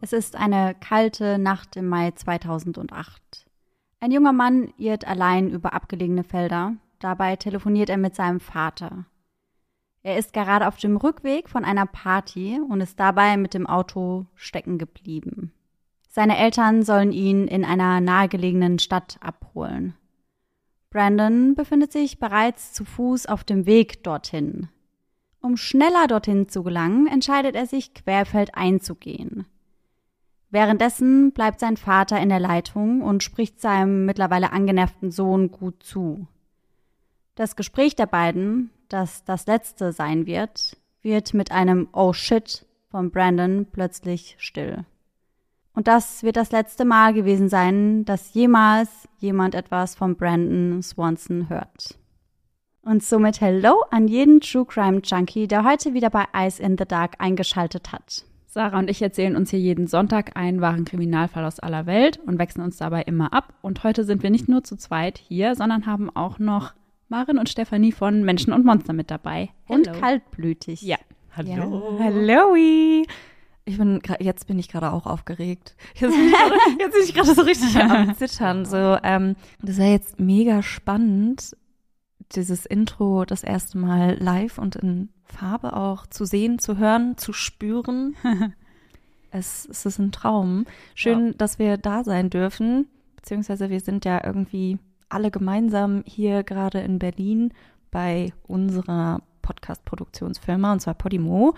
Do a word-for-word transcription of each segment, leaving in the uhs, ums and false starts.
Es ist eine kalte Nacht im Mai zweitausendacht. Ein junger Mann irrt allein über abgelegene Felder. Dabei telefoniert er mit seinem Vater. Er ist gerade auf dem Rückweg von einer Party und ist dabei mit dem Auto stecken geblieben. Seine Eltern sollen ihn in einer nahegelegenen Stadt abholen. Brandon befindet sich bereits zu Fuß auf dem Weg dorthin. Um schneller dorthin zu gelangen, entscheidet er sich, querfeldein zu gehen. Währenddessen bleibt sein Vater in der Leitung und spricht seinem mittlerweile angenervten Sohn gut zu. Das Gespräch der beiden, das das letzte sein wird, wird mit einem Oh shit von Brandon plötzlich still. Und das wird das letzte Mal gewesen sein, dass jemals jemand etwas von Brandon Swanson hört. Und somit Hello an jeden True Crime Junkie, der heute wieder bei Eyes in the Dark eingeschaltet hat. Sarah und ich erzählen uns hier jeden Sonntag einen wahren Kriminalfall aus aller Welt und wechseln uns dabei immer ab. Und heute sind wir nicht nur zu zweit hier, sondern haben auch noch Maren und Stefanie von Menschen und Monster mit dabei. Und Hello. Kaltblütig. Ja. Hallo. Ja. Hallo. Ich bin gra- jetzt bin ich gerade auch aufgeregt. Jetzt bin ich gerade, jetzt bin ich gerade so richtig am Zittern. So, ähm, das war jetzt mega spannend, dieses Intro das erste Mal live und in Farbe auch zu sehen, zu hören, zu spüren. es, es ist ein Traum. Schön, ja. dass wir da sein dürfen, beziehungsweise wir sind ja irgendwie alle gemeinsam hier gerade in Berlin bei unserer Podcast-Produktionsfirma, und zwar Podimo.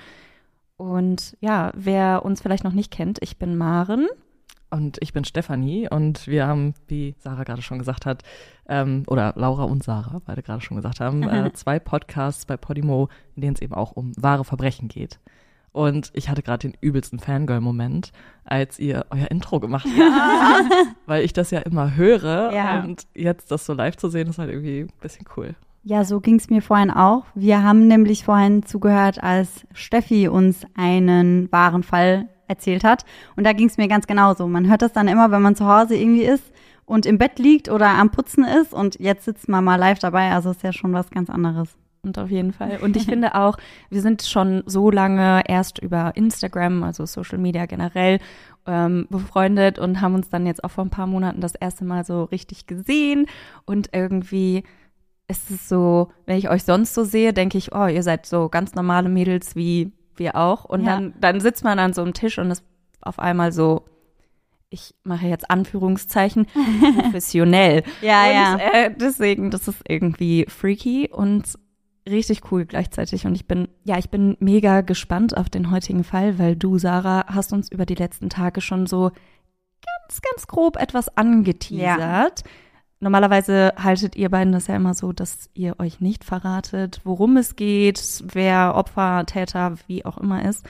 Und ja, wer uns vielleicht noch nicht kennt, ich bin Maren. Und ich bin Stefanie und wir haben, wie Sarah gerade schon gesagt hat, ähm, oder Laura und Sarah beide gerade schon gesagt haben, äh, zwei Podcasts bei Podimo, in denen es eben auch um wahre Verbrechen geht. Und ich hatte gerade den übelsten Fangirl-Moment, als ihr euer Intro gemacht habt, ja. weil ich das ja immer höre ja. und jetzt das so live zu sehen, ist halt irgendwie ein bisschen cool. Ja, so ging es mir vorhin auch. Wir haben nämlich vorhin zugehört, als Steffi uns einen wahren Fall erzählt hat. Und da ging es mir ganz genauso. Man hört das dann immer, wenn man zu Hause irgendwie ist und im Bett liegt oder am Putzen ist. Und jetzt sitzt man mal live dabei. Also ist ja schon was ganz anderes. Und auf jeden Fall. Und ich finde auch, wir sind schon so lange erst über Instagram, also Social Media generell, ähm, befreundet und haben uns dann jetzt auch vor ein paar Monaten das erste Mal so richtig gesehen. Und irgendwie ist es so, wenn ich euch sonst so sehe, denke ich, oh, ihr seid so ganz normale Mädels wie wir auch. Und ja. dann, dann sitzt man an so einem Tisch und ist auf einmal so, ich mache jetzt Anführungszeichen, professionell. ja, und, ja. Äh, deswegen, das ist irgendwie freaky und richtig cool gleichzeitig. Und ich bin, ja, ich bin mega gespannt auf den heutigen Fall, weil du, Sarah, hast uns über die letzten Tage schon so ganz, ganz grob etwas angeteasert. Ja. Normalerweise haltet ihr beiden das ja immer so, dass ihr euch nicht verratet, worum es geht, wer Opfer, Täter, wie auch immer ist.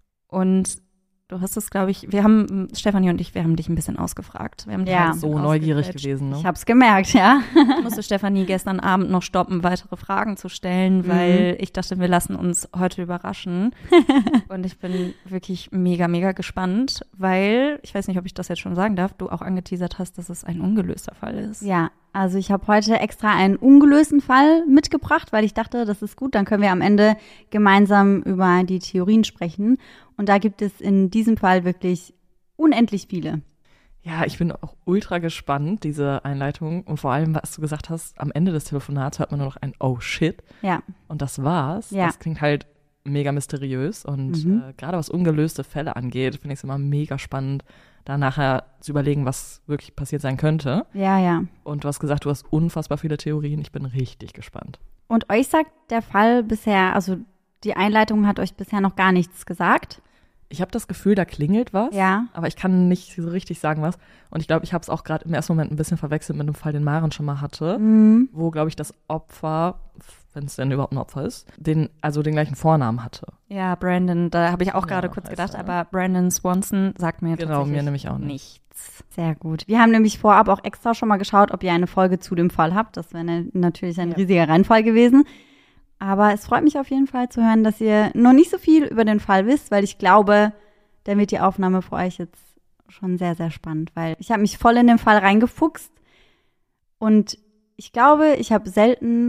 Und du hast es, glaube ich, wir haben, Stefanie und ich, wir haben dich ein bisschen ausgefragt. Wir haben dich ja, ein so neugierig gewesen, ne? Ich hab's gemerkt, ja. Ich musste Stefanie gestern Abend noch stoppen, weitere Fragen zu stellen, weil mhm. ich dachte, wir lassen uns heute überraschen. Und ich bin wirklich mega, mega gespannt, weil, ich weiß nicht, ob ich das jetzt schon sagen darf, du auch angeteasert hast, dass es ein ungelöster Fall ist. Ja, also ich habe heute extra einen ungelösten Fall mitgebracht, weil ich dachte, das ist gut, dann können wir am Ende gemeinsam über die Theorien sprechen. Und da gibt es in diesem Fall wirklich unendlich viele. Ja, ich bin auch ultra gespannt, diese Einleitung. Und vor allem, was du gesagt hast, am Ende des Telefonats hört man nur noch ein Oh shit. Ja. Und das war's. Ja. Das klingt halt mega mysteriös. Und mhm. äh, gerade was ungelöste Fälle angeht, finde ich es immer mega spannend, da nachher zu überlegen, was wirklich passiert sein könnte. Ja, ja. Und du hast gesagt, du hast unfassbar viele Theorien. Ich bin richtig gespannt. Und euch sagt der Fall bisher, also die Einleitung hat euch bisher noch gar nichts gesagt? Ich habe das Gefühl, da klingelt was, ja. aber ich kann nicht so richtig sagen, was. Und ich glaube, ich habe es auch gerade im ersten Moment ein bisschen verwechselt mit einem Fall, den Maren schon mal hatte, mhm. wo, glaube ich, das Opfer, wenn es denn überhaupt ein Opfer ist, den, also den gleichen Vornamen hatte. Ja, Brandon, da habe ich auch Ja, gerade kurz gedacht, er. aber Brandon Swanson sagt mir Genau, tatsächlich mir nämlich auch nicht. nichts. Sehr gut. Wir haben nämlich vorab auch extra schon mal geschaut, ob ihr eine Folge zu dem Fall habt. Das wäre ne, natürlich ein ja. riesiger Reinfall gewesen. Aber es freut mich auf jeden Fall zu hören, dass ihr noch nicht so viel über den Fall wisst, weil ich glaube, dann wird die Aufnahme für euch jetzt schon sehr, sehr spannend, weil ich habe mich voll in den Fall reingefuchst und ich glaube, ich habe selten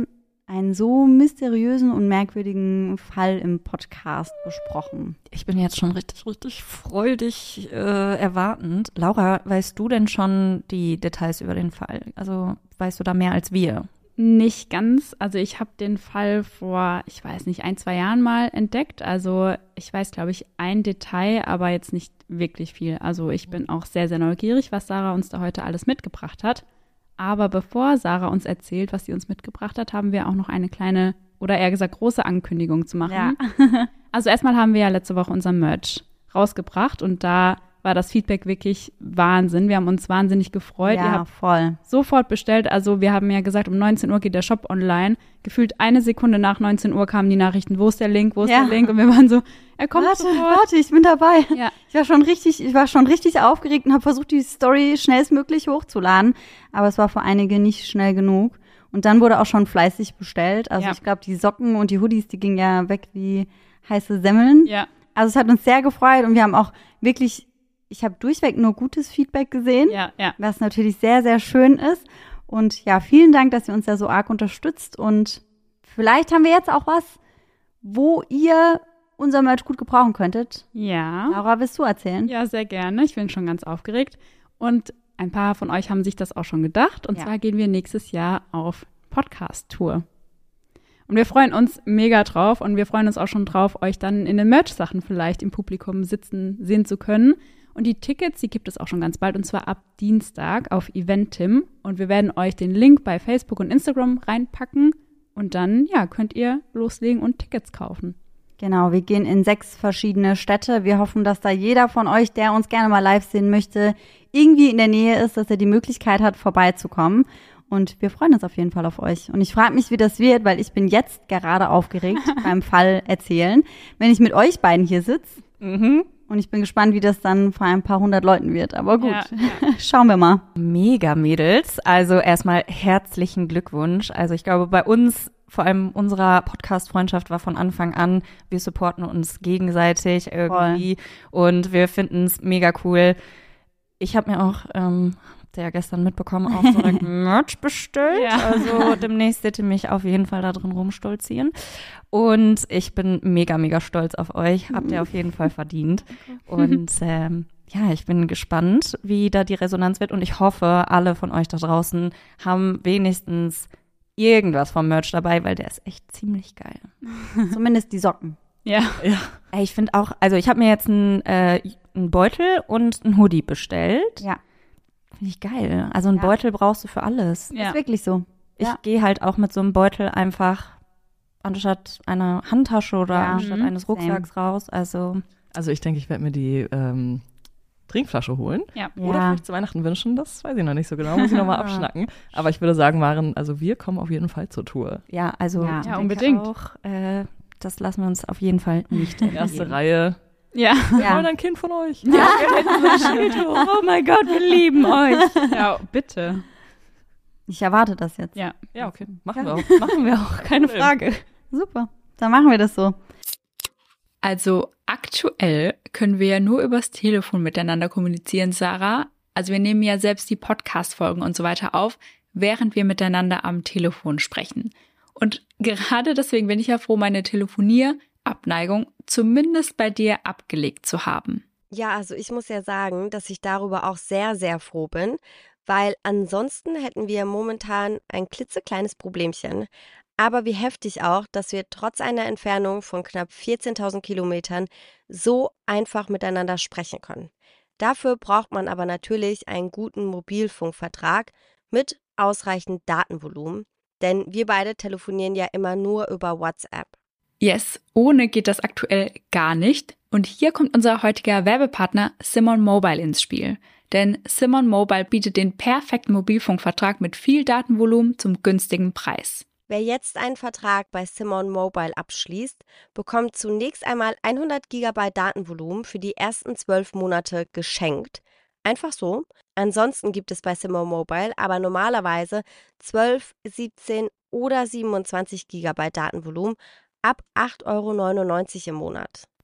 einen so mysteriösen und merkwürdigen Fall im Podcast besprochen. Ich bin jetzt schon richtig, richtig freudig äh, erwartend. Laura, weißt du denn schon die Details über den Fall? Also weißt du da mehr als wir? Nicht ganz. Also ich habe den Fall vor, ich weiß nicht, ein, zwei Jahren mal entdeckt. Also ich weiß, glaube ich, ein Detail, aber jetzt nicht wirklich viel. Also ich bin auch sehr, sehr neugierig, was Sarah uns da heute alles mitgebracht hat. Aber bevor Sarah uns erzählt, was sie uns mitgebracht hat, haben wir auch noch eine kleine, oder eher gesagt große Ankündigung zu machen. Ja. Also erstmal haben wir ja letzte Woche unser Merch rausgebracht und da war das Feedback wirklich Wahnsinn. Wir haben uns wahnsinnig gefreut. Ja, Ihr habt voll. sofort bestellt. Also wir haben ja gesagt, um neunzehn Uhr geht der Shop online. Gefühlt eine Sekunde nach neunzehn Uhr kamen die Nachrichten, wo ist der Link, wo ist Ja. der Link? Und wir waren so, er kommt Warte, sofort. warte, ich bin dabei. Ja. Ich war schon richtig, ich war schon richtig aufgeregt und habe versucht, die Story schnellstmöglich hochzuladen. Aber es war für einige nicht schnell genug. Und dann wurde auch schon fleißig bestellt. Also Ja. ich glaube, die Socken und die Hoodies, die gingen ja weg wie heiße Semmeln. Ja. Also es hat uns sehr gefreut und wir haben auch wirklich, ich habe durchweg nur gutes Feedback gesehen, Ja, ja. was natürlich sehr, sehr schön ist. Und ja, vielen Dank, dass ihr uns da so arg unterstützt. Und vielleicht haben wir jetzt auch was, wo ihr unser Merch gut gebrauchen könntet. Ja. Laura, willst du erzählen? Ja, sehr gerne. Ich bin schon ganz aufgeregt. Und ein paar von euch haben sich das auch schon gedacht. Und Ja. zwar gehen wir nächstes Jahr auf Podcast-Tour. Und wir freuen uns mega drauf und wir freuen uns auch schon drauf, euch dann in den Merch-Sachen vielleicht im Publikum sitzen sehen zu können. Und die Tickets, die gibt es auch schon ganz bald und zwar ab Dienstag auf Eventim. Und wir werden euch den Link bei Facebook und Instagram reinpacken und dann, ja, könnt ihr loslegen und Tickets kaufen. Genau, wir gehen in sechs verschiedene Städte. Wir hoffen, dass da jeder von euch, der uns gerne mal live sehen möchte, irgendwie in der Nähe ist, dass er die Möglichkeit hat, vorbeizukommen. Und wir freuen uns auf jeden Fall auf euch. Und ich frage mich, wie das wird, weil ich bin jetzt gerade aufgeregt beim Fall erzählen, wenn ich mit euch beiden hier sitze. Mhm. Und ich bin gespannt, wie das dann vor ein paar hundert Leuten wird. Aber gut, Ja, schauen wir mal. Mega Mädels. Also erstmal herzlichen Glückwunsch. Also ich glaube, bei uns, vor allem unserer Podcast-Freundschaft war von Anfang an, wir supporten uns gegenseitig irgendwie und wir finden es mega cool. Ich habe mir auch, ähm, habt ihr ja gestern mitbekommen, auch direkt Merch bestellt. Ja. Also demnächst seht ihr mich auf jeden Fall da drin rumstolzieren. Und ich bin mega, mega stolz auf euch. Habt ihr auf jeden Fall verdient. Und ähm, ja, ich bin gespannt, wie da die Resonanz wird. Und ich hoffe, alle von euch da draußen haben wenigstens irgendwas vom Merch dabei, weil der ist echt ziemlich geil. Zumindest die Socken. Ja. Ja. Ey, ich finde auch, also ich habe mir jetzt einen, äh, einen Beutel und einen Hoodie bestellt. Ja, Finde ich geil. Also einen Ja. Beutel brauchst du für alles. Ja. ist wirklich so. Ich Ja. gehe halt auch mit so einem Beutel einfach anstatt einer Handtasche oder Ja. anstatt Mhm. eines Rucksacks raus. Also Also ich denke, ich werde mir die ähm, Trinkflasche holen. Ja. Oder Ja. vielleicht zu Weihnachten wünschen. Das weiß ich noch nicht so genau. Muss ich nochmal abschnacken. Aber ich würde sagen, Maren, also wir kommen auf jeden Fall zur Tour. ja, also Ja. ich Ja, denke unbedingt. auch, äh, das lassen wir uns auf jeden Fall nicht Erste entgehen. Reihe. Ja. Wir Ja. wollen ein Kind von euch. Ja, wir hätten so ein Schild hoch. Oh mein Gott, wir lieben euch. Ja, bitte. Ich erwarte das jetzt. Ja. Ja, okay. Machen wir auch. Machen wir auch, keine Problem. Frage. Super, dann machen wir das so. Also aktuell können wir ja nur übers Telefon miteinander kommunizieren, Sarah. Also wir nehmen ja selbst die Podcast-Folgen und so weiter auf, während wir miteinander am Telefon sprechen. Und gerade deswegen bin ich ja froh, meine Telefonierabneigung zumindest bei dir abgelegt zu haben. Ja, also ich muss ja sagen, dass ich darüber auch sehr, sehr froh bin, weil ansonsten hätten wir momentan ein klitzekleines Problemchen. Aber wie heftig auch, dass wir trotz einer Entfernung von knapp vierzehntausend Kilometern so einfach miteinander sprechen können. Dafür braucht man aber natürlich einen guten Mobilfunkvertrag mit ausreichend Datenvolumen, denn wir beide telefonieren ja immer nur über WhatsApp. Yes, ohne geht das aktuell gar nicht. Und hier kommt unser heutiger Werbepartner Simon Mobile ins Spiel. Denn Simon Mobile bietet den perfekten Mobilfunkvertrag mit viel Datenvolumen zum günstigen Preis. Wer jetzt einen Vertrag bei Simon Mobile abschließt, bekommt zunächst einmal hundert Gigabyte Datenvolumen für die ersten zwölf Monate geschenkt. Einfach so. Ansonsten gibt es bei Simon Mobile aber normalerweise zwölf, siebzehn oder siebenundzwanzig Gigabyte Datenvolumen ab acht Euro neunundneunzig im Monat.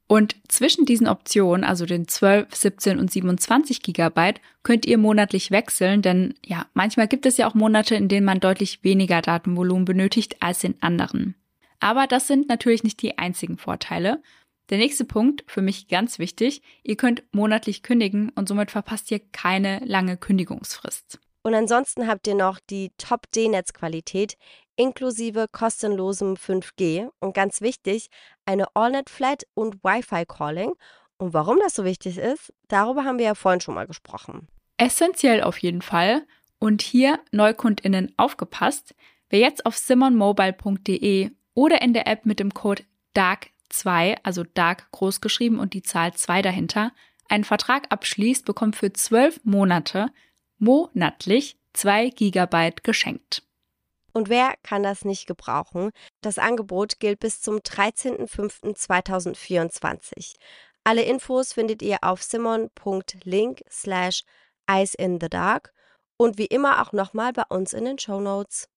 Und zwischen diesen Optionen, also den zwölf, siebzehn und siebenundzwanzig Gigabyte, könnt ihr monatlich wechseln, denn ja, manchmal gibt es ja auch Monate, in denen man deutlich weniger Datenvolumen benötigt als in anderen. Aber das sind natürlich nicht die einzigen Vorteile. Der nächste Punkt, für mich ganz wichtig, ihr könnt monatlich kündigen und somit verpasst ihr keine lange Kündigungsfrist. Und ansonsten habt ihr noch die Top-D-Netzqualität inklusive kostenlosem fünf G und ganz wichtig, eine AllNet-Flat und Wi-Fi-Calling. Und warum das so wichtig ist, darüber haben wir ja vorhin schon mal gesprochen. Essentiell auf jeden Fall. Und hier NeukundInnen aufgepasst, wer jetzt auf simonmobile punkt de oder in der App mit dem Code D A R K zwei, also Dark groß geschrieben und die Zahl zwei dahinter, einen Vertrag abschließt, bekommt für zwölf Monate monatlich zwei Gigabyte geschenkt. Und wer kann das nicht gebrauchen? Das Angebot gilt bis zum dreizehnten fünften zweitausendvierundzwanzig. Alle Infos findet ihr auf simon.link slash eyes-in-the-dark und wie immer auch nochmal bei uns in den Shownotes.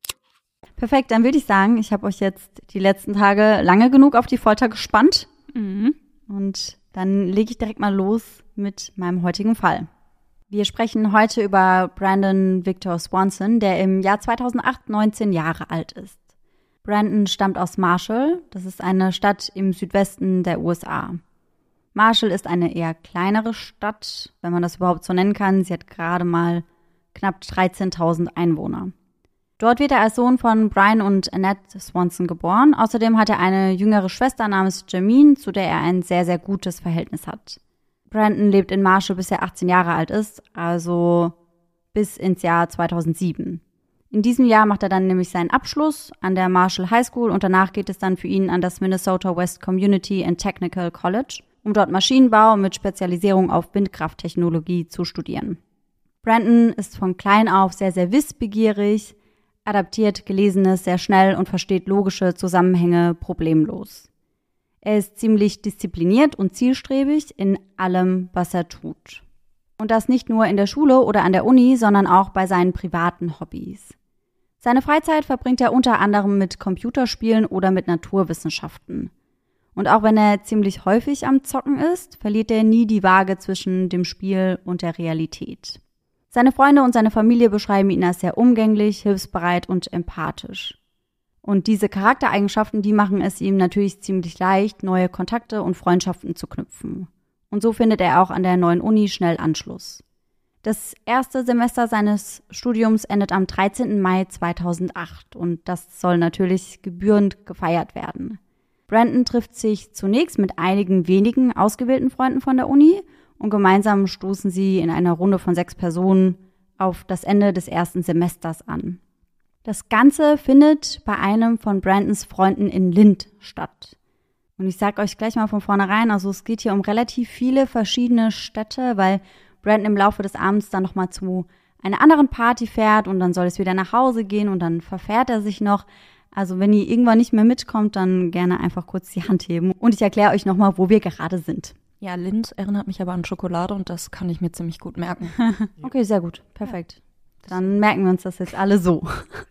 Perfekt, dann würde ich sagen, ich habe euch jetzt die letzten Tage lange genug auf die Folter gespannt. Mhm. Und dann lege ich direkt mal los mit meinem heutigen Fall. Wir sprechen heute über Brandon Victor Swanson, der im Jahr zweitausendacht neunzehn Jahre alt ist. Brandon stammt aus Marshall, das ist eine Stadt im Südwesten der U S A. Marshall ist eine eher kleinere Stadt, wenn man das überhaupt so nennen kann. Sie hat gerade mal knapp dreizehntausend Einwohner. Dort wird er als Sohn von Brian und Annette Swanson geboren. Außerdem hat er eine jüngere Schwester namens Jameen, zu der er ein sehr, sehr gutes Verhältnis hat. Brandon lebt in Marshall, bis er achtzehn Jahre alt ist, also bis ins Jahr zweitausendsieben. In diesem Jahr macht er dann nämlich seinen Abschluss an der Marshall High School und danach geht es dann für ihn an das Minnesota West Community and Technical College, um dort Maschinenbau mit Spezialisierung auf Windkrafttechnologie zu studieren. Brandon ist von klein auf sehr, sehr wissbegierig, adaptiert Gelesenes sehr schnell und versteht logische Zusammenhänge problemlos. Er ist ziemlich diszipliniert und zielstrebig in allem, was er tut. Und das nicht nur in der Schule oder an der Uni, sondern auch bei seinen privaten Hobbys. Seine Freizeit verbringt er unter anderem mit Computerspielen oder mit Naturwissenschaften. Und auch wenn er ziemlich häufig am Zocken ist, verliert er nie die Waage zwischen dem Spiel und der Realität. Seine Freunde und seine Familie beschreiben ihn als sehr umgänglich, hilfsbereit und empathisch. Und diese Charaktereigenschaften, die machen es ihm natürlich ziemlich leicht, neue Kontakte und Freundschaften zu knüpfen. Und so findet er auch an der neuen Uni schnell Anschluss. Das erste Semester seines Studiums endet am dreizehnten Mai zweitausendacht und das soll natürlich gebührend gefeiert werden. Brandon trifft sich zunächst mit einigen wenigen ausgewählten Freunden von der Uni und gemeinsam stoßen sie in einer Runde von sechs Personen auf das Ende des ersten Semesters an. Das Ganze findet bei einem von Brandons Freunden in Lind statt. Und ich sage euch gleich mal von vornherein, also es geht hier um relativ viele verschiedene Städte, weil Brandon im Laufe des Abends dann nochmal zu einer anderen Party fährt und dann soll es wieder nach Hause gehen und dann verfährt er sich noch. Also wenn ihr irgendwann nicht mehr mitkommt, dann gerne einfach kurz die Hand heben. Und ich erkläre euch nochmal, wo wir gerade sind. Ja, Lind erinnert mich aber an Schokolade und das kann ich mir ziemlich gut merken. Okay, sehr gut. Perfekt. Dann merken wir uns das jetzt alle so.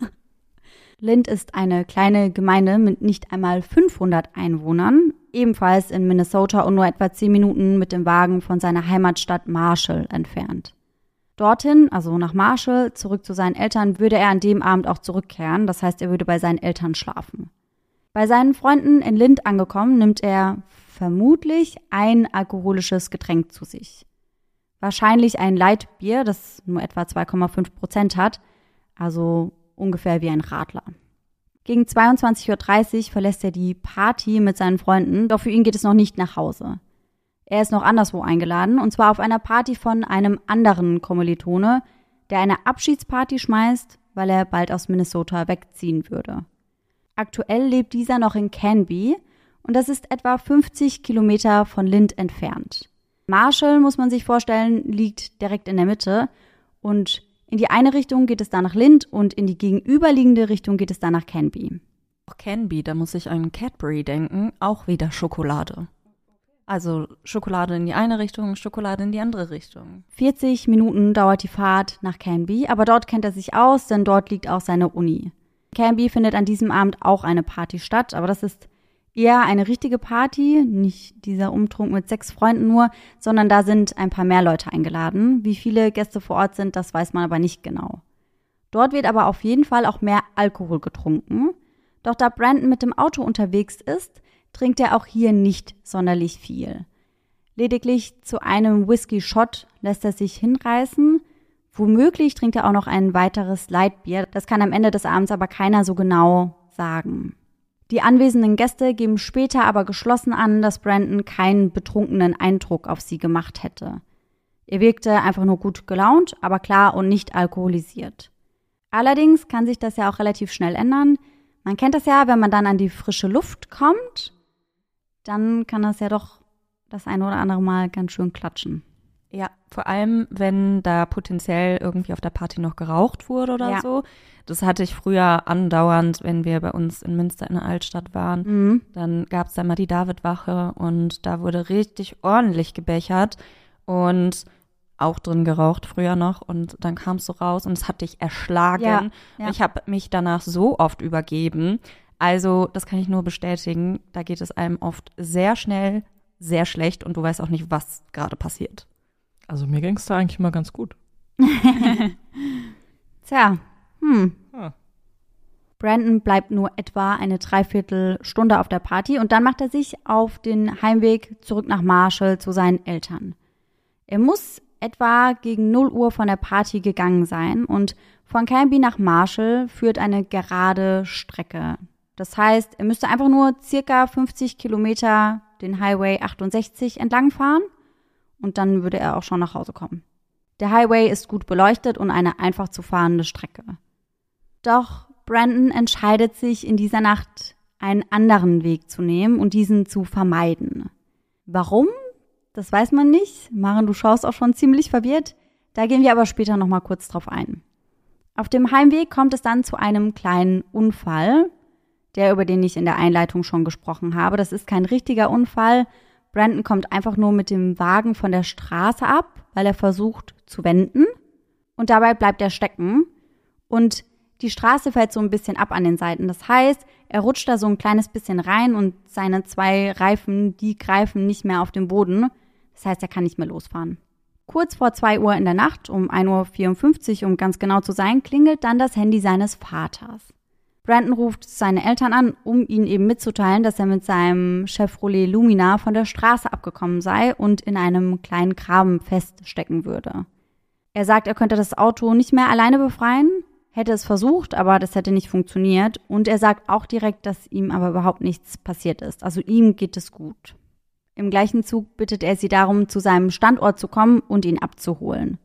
Lind ist eine kleine Gemeinde mit nicht einmal fünfhundert Einwohnern, ebenfalls in Minnesota und nur etwa zehn Minuten mit dem Wagen von seiner Heimatstadt Marshall entfernt. Dorthin, also nach Marshall, zurück zu seinen Eltern, würde er an dem Abend auch zurückkehren, das heißt, er würde bei seinen Eltern schlafen. Bei seinen Freunden in Lind angekommen, nimmt er vermutlich ein alkoholisches Getränk zu sich. Wahrscheinlich ein Lightbier, das nur etwa zwei Komma fünf Prozent hat, also ungefähr wie ein Radler. Gegen zweiundzwanzig Uhr dreißig verlässt er die Party mit seinen Freunden, doch für ihn geht es noch nicht nach Hause. Er ist noch anderswo eingeladen, und zwar auf einer Party von einem anderen Kommilitone, der eine Abschiedsparty schmeißt, weil er bald aus Minnesota wegziehen würde. Aktuell lebt dieser noch in Canby und das ist etwa fünfzig Kilometer von Lind entfernt. Marshall, muss man sich vorstellen, liegt direkt in der Mitte und in die eine Richtung geht es dann nach Lind und in die gegenüberliegende Richtung geht es dann nach Canby. Auch Canby, da muss ich an Cadbury denken, auch wieder Schokolade. Also Schokolade in die eine Richtung, Schokolade in die andere Richtung. vierzig Minuten dauert die Fahrt nach Canby, aber dort kennt er sich aus, denn dort liegt auch seine Uni. In Canby findet an diesem Abend auch eine Party statt, aber das ist Eher eine richtige Party, nicht dieser Umtrunk mit sechs Freunden nur, sondern da sind ein paar mehr Leute eingeladen. Wie viele Gäste vor Ort sind, das weiß man aber nicht genau. Dort wird aber auf jeden Fall auch mehr Alkohol getrunken. Doch da Brandon mit dem Auto unterwegs ist, trinkt er auch hier nicht sonderlich viel. Lediglich zu einem Whisky-Shot lässt er sich hinreißen. Womöglich trinkt er auch noch ein weiteres Lightbier. Das kann am Ende des Abends aber keiner so genau sagen. Die anwesenden Gäste geben später aber geschlossen an, dass Brandon keinen betrunkenen Eindruck auf sie gemacht hätte. Er wirkte einfach nur gut gelaunt, aber klar und nicht alkoholisiert. Allerdings kann sich das ja auch relativ schnell ändern. Man kennt das ja, wenn man dann an die frische Luft kommt, dann kann das ja doch das eine oder andere Mal ganz schön klatschen. Ja, vor allem, wenn da potenziell irgendwie auf der Party noch geraucht wurde oder ja. so. Das hatte ich früher andauernd, wenn wir bei uns in Münster in der Altstadt waren. Mhm. Dann gab es da mal die Davidwache und da wurde richtig ordentlich gebechert und auch drin geraucht früher noch. Und dann kam es so raus und es hat dich erschlagen. Ja, ja. Ich habe mich danach so oft übergeben. Also das kann ich nur bestätigen. Da geht es einem oft sehr schnell, sehr schlecht und du weißt auch nicht, was gerade passiert. Also mir ging es da eigentlich immer ganz gut. Tja, hm. Ah. Brandon bleibt nur etwa eine Dreiviertelstunde auf der Party und dann macht er sich auf den Heimweg zurück nach Marshall zu seinen Eltern. Er muss etwa gegen null Uhr von der Party gegangen sein und von Canby nach Marshall führt eine gerade Strecke. Das heißt, er müsste einfach nur circa fünfzig Kilometer den Highway achtundsechzig entlang fahren. Und dann würde er auch schon nach Hause kommen. Der Highway ist gut beleuchtet und eine einfach zu fahrende Strecke. Doch Brandon entscheidet sich in dieser Nacht, einen anderen Weg zu nehmen und diesen zu vermeiden. Warum? Das weiß man nicht. Maren, du schaust auch schon ziemlich verwirrt. Da gehen wir aber später nochmal kurz drauf ein. Auf dem Heimweg kommt es dann zu einem kleinen Unfall, der, über den ich in der Einleitung schon gesprochen habe. Das ist kein richtiger Unfall. Brandon kommt einfach nur mit dem Wagen von der Straße ab, weil er versucht zu wenden. Und dabei bleibt er stecken. Und die Straße fällt so ein bisschen ab an den Seiten. Das heißt, er rutscht da so ein kleines bisschen rein und seine zwei Reifen, die greifen nicht mehr auf den Boden. Das heißt, er kann nicht mehr losfahren. Kurz vor zwei Uhr in der Nacht, um ein Uhr vierundfünfzig, um ganz genau zu sein, klingelt dann das Handy seines Vaters. Brandon ruft seine Eltern an, um ihnen eben mitzuteilen, dass er mit seinem Chevrolet Lumina von der Straße abgekommen sei und in einem kleinen Graben feststecken würde. Er sagt, er könnte das Auto nicht mehr alleine befreien, hätte es versucht, aber das hätte nicht funktioniert. Und er sagt auch direkt, dass ihm aber überhaupt nichts passiert ist. Also ihm geht es gut. Im gleichen Zug bittet er sie darum, zu seinem Standort zu kommen und ihn abzuholen.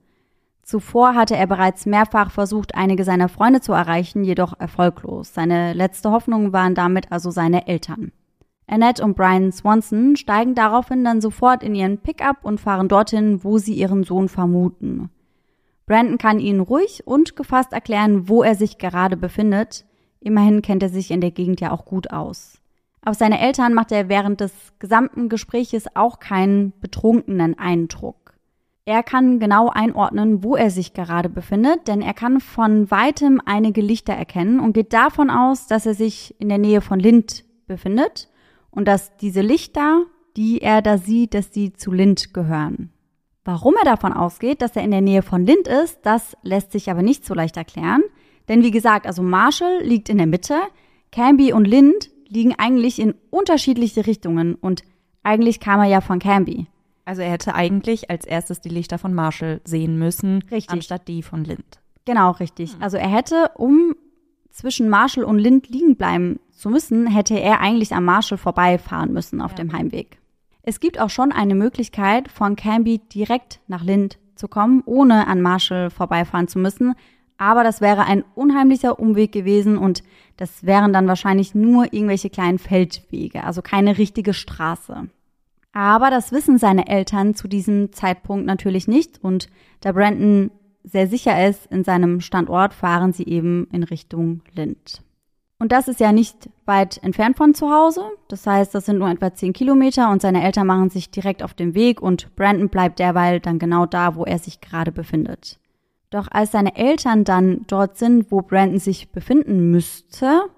Zuvor hatte er bereits mehrfach versucht, einige seiner Freunde zu erreichen, jedoch erfolglos. Seine letzte Hoffnung waren damit also seine Eltern. Annette und Brian Swanson steigen daraufhin dann sofort in ihren Pickup und fahren dorthin, wo sie ihren Sohn vermuten. Brandon kann ihnen ruhig und gefasst erklären, wo er sich gerade befindet. Immerhin kennt er sich in der Gegend ja auch gut aus. Auf seine Eltern macht er während des gesamten Gespräches auch keinen betrunkenen Eindruck. Er kann genau einordnen, wo er sich gerade befindet, denn er kann von weitem einige Lichter erkennen und geht davon aus, dass er sich in der Nähe von Lind befindet und dass diese Lichter, die er da sieht, dass sie zu Lind gehören. Warum er davon ausgeht, dass er in der Nähe von Lind ist, das lässt sich aber nicht so leicht erklären, denn wie gesagt, also Marshall liegt in der Mitte, Canby und Lind liegen eigentlich in unterschiedliche Richtungen und eigentlich kam er ja von Canby. Also er hätte eigentlich als erstes die Lichter von Marshall sehen müssen, richtig, anstatt die von Lind. Genau, richtig. Also er hätte, um zwischen Marshall und Lind liegen bleiben zu müssen, hätte er eigentlich am Marshall vorbeifahren müssen auf ja. dem Heimweg. Es gibt auch schon eine Möglichkeit, von Canby direkt nach Lind zu kommen, ohne an Marshall vorbeifahren zu müssen. Aber das wäre ein unheimlicher Umweg gewesen und das wären dann wahrscheinlich nur irgendwelche kleinen Feldwege, also keine richtige Straße. Aber das wissen seine Eltern zu diesem Zeitpunkt natürlich nicht und da Brandon sehr sicher ist in seinem Standort, fahren sie eben in Richtung Lind. Und das ist ja nicht weit entfernt von zu Hause, das heißt, das sind nur etwa zehn Kilometer und seine Eltern machen sich direkt auf den Weg und Brandon bleibt derweil dann genau da, wo er sich gerade befindet. Doch als seine Eltern dann dort sind, wo Brandon sich befinden müsste,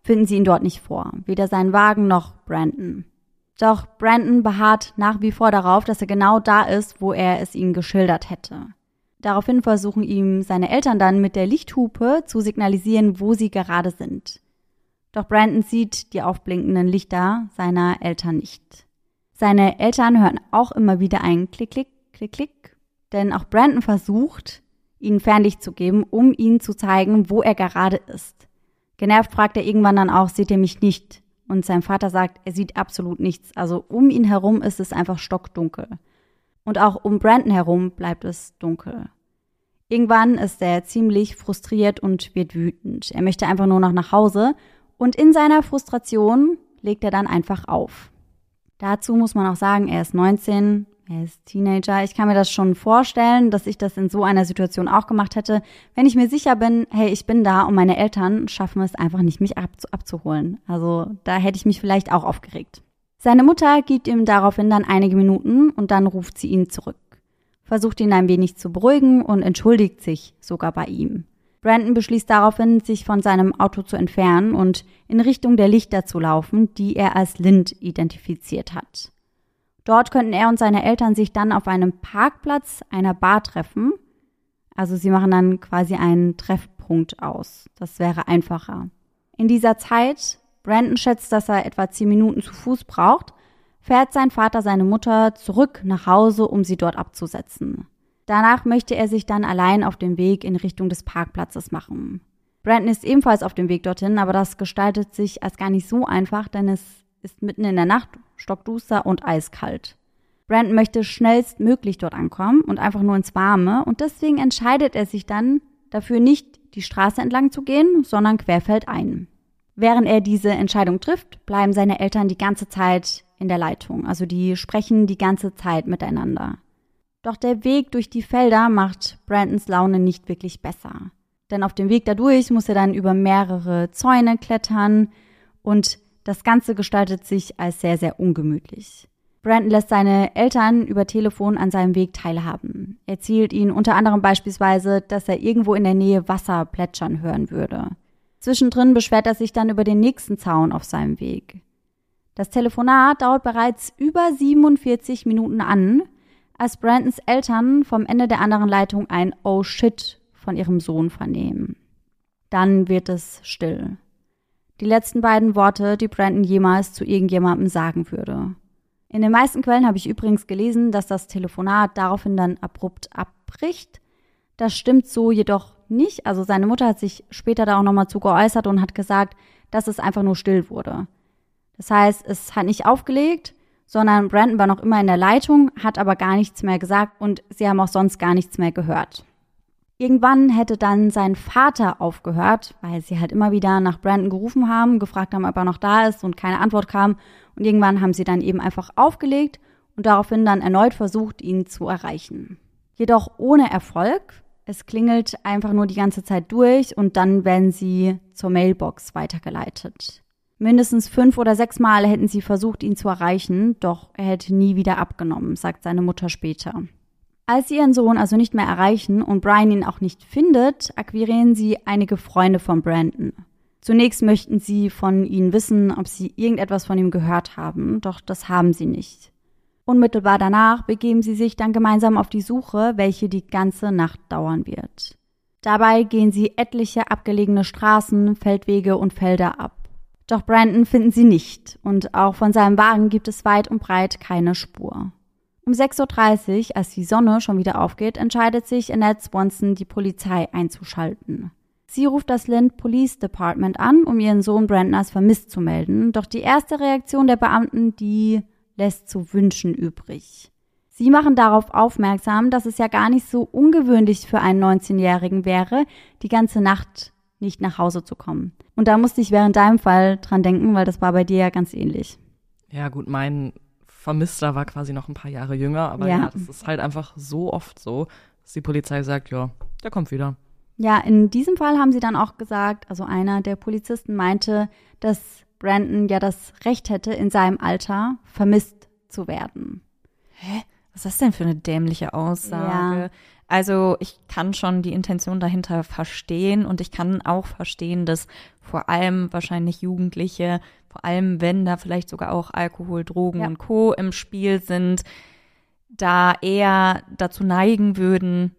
finden sie ihn dort nicht vor, weder seinen Wagen noch Brandon. Doch Brandon beharrt nach wie vor darauf, dass er genau da ist, wo er es ihnen geschildert hätte. Daraufhin versuchen ihm seine Eltern dann mit der Lichthupe zu signalisieren, wo sie gerade sind. Doch Brandon sieht die aufblinkenden Lichter seiner Eltern nicht. Seine Eltern hören auch immer wieder ein Klick, Klick, Klick, Klick, denn auch Brandon versucht, ihnen Fernlicht zu geben, um ihnen zu zeigen, wo er gerade ist. Genervt fragt er irgendwann dann auch, seht ihr mich nicht? Und sein Vater sagt, er sieht absolut nichts. Also um ihn herum ist es einfach stockdunkel. Und auch um Brandon herum bleibt es dunkel. Irgendwann ist er ziemlich frustriert und wird wütend. Er möchte einfach nur noch nach Hause und in seiner Frustration legt er dann einfach auf. Dazu muss man auch sagen, er ist neunzehn, er ist Teenager. Ich kann mir das schon vorstellen, dass ich das in so einer Situation auch gemacht hätte, wenn ich mir sicher bin, hey, ich bin da und meine Eltern schaffen es einfach nicht, mich abzu- abzuholen. Also da hätte ich mich vielleicht auch aufgeregt. Seine Mutter gibt ihm daraufhin dann einige Minuten und dann ruft sie ihn zurück, versucht ihn ein wenig zu beruhigen und entschuldigt sich sogar bei ihm. Brandon beschließt daraufhin, sich von seinem Auto zu entfernen und in Richtung der Lichter zu laufen, die er als Lind identifiziert hat. Dort könnten er und seine Eltern sich dann auf einem Parkplatz einer Bar treffen. Also sie machen dann quasi einen Treffpunkt aus. Das wäre einfacher. In dieser Zeit, Brandon schätzt, dass er etwa zehn Minuten zu Fuß braucht, fährt sein Vater seine Mutter zurück nach Hause, um sie dort abzusetzen. Danach möchte er sich dann allein auf den Weg in Richtung des Parkplatzes machen. Brandon ist ebenfalls auf dem Weg dorthin, aber das gestaltet sich als gar nicht so einfach, denn es ist mitten in der Nacht, stockduster und eiskalt. Brandon möchte schnellstmöglich dort ankommen und einfach nur ins Warme und deswegen entscheidet er sich dann dafür, nicht die Straße entlang zu gehen, sondern querfeldein. Während er diese Entscheidung trifft, bleiben seine Eltern die ganze Zeit in der Leitung, also die sprechen die ganze Zeit miteinander. Doch der Weg durch die Felder macht Brandons Laune nicht wirklich besser. Denn auf dem Weg dadurch muss er dann über mehrere Zäune klettern und das Ganze gestaltet sich als sehr, sehr ungemütlich. Brandon lässt seine Eltern über Telefon an seinem Weg teilhaben. Er erzählt ihnen unter anderem beispielsweise, dass er irgendwo in der Nähe Wasser plätschern hören würde. Zwischendrin beschwert er sich dann über den nächsten Zaun auf seinem Weg. Das Telefonat dauert bereits über siebenundvierzig Minuten an, als Brandons Eltern vom Ende der anderen Leitung ein Oh shit von ihrem Sohn vernehmen. Dann wird es still. Die letzten beiden Worte, die Brandon jemals zu irgendjemandem sagen würde. In den meisten Quellen habe ich übrigens gelesen, dass das Telefonat daraufhin dann abrupt abbricht. Das stimmt so jedoch nicht. Also seine Mutter hat sich später da auch nochmal zu geäußert und hat gesagt, dass es einfach nur still wurde. Das heißt, es hat nicht aufgelegt, sondern Brandon war noch immer in der Leitung, hat aber gar nichts mehr gesagt und sie haben auch sonst gar nichts mehr gehört. Irgendwann hätte dann sein Vater aufgehört, weil sie halt immer wieder nach Brandon gerufen haben, gefragt haben, ob er noch da ist und keine Antwort kam. Und irgendwann haben sie dann eben einfach aufgelegt und daraufhin dann erneut versucht, ihn zu erreichen. Jedoch ohne Erfolg. Es klingelt einfach nur die ganze Zeit durch und dann werden sie zur Mailbox weitergeleitet. Mindestens fünf oder sechs Mal hätten sie versucht, ihn zu erreichen, doch er hätte nie wieder abgenommen, sagt seine Mutter später. Als sie ihren Sohn also nicht mehr erreichen und Brian ihn auch nicht findet, akquirieren sie einige Freunde von Brandon. Zunächst möchten sie von ihnen wissen, ob sie irgendetwas von ihm gehört haben, doch das haben sie nicht. Unmittelbar danach begeben sie sich dann gemeinsam auf die Suche, welche die ganze Nacht dauern wird. Dabei gehen sie etliche abgelegene Straßen, Feldwege und Felder ab. Doch Brandon finden sie nicht und auch von seinem Wagen gibt es weit und breit keine Spur. Um sechs Uhr dreißig, als die Sonne schon wieder aufgeht, entscheidet sich Annette Swanson, die Polizei einzuschalten. Sie ruft das Lind Police Department an, um ihren Sohn Brandon als vermisst zu melden, doch die erste Reaktion der Beamten, die lässt zu wünschen übrig. Sie machen darauf aufmerksam, dass es ja gar nicht so ungewöhnlich für einen neunzehnjährigen wäre, die ganze Nacht nicht nach Hause zu kommen. Und da musste ich während deinem Fall dran denken, weil das war bei dir ja ganz ähnlich. Ja gut, mein Vermisster war quasi noch ein paar Jahre jünger, aber ja. ja, das ist halt einfach so oft so, dass die Polizei sagt, ja, der kommt wieder. Ja, in diesem Fall haben sie dann auch gesagt, also einer der Polizisten meinte, dass Brandon ja das Recht hätte, in seinem Alter vermisst zu werden. Hä? Was ist das denn für eine dämliche Aussage? Ja. Also ich kann schon die Intention dahinter verstehen und ich kann auch verstehen, dass vor allem wahrscheinlich Jugendliche, vor allem wenn da vielleicht sogar auch Alkohol, Drogen Ja. und Co. im Spiel sind, da eher dazu neigen würden,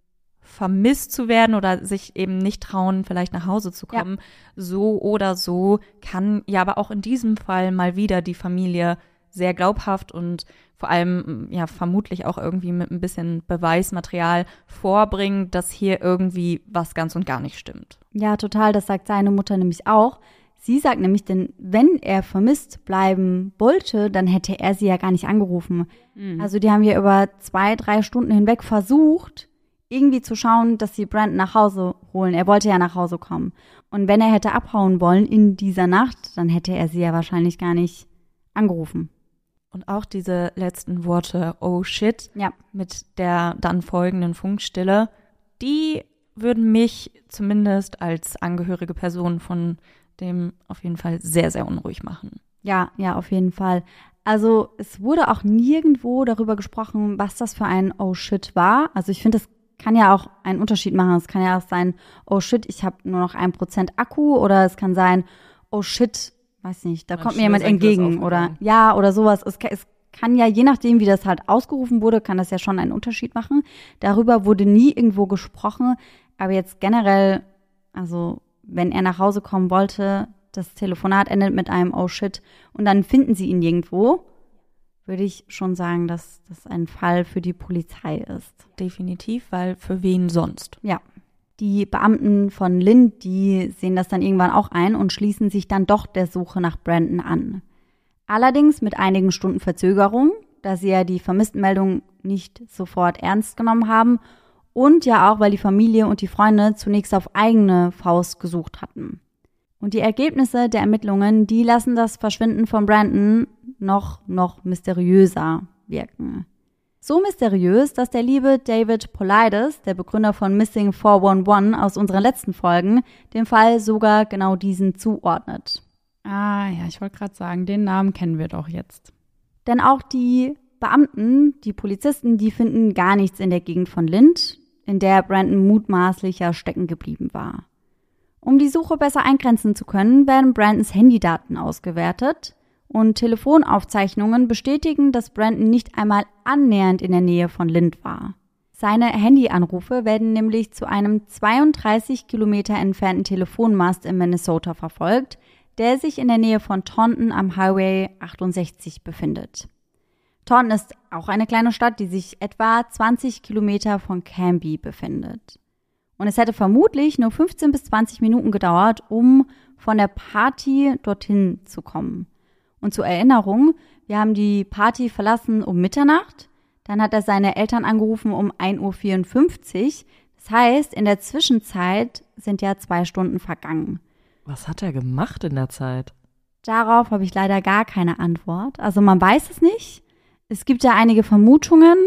vermisst zu werden oder sich eben nicht trauen, vielleicht nach Hause zu kommen. Ja. So oder so kann ja aber auch in diesem Fall mal wieder die Familie sehr glaubhaft und vor allem ja vermutlich auch irgendwie mit ein bisschen Beweismaterial vorbringen, dass hier irgendwie was ganz und gar nicht stimmt. Ja, total. Das sagt seine Mutter nämlich auch. Sie sagt nämlich, denn wenn er vermisst bleiben wollte, dann hätte er sie ja gar nicht angerufen. Mhm. Also die haben hier über zwei, drei Stunden hinweg versucht, irgendwie zu schauen, dass sie Brandon nach Hause holen. Er wollte ja nach Hause kommen. Und wenn er hätte abhauen wollen in dieser Nacht, dann hätte er sie ja wahrscheinlich gar nicht angerufen. Und auch diese letzten Worte, oh shit, ja. mit der dann folgenden Funkstille, die würden mich zumindest als angehörige Person von dem auf jeden Fall sehr, sehr unruhig machen. Ja, ja, auf jeden Fall. Also es wurde auch nirgendwo darüber gesprochen, was das für ein oh shit war. Also ich finde, das kann ja auch einen Unterschied machen. Es kann ja auch sein, oh shit, ich habe nur noch ein Prozent Akku, oder es kann sein, oh shit, weiß nicht, da Mein kommt mir jemand Schnürsenkel ist entgegen oder aufgegangen. ja oder sowas. Es kann, es kann ja, je nachdem, wie das halt ausgerufen wurde, kann das ja schon einen Unterschied machen. Darüber wurde nie irgendwo gesprochen, aber jetzt generell, also wenn er nach Hause kommen wollte, das Telefonat endet mit einem oh shit und dann finden sie ihn nirgendwo, würde ich schon sagen, dass das ein Fall für die Polizei ist. Definitiv, weil für wen sonst? Ja. Die Beamten von Lind, die sehen das dann irgendwann auch ein und schließen sich dann doch der Suche nach Brandon an. Allerdings mit einigen Stunden Verzögerung, da sie ja die Vermisstenmeldung nicht sofort ernst genommen haben und ja auch, weil die Familie und die Freunde zunächst auf eigene Faust gesucht hatten. Und die Ergebnisse der Ermittlungen, die lassen das Verschwinden von Brandon noch, noch mysteriöser wirken. So mysteriös, dass der liebe David Paulides, der Begründer von Missing vier eins eins aus unseren letzten Folgen, dem Fall sogar genau diesen zuordnet. Ah ja, ich wollte gerade sagen, den Namen kennen wir doch jetzt. Denn auch die Beamten, die Polizisten, die finden gar nichts in der Gegend von Lind, in der Brandon mutmaßlich ja stecken geblieben war. Um die Suche besser eingrenzen zu können, werden Brandons Handydaten ausgewertet und Telefonaufzeichnungen bestätigen, dass Brandon nicht einmal annähernd in der Nähe von Lind war. Seine Handyanrufe werden nämlich zu einem zweiunddreißig Kilometer entfernten Telefonmast in Minnesota verfolgt, der sich in der Nähe von Taunton am Highway achtundsechzig befindet. Taunton ist auch eine kleine Stadt, die sich etwa zwanzig Kilometer von Canby befindet. Und es hätte vermutlich nur fünfzehn bis zwanzig Minuten gedauert, um von der Party dorthin zu kommen. Und zur Erinnerung, wir haben die Party verlassen um Mitternacht, dann hat er seine Eltern angerufen um ein Uhr vierundfünfzig. Das heißt, in der Zwischenzeit sind ja zwei Stunden vergangen. Was hat er gemacht in der Zeit? Darauf habe ich leider gar keine Antwort. Also man weiß es nicht. Es gibt ja einige Vermutungen,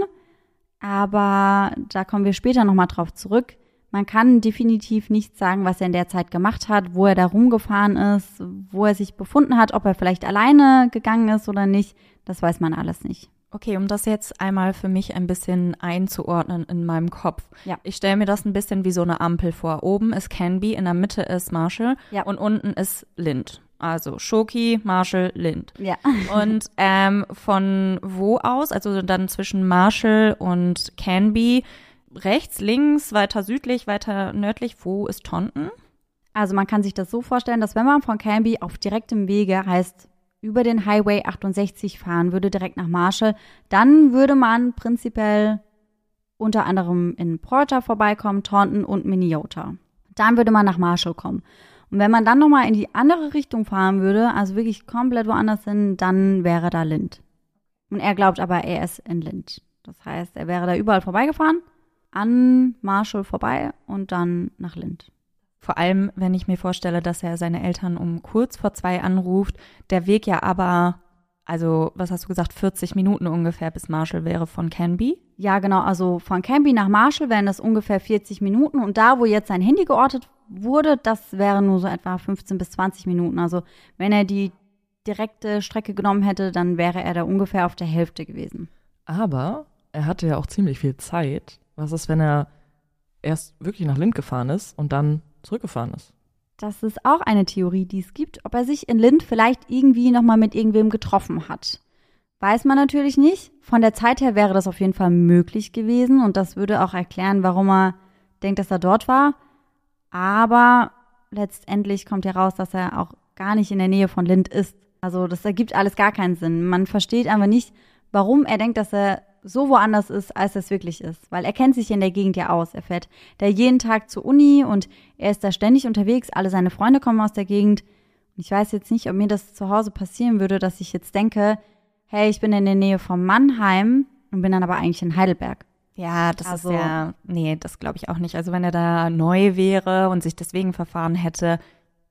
aber da kommen wir später nochmal drauf zurück. Man kann definitiv nicht sagen, was er in der Zeit gemacht hat, wo er da rumgefahren ist, wo er sich befunden hat, ob er vielleicht alleine gegangen ist oder nicht. Das weiß man alles nicht. Okay, um das jetzt einmal für mich ein bisschen einzuordnen in meinem Kopf. Ja. Ich stelle mir das ein bisschen wie so eine Ampel vor. Oben ist Canby, in der Mitte ist Marshall Ja. und unten ist Lind. Also Schoki, Marshall, Lind. Ja. Und ähm, von wo aus, also dann zwischen Marshall und Canby, rechts, links, weiter südlich, weiter nördlich, wo ist Taunton? Also man kann sich das so vorstellen, dass wenn man von Canby auf direktem Wege, heißt über den Highway achtundsechzig fahren würde, direkt nach Marshall, dann würde man prinzipiell unter anderem in Porter vorbeikommen, Taunton und Minneota. Dann würde man nach Marshall kommen. Und wenn man dann nochmal in die andere Richtung fahren würde, also wirklich komplett woanders hin, dann wäre da Lind. Und er glaubt aber, er ist in Lind. Das heißt, er wäre da überall vorbeigefahren, an Marshall vorbei und dann nach Lind. Vor allem, wenn ich mir vorstelle, dass er seine Eltern um kurz vor zwei anruft, der Weg ja aber, also was hast du gesagt, vierzig Minuten ungefähr bis Marshall wäre von Canby? Ja, genau, also von Canby nach Marshall wären das ungefähr vierzig Minuten und da, wo jetzt sein Handy geortet wurde, das wäre nur so etwa fünfzehn bis zwanzig Minuten. Also wenn er die direkte Strecke genommen hätte, dann wäre er da ungefähr auf der Hälfte gewesen. Aber er hatte ja auch ziemlich viel Zeit, Was ist, wenn er erst wirklich nach Lindt gefahren ist und dann zurückgefahren ist? Das ist auch eine Theorie, die es gibt, ob er sich in Lindt vielleicht irgendwie nochmal mit irgendwem getroffen hat. Weiß man natürlich nicht. Von der Zeit her wäre das auf jeden Fall möglich gewesen und das würde auch erklären, warum er denkt, dass er dort war. Aber letztendlich kommt ja raus, dass er auch gar nicht in der Nähe von Lindt ist. Also das ergibt alles gar keinen Sinn. Man versteht einfach nicht, warum er denkt, dass er so woanders ist, als es wirklich ist. Weil er kennt sich in der Gegend ja aus. Er fährt da jeden Tag zur Uni und er ist da ständig unterwegs. Alle seine Freunde kommen aus der Gegend. Und ich weiß jetzt nicht, ob mir das zu Hause passieren würde, dass ich jetzt denke, hey, ich bin in der Nähe von Mannheim und bin dann aber eigentlich in Heidelberg. Ja, das Also- ist ja, nee, das glaube ich auch nicht. Also wenn er da neu wäre und sich deswegen verfahren hätte,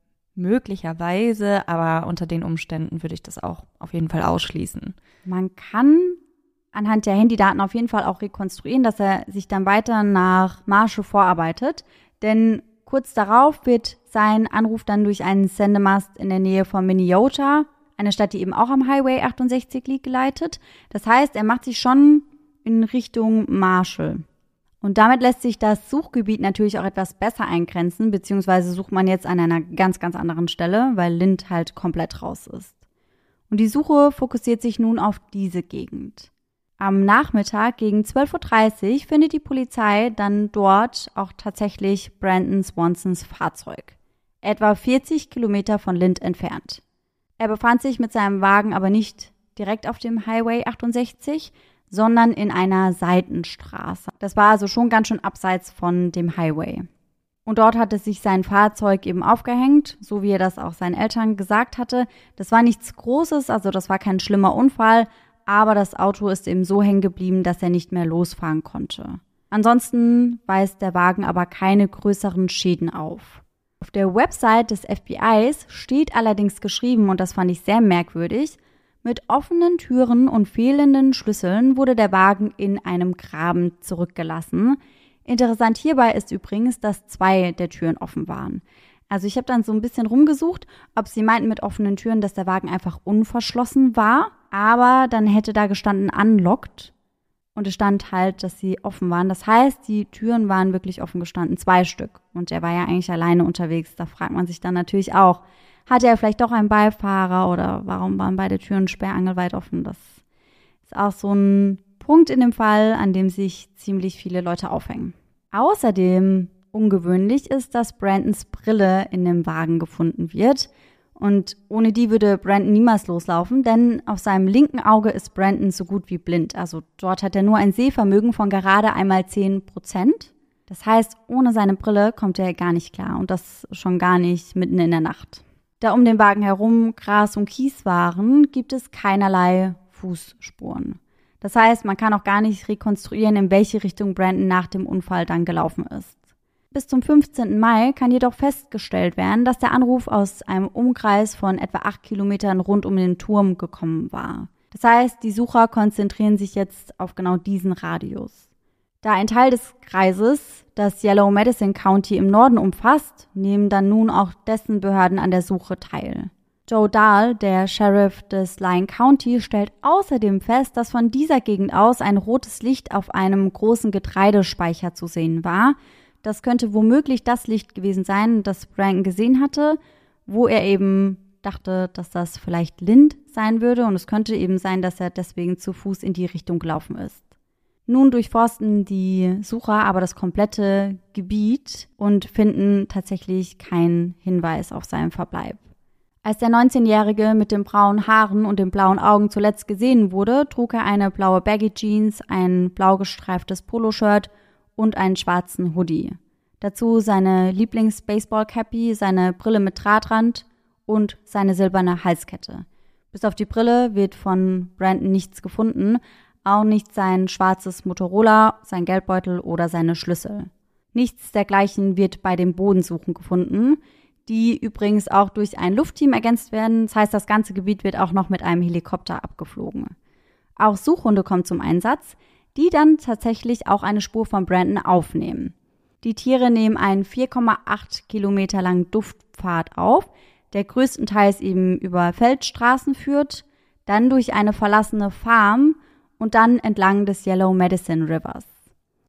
möglicherweise, aber unter den Umständen würde ich das auch auf jeden Fall ausschließen. Man kann anhand der Handydaten auf jeden Fall auch rekonstruieren, dass er sich dann weiter nach Marshall vorarbeitet. Denn kurz darauf wird sein Anruf dann durch einen Sendemast in der Nähe von Minneota, eine Stadt, die eben auch am Highway achtundsechzig liegt, geleitet. Das heißt, er macht sich schon in Richtung Marshall. Und damit lässt sich das Suchgebiet natürlich auch etwas besser eingrenzen, beziehungsweise sucht man jetzt an einer ganz, ganz anderen Stelle, weil Lindt halt komplett raus ist. Und die Suche fokussiert sich nun auf diese Gegend. Am Nachmittag gegen zwölf Uhr dreißig findet die Polizei dann dort auch tatsächlich Brandon Swansons Fahrzeug, etwa vierzig Kilometer von Lindt entfernt. Er befand sich mit seinem Wagen aber nicht direkt auf dem Highway achtundsechzig, sondern in einer Seitenstraße. Das war also schon ganz schön abseits von dem Highway. Und dort hatte sich sein Fahrzeug eben aufgehängt, so wie er das auch seinen Eltern gesagt hatte. Das war nichts Großes, also das war kein schlimmer Unfall, aber das Auto ist eben so hängen geblieben, dass er nicht mehr losfahren konnte. Ansonsten weist der Wagen aber keine größeren Schäden auf. Auf der Website des F B Is steht allerdings geschrieben, und das fand ich sehr merkwürdig, mit offenen Türen und fehlenden Schlüsseln wurde der Wagen in einem Graben zurückgelassen. Interessant hierbei ist übrigens, dass zwei der Türen offen waren. Also ich habe dann so ein bisschen rumgesucht, ob sie meinten mit offenen Türen, dass der Wagen einfach unverschlossen war. Aber dann hätte da gestanden unlocked und es stand halt, dass sie offen waren. Das heißt, die Türen waren wirklich offen gestanden, zwei Stück. Und er war ja eigentlich alleine unterwegs. Da fragt man sich dann natürlich auch, hatte er vielleicht doch einen Beifahrer oder warum waren beide Türen sperrangelweit offen? Das ist auch so ein Punkt in dem Fall, an dem sich ziemlich viele Leute aufhängen. Außerdem ungewöhnlich ist, dass Brandons Brille in dem Wagen gefunden wird. Und ohne die würde Brandon niemals loslaufen, denn auf seinem linken Auge ist Brandon so gut wie blind. Also dort hat er nur ein Sehvermögen von gerade einmal zehn Prozent. Das heißt, ohne seine Brille kommt er gar nicht klar und das schon gar nicht mitten in der Nacht. Da um den Wagen herum Gras und Kies waren, gibt es keinerlei Fußspuren. Das heißt, man kann auch gar nicht rekonstruieren, in welche Richtung Brandon nach dem Unfall dann gelaufen ist. Bis zum fünfzehnten Mai kann jedoch festgestellt werden, dass der Anruf aus einem Umkreis von etwa acht Kilometern rund um den Turm gekommen war. Das heißt, die Sucher konzentrieren sich jetzt auf genau diesen Radius. Da ein Teil des Kreises das Yellow Medicine County im Norden umfasst, nehmen dann nun auch dessen Behörden an der Suche teil. Joe Dahl, der Sheriff des Lyon County, stellt außerdem fest, dass von dieser Gegend aus ein rotes Licht auf einem großen Getreidespeicher zu sehen war. Das könnte womöglich das Licht gewesen sein, das Brandon gesehen hatte, wo er eben dachte, dass das vielleicht Lindt sein würde. Und es könnte eben sein, dass er deswegen zu Fuß in die Richtung gelaufen ist. Nun durchforsten die Sucher aber das komplette Gebiet und finden tatsächlich keinen Hinweis auf seinen Verbleib. Als der neunzehnjährige mit den braunen Haaren und den blauen Augen zuletzt gesehen wurde, trug er eine blaue Baggy Jeans, ein blau gestreiftes Poloshirt und einen schwarzen Hoodie. Dazu seine Lieblings-Baseball-Cappy, seine Brille mit Drahtrand und seine silberne Halskette. Bis auf die Brille wird von Brandon nichts gefunden, auch nicht sein schwarzes Motorola, sein Geldbeutel oder seine Schlüssel. Nichts dergleichen wird bei den Bodensuchen gefunden, die übrigens auch durch ein Luftteam ergänzt werden. Das heißt, das ganze Gebiet wird auch noch mit einem Helikopter abgeflogen. Auch Suchhunde kommen zum Einsatz, die dann tatsächlich auch eine Spur von Brandon aufnehmen. Die Tiere nehmen einen vier Komma acht Kilometer langen Duftpfad auf, der größtenteils eben über Feldstraßen führt, dann durch eine verlassene Farm und dann entlang des Yellow Medicine Rivers.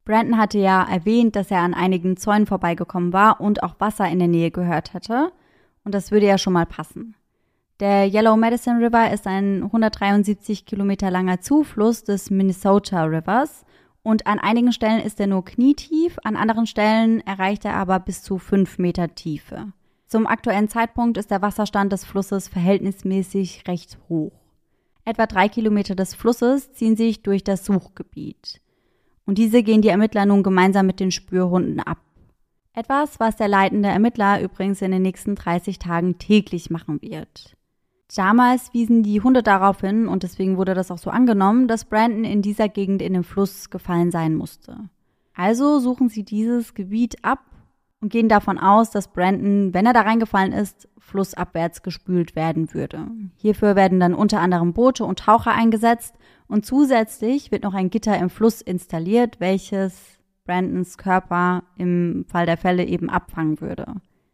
Brandon hatte ja erwähnt, dass er an einigen Zäunen vorbeigekommen war und auch Wasser in der Nähe gehört hätte. Und das würde ja schon mal passen. Der Yellow Medicine River ist ein hundertdreiundsiebzig Kilometer langer Zufluss des Minnesota Rivers. Und an einigen Stellen ist er nur knietief, an anderen Stellen erreicht er aber bis zu fünf Meter Tiefe. Zum aktuellen Zeitpunkt ist der Wasserstand des Flusses verhältnismäßig recht hoch. Etwa drei Kilometer des Flusses ziehen sich durch das Suchgebiet. Und diese gehen die Ermittler nun gemeinsam mit den Spürhunden ab. Etwas, was der leitende Ermittler übrigens in den nächsten dreißig Tagen täglich machen wird. Damals wiesen die Hunde darauf hin, und deswegen wurde das auch so angenommen, dass Brandon in dieser Gegend in den Fluss gefallen sein musste. Also suchen sie dieses Gebiet ab und gehen davon aus, dass Brandon, wenn er da reingefallen ist, flussabwärts gespült werden würde. Hierfür werden dann unter anderem Boote und Taucher eingesetzt und zusätzlich wird noch ein Gitter im Fluss installiert, welches Brandons Körper im Fall der Fälle eben abfangen würde.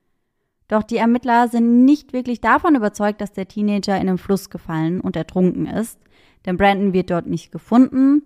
Doch die Ermittler sind nicht wirklich davon überzeugt, dass der Teenager in den Fluss gefallen und ertrunken ist, denn Brandon wird dort nicht gefunden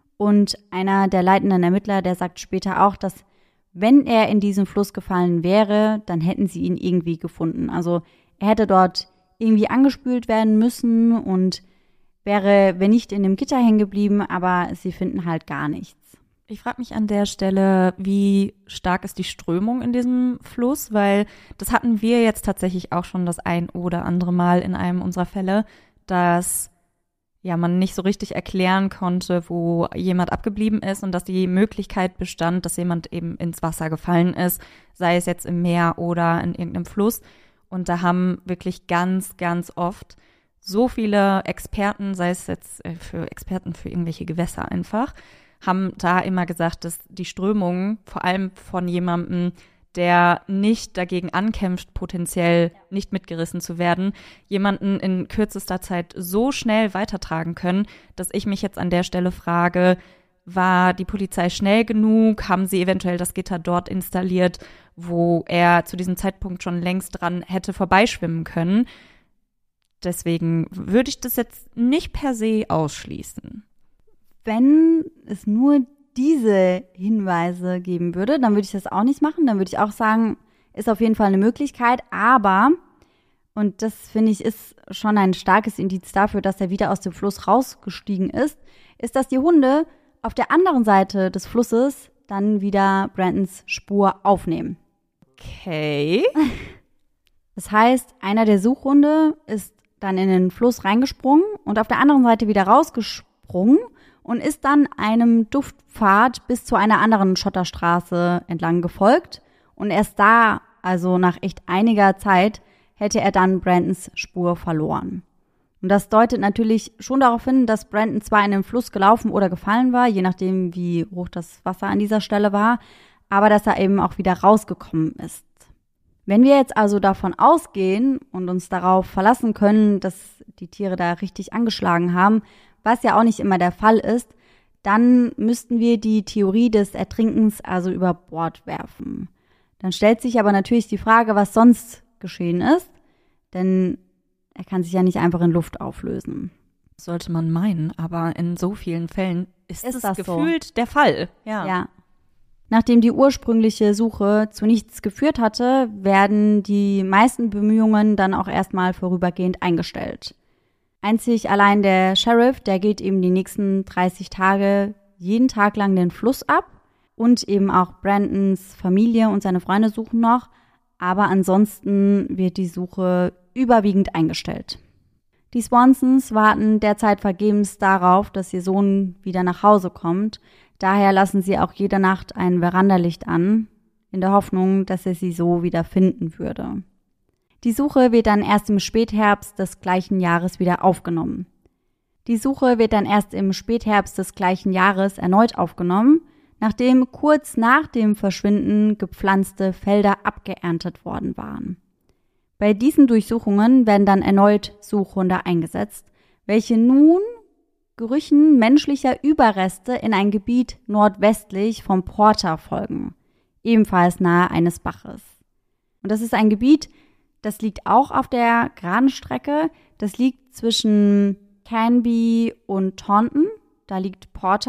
und einer der leitenden Ermittler, der sagt später auch, dass wenn er in diesen Fluss gefallen wäre, dann hätten sie ihn irgendwie gefunden. Also er hätte dort irgendwie angespült werden müssen und wäre, wenn nicht, in dem Gitter hängen geblieben, aber sie finden halt gar nichts. Ich frage mich an der Stelle, wie stark ist die Strömung in diesem Fluss, weil das hatten wir jetzt tatsächlich auch schon das ein oder andere Mal in einem unserer Fälle, dass ja man nicht so richtig erklären konnte, wo jemand abgeblieben ist und dass die Möglichkeit bestand, dass jemand eben ins Wasser gefallen ist, sei es jetzt im Meer oder in irgendeinem Fluss. Und da haben wirklich ganz, ganz oft so viele Experten, sei es jetzt für Experten für irgendwelche Gewässer einfach, haben da immer gesagt, dass die Strömung vor allem von jemandem, der nicht dagegen ankämpft, potenziell nicht mitgerissen zu werden, jemanden in kürzester Zeit so schnell weitertragen können, dass ich mich jetzt an der Stelle frage, war die Polizei schnell genug? Haben sie eventuell das Gitter dort installiert, wo er zu diesem Zeitpunkt schon längst dran hätte vorbeischwimmen können? Deswegen würde ich das jetzt nicht per se ausschließen. Wenn es nur diese Hinweise geben würde, dann würde ich das auch nicht machen. Dann würde ich auch sagen, ist auf jeden Fall eine Möglichkeit. Aber, und das finde ich ist schon ein starkes Indiz dafür, dass er wieder aus dem Fluss rausgestiegen ist, ist, dass die Hunde auf der anderen Seite des Flusses dann wieder Brandons Spur aufnehmen. Okay. Das heißt, einer der Suchhunde ist dann in den Fluss reingesprungen und auf der anderen Seite wieder rausgesprungen und ist dann einem Duftpfad bis zu einer anderen Schotterstraße entlang gefolgt. Und erst da, also nach echt einiger Zeit, hätte er dann Brandons Spur verloren. Und das deutet natürlich schon darauf hin, dass Brandon zwar in den Fluss gelaufen oder gefallen war, je nachdem, wie hoch das Wasser an dieser Stelle war, aber dass er eben auch wieder rausgekommen ist. Wenn wir jetzt also davon ausgehen und uns darauf verlassen können, dass die Tiere da richtig angeschlagen haben, was ja auch nicht immer der Fall ist, dann müssten wir die Theorie des Ertrinkens also über Bord werfen. Dann stellt sich aber natürlich die Frage, was sonst geschehen ist, denn er kann sich ja nicht einfach in Luft auflösen. Sollte man meinen, aber in so vielen Fällen ist, Ist es das gefühlt so? Der Fall. Ja. Ja. Nachdem die ursprüngliche Suche zu nichts geführt hatte, werden die meisten Bemühungen dann auch erstmal vorübergehend eingestellt. Einzig allein der Sheriff, der geht eben die nächsten dreißig Tage jeden Tag lang den Fluss ab und eben auch Brandons Familie und seine Freunde suchen noch, aber ansonsten wird die Suche überwiegend eingestellt. Die Swansons warten derzeit vergebens darauf, dass ihr Sohn wieder nach Hause kommt. Daher lassen sie auch jede Nacht ein Verandalicht an, in der Hoffnung, dass er sie so wieder finden würde. Die Suche wird dann erst im Spätherbst des gleichen Jahres wieder aufgenommen. Die Suche wird dann erst im Spätherbst des gleichen Jahres erneut aufgenommen, nachdem kurz nach dem Verschwinden gepflanzte Felder abgeerntet worden waren. Bei diesen Durchsuchungen werden dann erneut Suchhunde eingesetzt, welche nun Gerüchen menschlicher Überreste in ein Gebiet nordwestlich vom Porter folgen, ebenfalls nahe eines Baches. Und das ist ein Gebiet, das liegt auch auf der geraden Strecke. Das liegt zwischen Canby und Taunton. Da liegt Porter.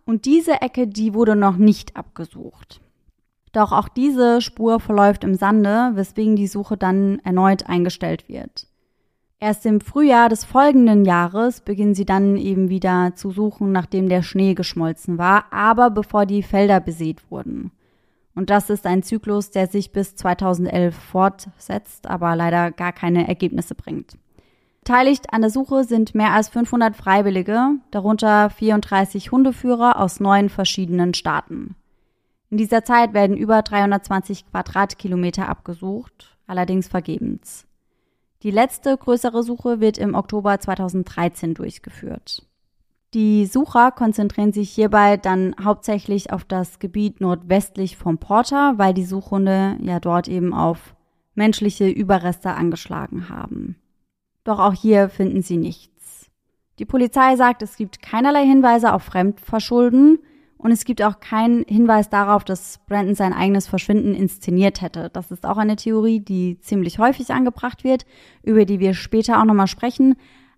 und diese Ecke, die wurde noch nicht abgesucht. Doch auch diese Spur verläuft im Sande, weswegen die Suche dann erneut eingestellt wird. Erst im Frühjahr des folgenden Jahres beginnen sie dann eben wieder zu suchen, nachdem der Schnee geschmolzen war, aber bevor die Felder besät wurden. Und das ist ein Zyklus, der sich bis zweitausendelf fortsetzt, aber leider gar keine Ergebnisse bringt. Beteiligt an der Suche sind mehr als fünfhundert Freiwillige, darunter vierunddreißig Hundeführer aus neun verschiedenen Staaten. In dieser Zeit werden über dreihundertzwanzig Quadratkilometer abgesucht, allerdings vergebens. Die letzte größere Suche wird im Oktober zweitausenddreizehn durchgeführt. Die Sucher konzentrieren sich hierbei dann hauptsächlich auf das Gebiet nordwestlich vom Porter, weil die Suchhunde ja dort eben auf menschliche Überreste angeschlagen haben. Doch auch hier finden sie nichts. Die Polizei sagt, es gibt keinerlei Hinweise auf Fremdverschulden und es gibt auch keinen Hinweis darauf, dass Brandon sein eigenes Verschwinden inszeniert hätte. Das ist auch eine Theorie, die ziemlich häufig angebracht wird, über die wir später auch nochmal sprechen.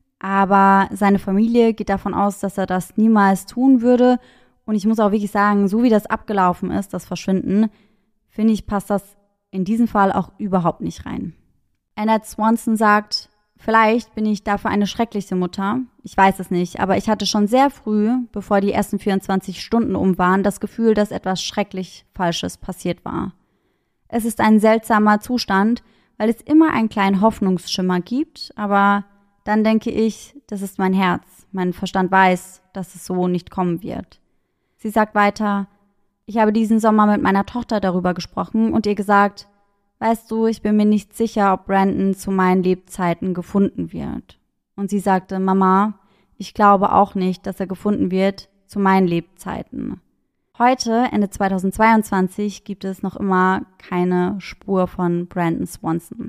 Aber seine Familie geht davon aus, dass er das niemals tun würde. Und ich muss auch wirklich sagen, so wie das abgelaufen ist, das Verschwinden, finde ich, passt das in diesem Fall auch überhaupt nicht rein. Annette Swanson sagt, vielleicht bin ich dafür eine schreckliche Mutter. Ich weiß es nicht, aber ich hatte schon sehr früh, bevor die ersten vierundzwanzig Stunden um waren, das Gefühl, dass etwas schrecklich Falsches passiert war. Es ist ein seltsamer Zustand, weil es immer einen kleinen Hoffnungsschimmer gibt, aber dann denke ich, das ist mein Herz. Mein Verstand weiß, dass es so nicht kommen wird. Sie sagt weiter, ich habe diesen Sommer mit meiner Tochter darüber gesprochen und ihr gesagt, weißt du, ich bin mir nicht sicher, ob Brandon zu meinen Lebzeiten gefunden wird. Und sie sagte, Mama, ich glaube auch nicht, dass er gefunden wird zu meinen Lebzeiten. Heute, Ende zweitausendzweiundzwanzig, gibt es noch immer keine Spur von Brandon Swanson.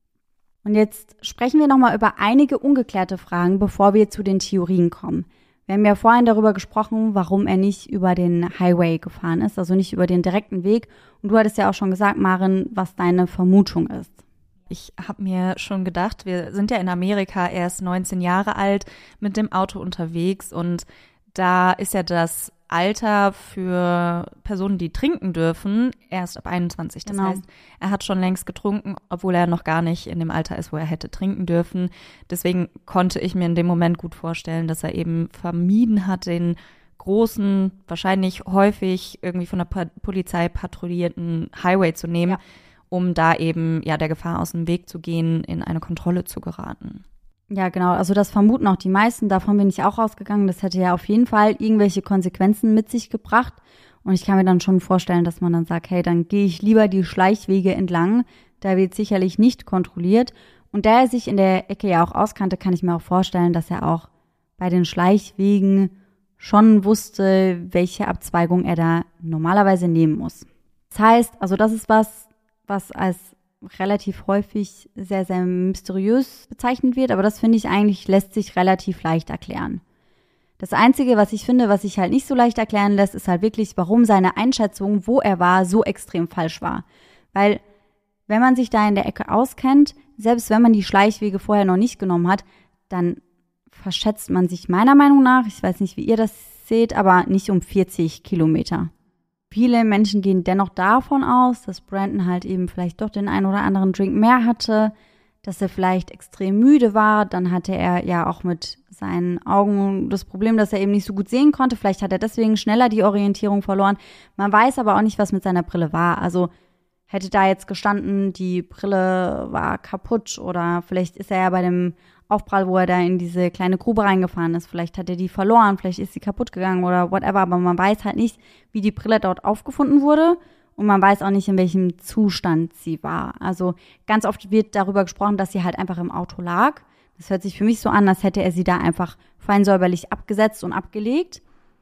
Und jetzt sprechen wir nochmal über einige ungeklärte Fragen, bevor wir zu den Theorien kommen. Wir haben ja vorhin darüber gesprochen, warum er nicht über den Highway gefahren ist, also nicht über den direkten Weg. Und du hattest ja auch schon gesagt, Maren, was deine Vermutung ist. Ich habe mir schon gedacht, wir sind ja in Amerika, er ist neunzehn Jahre alt, mit dem Auto unterwegs und da ist ja das Alter für Personen, die trinken dürfen, erst ab einundzwanzig. Das Genau. heißt, er hat schon längst getrunken, obwohl er noch gar nicht in dem Alter ist, wo er hätte trinken dürfen. Deswegen konnte ich mir in dem Moment gut vorstellen, dass er eben vermieden hat, den großen, wahrscheinlich häufig irgendwie von der pa- Polizei patrouillierten Highway zu nehmen, Ja. um da eben ja der Gefahr aus dem Weg zu gehen, in eine Kontrolle zu geraten. Ja, genau. Also das vermuten auch die meisten. Davon bin ich auch ausgegangen. Das hätte ja auf jeden Fall irgendwelche Konsequenzen mit sich gebracht. Und ich kann mir dann schon vorstellen, dass man dann sagt, hey, dann gehe ich lieber die Schleichwege entlang. Da wird sicherlich nicht kontrolliert. Und da er sich in der Ecke ja auch auskannte, kann ich mir auch vorstellen, dass er auch bei den Schleichwegen schon wusste, welche Abzweigung er da normalerweise nehmen muss. Das heißt, also das ist was, was als relativ häufig sehr, sehr mysteriös bezeichnet wird, aber das finde ich eigentlich, lässt sich relativ leicht erklären. Das Einzige, was ich finde, was sich halt nicht so leicht erklären lässt, ist halt wirklich, warum seine Einschätzung, wo er war, so extrem falsch war. Weil, wenn man sich da in der Ecke auskennt, selbst wenn man die Schleichwege vorher noch nicht genommen hat, dann verschätzt man sich meiner Meinung nach, ich weiß nicht, wie ihr das seht, aber nicht um vierzig Kilometer. Viele Menschen gehen dennoch davon aus, dass Brandon halt eben vielleicht doch den einen oder anderen Drink mehr hatte, dass er vielleicht extrem müde war. Dann hatte er ja auch mit seinen Augen das Problem, dass er eben nicht so gut sehen konnte. Vielleicht hat er deswegen schneller die Orientierung verloren. Man weiß aber auch nicht, was mit seiner Brille war. Also hätte da jetzt gestanden, die Brille war kaputt oder vielleicht ist er ja bei dem Aufprall, wo er da in diese kleine Grube reingefahren ist. Vielleicht hat er die verloren, vielleicht ist sie kaputt gegangen oder whatever. Aber man weiß halt nicht, wie die Brille dort aufgefunden wurde und man weiß auch nicht, in welchem Zustand sie war. Also ganz oft wird darüber gesprochen, dass sie halt einfach im Auto lag. Das hört sich für mich so an, als hätte er sie da einfach fein säuberlich abgesetzt und abgelegt.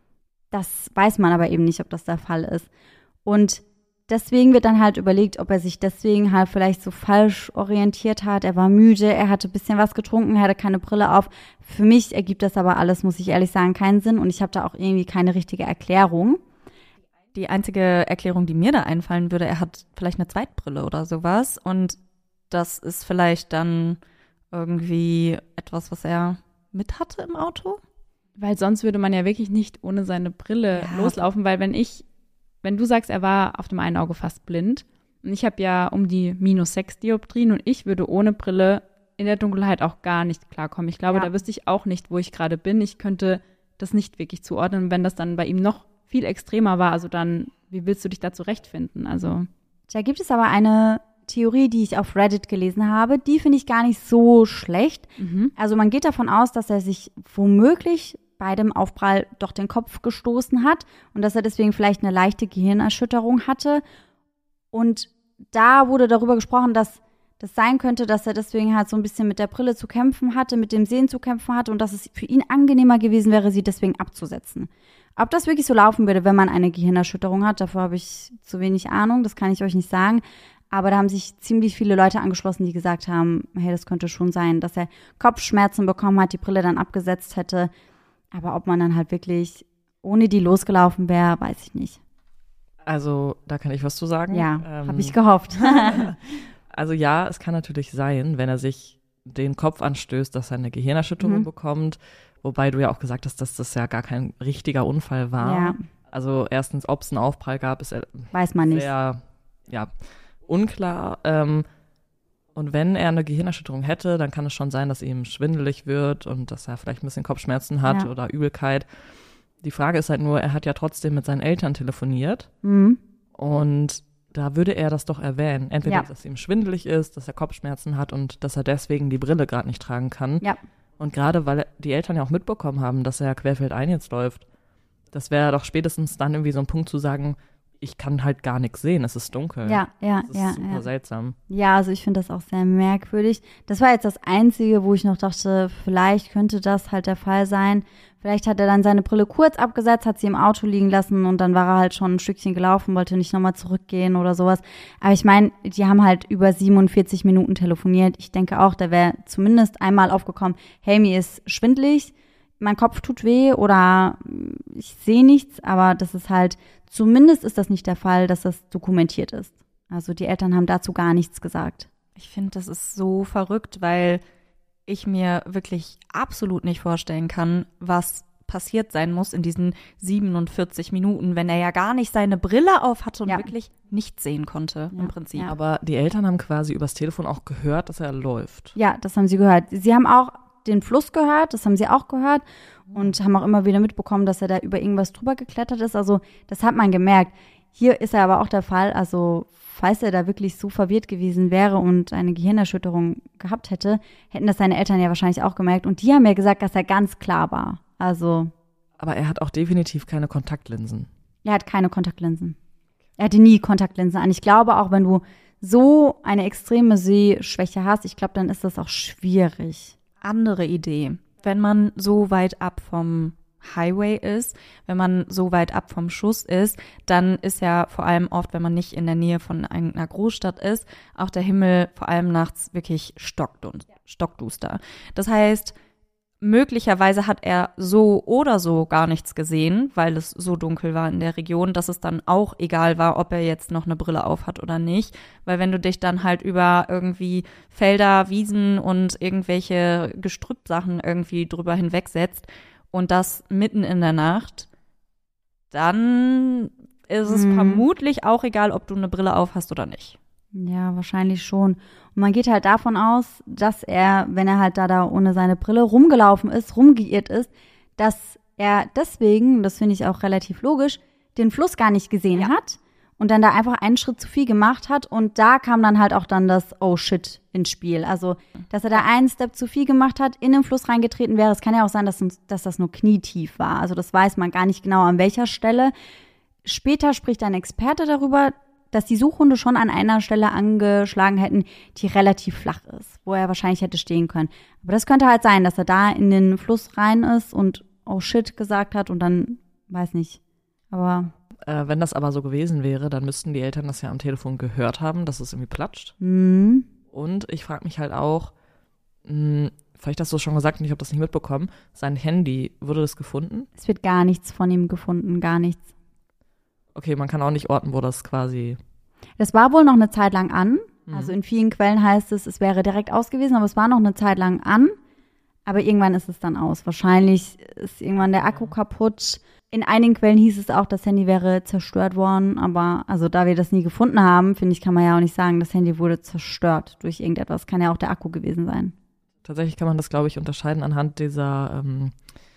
Das weiß man aber eben nicht, ob das der Fall ist. Und deswegen wird dann halt überlegt, ob er sich deswegen halt vielleicht so falsch orientiert hat. Er war müde, er hatte ein bisschen was getrunken, er hatte keine Brille auf. Für mich ergibt das aber alles, muss ich ehrlich sagen, keinen Sinn und ich habe da auch irgendwie keine richtige Erklärung. Die einzige Erklärung, die mir da einfallen würde, er hat vielleicht eine Zweitbrille oder sowas und das ist vielleicht dann irgendwie etwas, was er mit hatte im Auto. Weil sonst würde man ja wirklich nicht ohne seine Brille Ja. loslaufen, weil wenn ich, wenn du sagst, er war auf dem einen Auge fast blind und ich habe ja um die minus sechs Dioptrien und ich würde ohne Brille in der Dunkelheit auch gar nicht klarkommen. Ich glaube, Ja. da wüsste ich auch nicht, wo ich gerade bin. Ich könnte das nicht wirklich zuordnen. Und wenn das dann bei ihm noch viel extremer war, also dann, wie willst du dich da zurechtfinden? Also Da gibt es aber eine Theorie, die ich auf Reddit gelesen habe, die finde ich gar nicht so schlecht. mhm. Also man geht davon aus, dass er sich womöglich bei dem Aufprall doch den Kopf gestoßen hat und dass er deswegen vielleicht eine leichte Gehirnerschütterung hatte. Und da wurde darüber gesprochen, dass das sein könnte, dass er deswegen halt so ein bisschen mit der Brille zu kämpfen hatte, mit dem Sehen zu kämpfen hatte und dass es für ihn angenehmer gewesen wäre, sie deswegen abzusetzen. Ob das wirklich so laufen würde, wenn man eine Gehirnerschütterung hat, davor habe ich zu wenig Ahnung, das kann ich euch nicht sagen. Aber da haben sich ziemlich viele Leute angeschlossen, die gesagt haben, hey, das könnte schon sein, dass er Kopfschmerzen bekommen hat, die Brille dann abgesetzt hätte. Aber ob man dann halt wirklich ohne die losgelaufen wäre, weiß ich nicht. Also, da kann ich was zu sagen. Ja, Ähm, habe ich gehofft. Also ja, es kann natürlich sein, wenn er sich den Kopf anstößt, dass er eine Gehirnerschütterung Mhm. bekommt. Wobei du ja auch gesagt hast, dass das ja gar kein richtiger Unfall war. Ja. Also erstens, ob es einen Aufprall gab, ist Weiß man nicht. sehr ja, unklar. Ähm, und wenn er eine Gehirnerschütterung hätte, dann kann es schon sein, dass ihm schwindelig wird und dass er vielleicht ein bisschen Kopfschmerzen hat Ja. oder Übelkeit. Die Frage ist halt nur, er hat ja trotzdem mit seinen Eltern telefoniert Mhm. und da würde er das doch erwähnen. Entweder, Ja. dass ihm schwindelig ist, dass er Kopfschmerzen hat und dass er deswegen die Brille gerade nicht tragen kann. Ja. Und gerade, weil die Eltern ja auch mitbekommen haben, dass er querfeldein jetzt läuft, das wäre doch spätestens dann irgendwie so ein Punkt zu sagen, ich kann halt gar nichts sehen, es ist dunkel. Ja, ja, Das ist ja, super ja. seltsam. Ja, also ich finde das auch sehr merkwürdig. Das war jetzt das Einzige, wo ich noch dachte, vielleicht könnte das halt der Fall sein. Vielleicht hat er dann seine Brille kurz abgesetzt, hat sie im Auto liegen lassen und dann war er halt schon ein Stückchen gelaufen, wollte nicht nochmal zurückgehen oder sowas. Aber ich meine, die haben halt über siebenundvierzig Minuten telefoniert. Ich denke auch, da wäre zumindest einmal aufgekommen, hey, mir ist schwindelig, mein Kopf tut weh oder ich sehe nichts, aber das ist halt, zumindest ist das nicht der Fall, dass das dokumentiert ist. Also die Eltern haben dazu gar nichts gesagt. Ich finde, das ist so verrückt, weil ich mir wirklich absolut nicht vorstellen kann, was passiert sein muss in diesen siebenundvierzig Minuten, wenn er ja gar nicht seine Brille auf hatte und Ja. wirklich nichts sehen konnte Ja, im Prinzip. ja. Aber die Eltern haben quasi übers Telefon auch gehört, dass er läuft. Ja, das haben sie gehört. Sie haben auch den Fluss gehört, das haben sie auch gehört und haben auch immer wieder mitbekommen, dass er da über irgendwas drüber geklettert ist. Also das hat man gemerkt. Hier ist er aber auch der Fall, also falls er da wirklich so verwirrt gewesen wäre und eine Gehirnerschütterung gehabt hätte, hätten das seine Eltern ja wahrscheinlich auch gemerkt. Und die haben ja gesagt, dass er ganz klar war. Also Aber er hat auch definitiv keine Kontaktlinsen. er hat keine Kontaktlinsen. Er hatte nie Kontaktlinsen an. Ich glaube auch, wenn du so eine extreme Sehschwäche hast, ich glaube, dann ist das auch schwierig. Andere Idee. Wenn man so weit ab vom Highway ist, wenn man so weit ab vom Schuss ist, dann ist ja vor allem oft, wenn man nicht in der Nähe von einer Großstadt ist, auch der Himmel vor allem nachts wirklich stockdun- stockduster. Das heißt, möglicherweise hat er so oder so gar nichts gesehen, weil es so dunkel war in der Region, dass es dann auch egal war, ob er jetzt noch eine Brille auf hat oder nicht. Weil wenn du dich dann halt über irgendwie Felder, Wiesen und irgendwelche Gestrüppsachen irgendwie drüber hinwegsetzt und das mitten in der Nacht, dann ist es Mhm. vermutlich auch egal, ob du eine Brille auf hast oder nicht. Ja, wahrscheinlich schon. Und man geht halt davon aus, dass er, wenn er halt da, da ohne seine Brille rumgelaufen ist, rumgeirrt ist, dass er deswegen, das finde ich auch relativ logisch, den Fluss gar nicht gesehen hat und dann da einfach einen Schritt zu viel gemacht hat und da kam dann halt auch dann das Oh shit ins Spiel. Also, dass er da einen Step zu viel gemacht hat, in den Fluss reingetreten wäre. Es kann ja auch sein, dass, dass das nur knietief war. Also das weiß man gar nicht genau an welcher Stelle. Später spricht ein Experte darüber, dass die Suchhunde schon an einer Stelle angeschlagen hätten, die relativ flach ist, wo er wahrscheinlich hätte stehen können. Aber das könnte halt sein, dass er da in den Fluss rein ist und oh shit gesagt hat und dann, weiß nicht. Aber, Äh, wenn das aber so gewesen wäre, dann müssten die Eltern das ja am Telefon gehört haben, dass es irgendwie platscht. hm, Und ich frage mich halt auch, mh, vielleicht hast du es schon gesagt und ich habe das nicht mitbekommen, sein Handy, wurde das gefunden? es wird gar nichts von ihm gefunden, gar nichts. Okay, man kann auch nicht orten, wo das quasi. Das war wohl noch eine Zeit lang an. Mhm. Also in vielen Quellen heißt es, es wäre direkt aus gewesen, aber es war noch eine Zeit lang an. Aber irgendwann ist es dann aus. Wahrscheinlich ist irgendwann der Akku kaputt. In einigen Quellen hieß es auch, das Handy wäre zerstört worden. Aber also da wir das nie gefunden haben, finde ich, kann man ja auch nicht sagen, das Handy wurde zerstört durch irgendetwas. Kann ja auch der Akku gewesen sein. Tatsächlich kann man das, glaube ich, unterscheiden anhand dieser, ähm,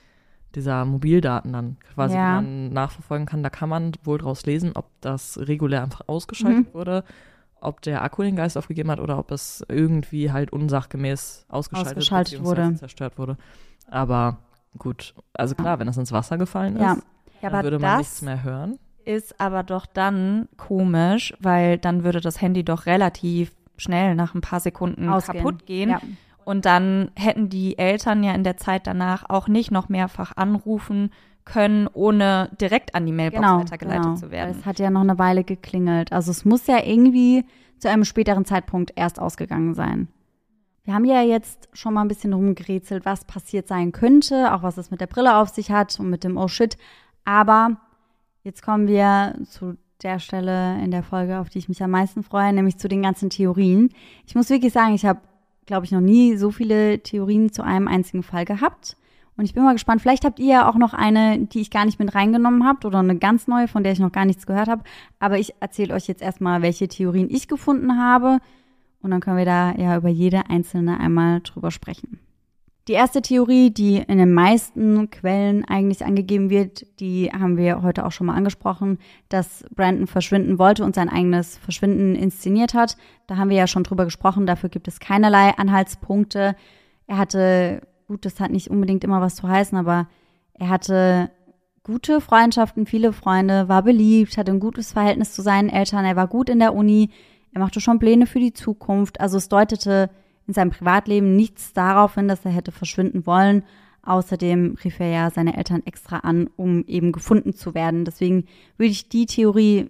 dieser Mobildaten dann quasi, Ja. die man nachverfolgen kann. Da kann man wohl draus lesen, ob das regulär einfach ausgeschaltet Mhm. wurde, ob der Akku den Geist aufgegeben hat oder ob es irgendwie halt unsachgemäß ausgeschaltet, Ausgeschaltet beziehungsweise wurde. zerstört wurde. Aber gut, also klar, wenn das ins Wasser gefallen ist, Ja. Ja, dann aber würde man das nichts mehr hören. ist aber doch dann komisch, weil dann würde das Handy doch relativ schnell nach ein paar Sekunden Ausgehen. kaputt gehen. Ja. Und dann hätten die Eltern ja in der Zeit danach auch nicht noch mehrfach anrufen können, ohne direkt an die Mailbox Genau, weitergeleitet genau. zu werden. Es hat ja noch eine Weile geklingelt. Also es muss ja irgendwie zu einem späteren Zeitpunkt erst ausgegangen sein. Wir haben ja jetzt schon mal ein bisschen rumgerätselt, was passiert sein könnte, auch was es mit der Brille auf sich hat und mit dem Oh shit. Aber jetzt kommen wir zu der Stelle in der Folge, auf die ich mich am meisten freue, nämlich zu den ganzen Theorien. Ich muss wirklich sagen, ich habe, glaube ich, noch nie so viele Theorien zu einem einzigen Fall gehabt. Und ich bin mal gespannt, vielleicht habt ihr ja auch noch eine, die ich gar nicht mit reingenommen habt oder eine ganz neue, von der ich noch gar nichts gehört habe. Aber ich erzähle euch jetzt erstmal, welche Theorien ich gefunden habe. Und dann können wir da ja über jede einzelne einmal drüber sprechen. Die erste Theorie, die in den meisten Quellen eigentlich angegeben wird, die haben wir heute auch schon mal angesprochen, dass Brandon verschwinden wollte und sein eigenes Verschwinden inszeniert hat. Da haben wir ja schon drüber gesprochen, dafür gibt es keinerlei Anhaltspunkte. Er hatte, gut, das hat nicht unbedingt immer was zu heißen, aber er hatte gute Freundschaften, viele Freunde, war beliebt, hatte ein gutes Verhältnis zu seinen Eltern, er war gut in der Uni, er machte schon Pläne für die Zukunft. Also es deutete in seinem Privatleben nichts darauf hin, dass er hätte verschwinden wollen. Außerdem rief er ja seine Eltern extra an, um eben gefunden zu werden. Deswegen würde ich die Theorie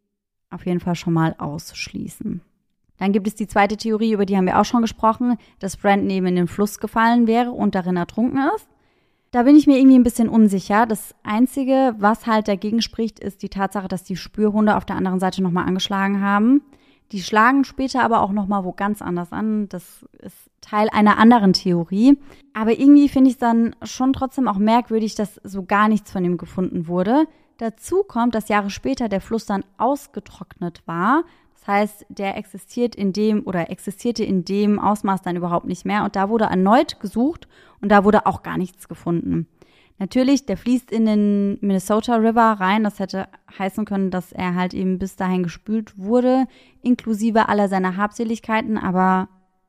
auf jeden Fall schon mal ausschließen. Dann gibt es die zweite Theorie, über die haben wir auch schon gesprochen, dass Brandon eben in den Fluss gefallen wäre und darin ertrunken ist. Da bin ich mir irgendwie ein bisschen unsicher. Das Einzige, was halt dagegen spricht, ist die Tatsache, dass die Spürhunde auf der anderen Seite nochmal angeschlagen haben. Die schlagen später aber auch nochmal wo ganz anders an. Das ist Teil einer anderen Theorie. Aber irgendwie finde ich es dann schon trotzdem auch merkwürdig, dass so gar nichts von ihm gefunden wurde. Dazu kommt, dass Jahre später der Fluss dann ausgetrocknet war. Das heißt, der existiert in dem oder existierte in dem Ausmaß dann überhaupt nicht mehr. Und da wurde erneut gesucht und da wurde auch gar nichts gefunden. Natürlich, der fließt in den Minnesota River rein. Das hätte heißen können, dass er halt eben bis dahin gespült wurde, inklusive aller seiner Habseligkeiten. Aber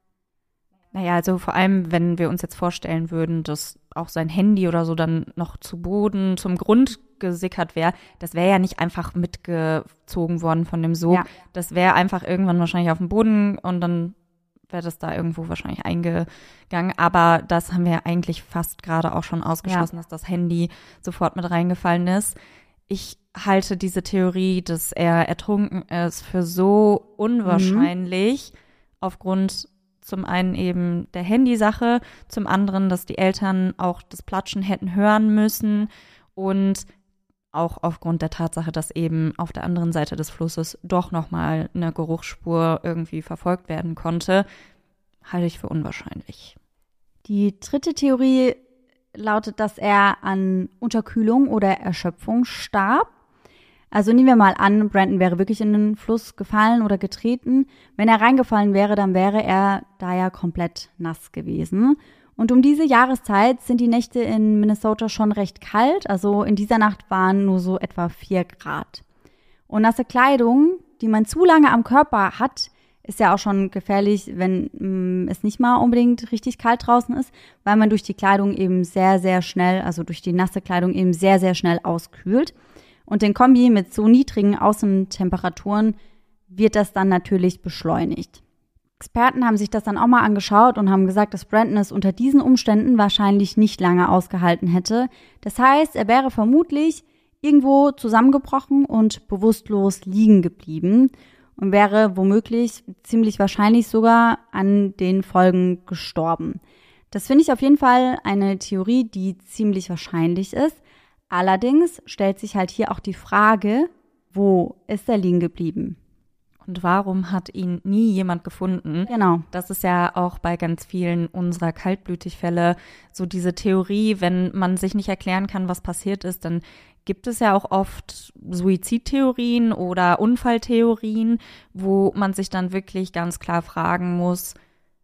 Naja, also vor allem, wenn wir uns jetzt vorstellen würden, dass auch sein Handy oder so dann noch zu Boden, zum Grund gesickert wäre, das wäre ja nicht einfach mitgezogen worden von dem Sog. Ja. Das wäre einfach irgendwann wahrscheinlich auf dem Boden und dann wäre das da irgendwo wahrscheinlich eingegangen. Aber das haben wir eigentlich fast gerade auch schon ausgeschlossen, Ja. dass das Handy sofort mit reingefallen ist. Ich halte diese Theorie, dass er ertrunken ist, für so unwahrscheinlich, mhm. aufgrund zum einen eben der Handysache, zum anderen, dass die Eltern auch das Platschen hätten hören müssen und auch aufgrund der Tatsache, dass eben auf der anderen Seite des Flusses doch nochmal eine Geruchsspur irgendwie verfolgt werden konnte, halte ich für unwahrscheinlich. Die dritte Theorie lautet, dass er an Unterkühlung oder Erschöpfung starb. Also nehmen wir mal an, Brandon wäre wirklich in den Fluss gefallen oder getreten. Wenn er reingefallen wäre, dann wäre er da ja komplett nass gewesen. Und um diese Jahreszeit sind die Nächte in Minnesota schon recht kalt. Also in dieser Nacht waren nur so etwa vier Grad. Und nasse Kleidung, die man zu lange am Körper hat, ist ja auch schon gefährlich, wenn mh, es nicht mal unbedingt richtig kalt draußen ist, weil man durch die Kleidung eben sehr, sehr schnell, also durch die nasse Kleidung eben sehr, sehr schnell auskühlt. Und in Kombi mit so niedrigen Außentemperaturen wird das dann natürlich beschleunigt. Experten haben sich das dann auch mal angeschaut und haben gesagt, dass Brandon es unter diesen Umständen wahrscheinlich nicht lange ausgehalten hätte. Das heißt, er wäre vermutlich irgendwo zusammengebrochen und bewusstlos liegen geblieben und wäre womöglich, ziemlich wahrscheinlich sogar an den Folgen gestorben. Das finde ich auf jeden Fall eine Theorie, die ziemlich wahrscheinlich ist. Allerdings stellt sich halt hier auch die Frage, wo ist er liegen geblieben? Und warum hat ihn nie jemand gefunden? Genau. Das ist ja auch bei ganz vielen unserer Kaltblütig-Fälle so diese Theorie, wenn man sich nicht erklären kann, was passiert ist, dann gibt es ja auch oft Suizidtheorien oder Unfalltheorien, wo man sich dann wirklich ganz klar fragen muss,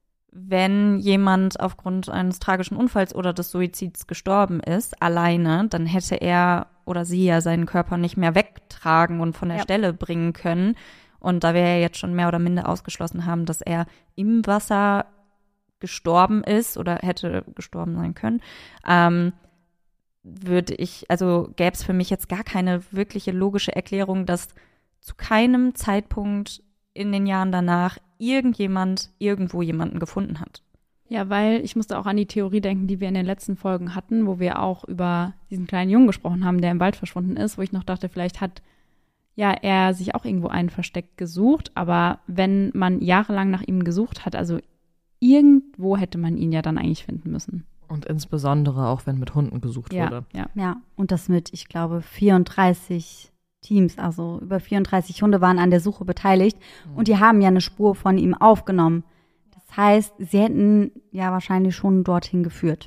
wenn jemand aufgrund eines tragischen Unfalls oder des Suizids gestorben ist, alleine, dann hätte er oder sie ja seinen Körper nicht mehr wegtragen und von der Ja. Stelle bringen können. Und da wir ja jetzt schon mehr oder minder ausgeschlossen haben, dass er im Wasser gestorben ist oder hätte gestorben sein können, ähm, würde ich, also gäbe es für mich jetzt gar keine wirkliche logische Erklärung, dass zu keinem Zeitpunkt in den Jahren danach irgendjemand irgendwo jemanden gefunden hat. Ja, weil ich musste auch an die Theorie denken, die wir in den letzten Folgen hatten, wo wir auch über diesen kleinen Jungen gesprochen haben, der im Wald verschwunden ist, wo ich noch dachte, vielleicht hat ja er sich auch irgendwo ein Versteck gesucht, aber wenn man jahrelang nach ihm gesucht hat, also irgendwo hätte man ihn ja dann eigentlich finden müssen. Und insbesondere auch, wenn mit Hunden gesucht Ja, wurde. ja. Ja, und das mit, ich glaube, vierunddreißig Teams, also über vierunddreißig Hunde waren an der Suche beteiligt und die haben ja eine Spur von ihm aufgenommen. Das heißt, sie hätten ja wahrscheinlich schon dorthin geführt.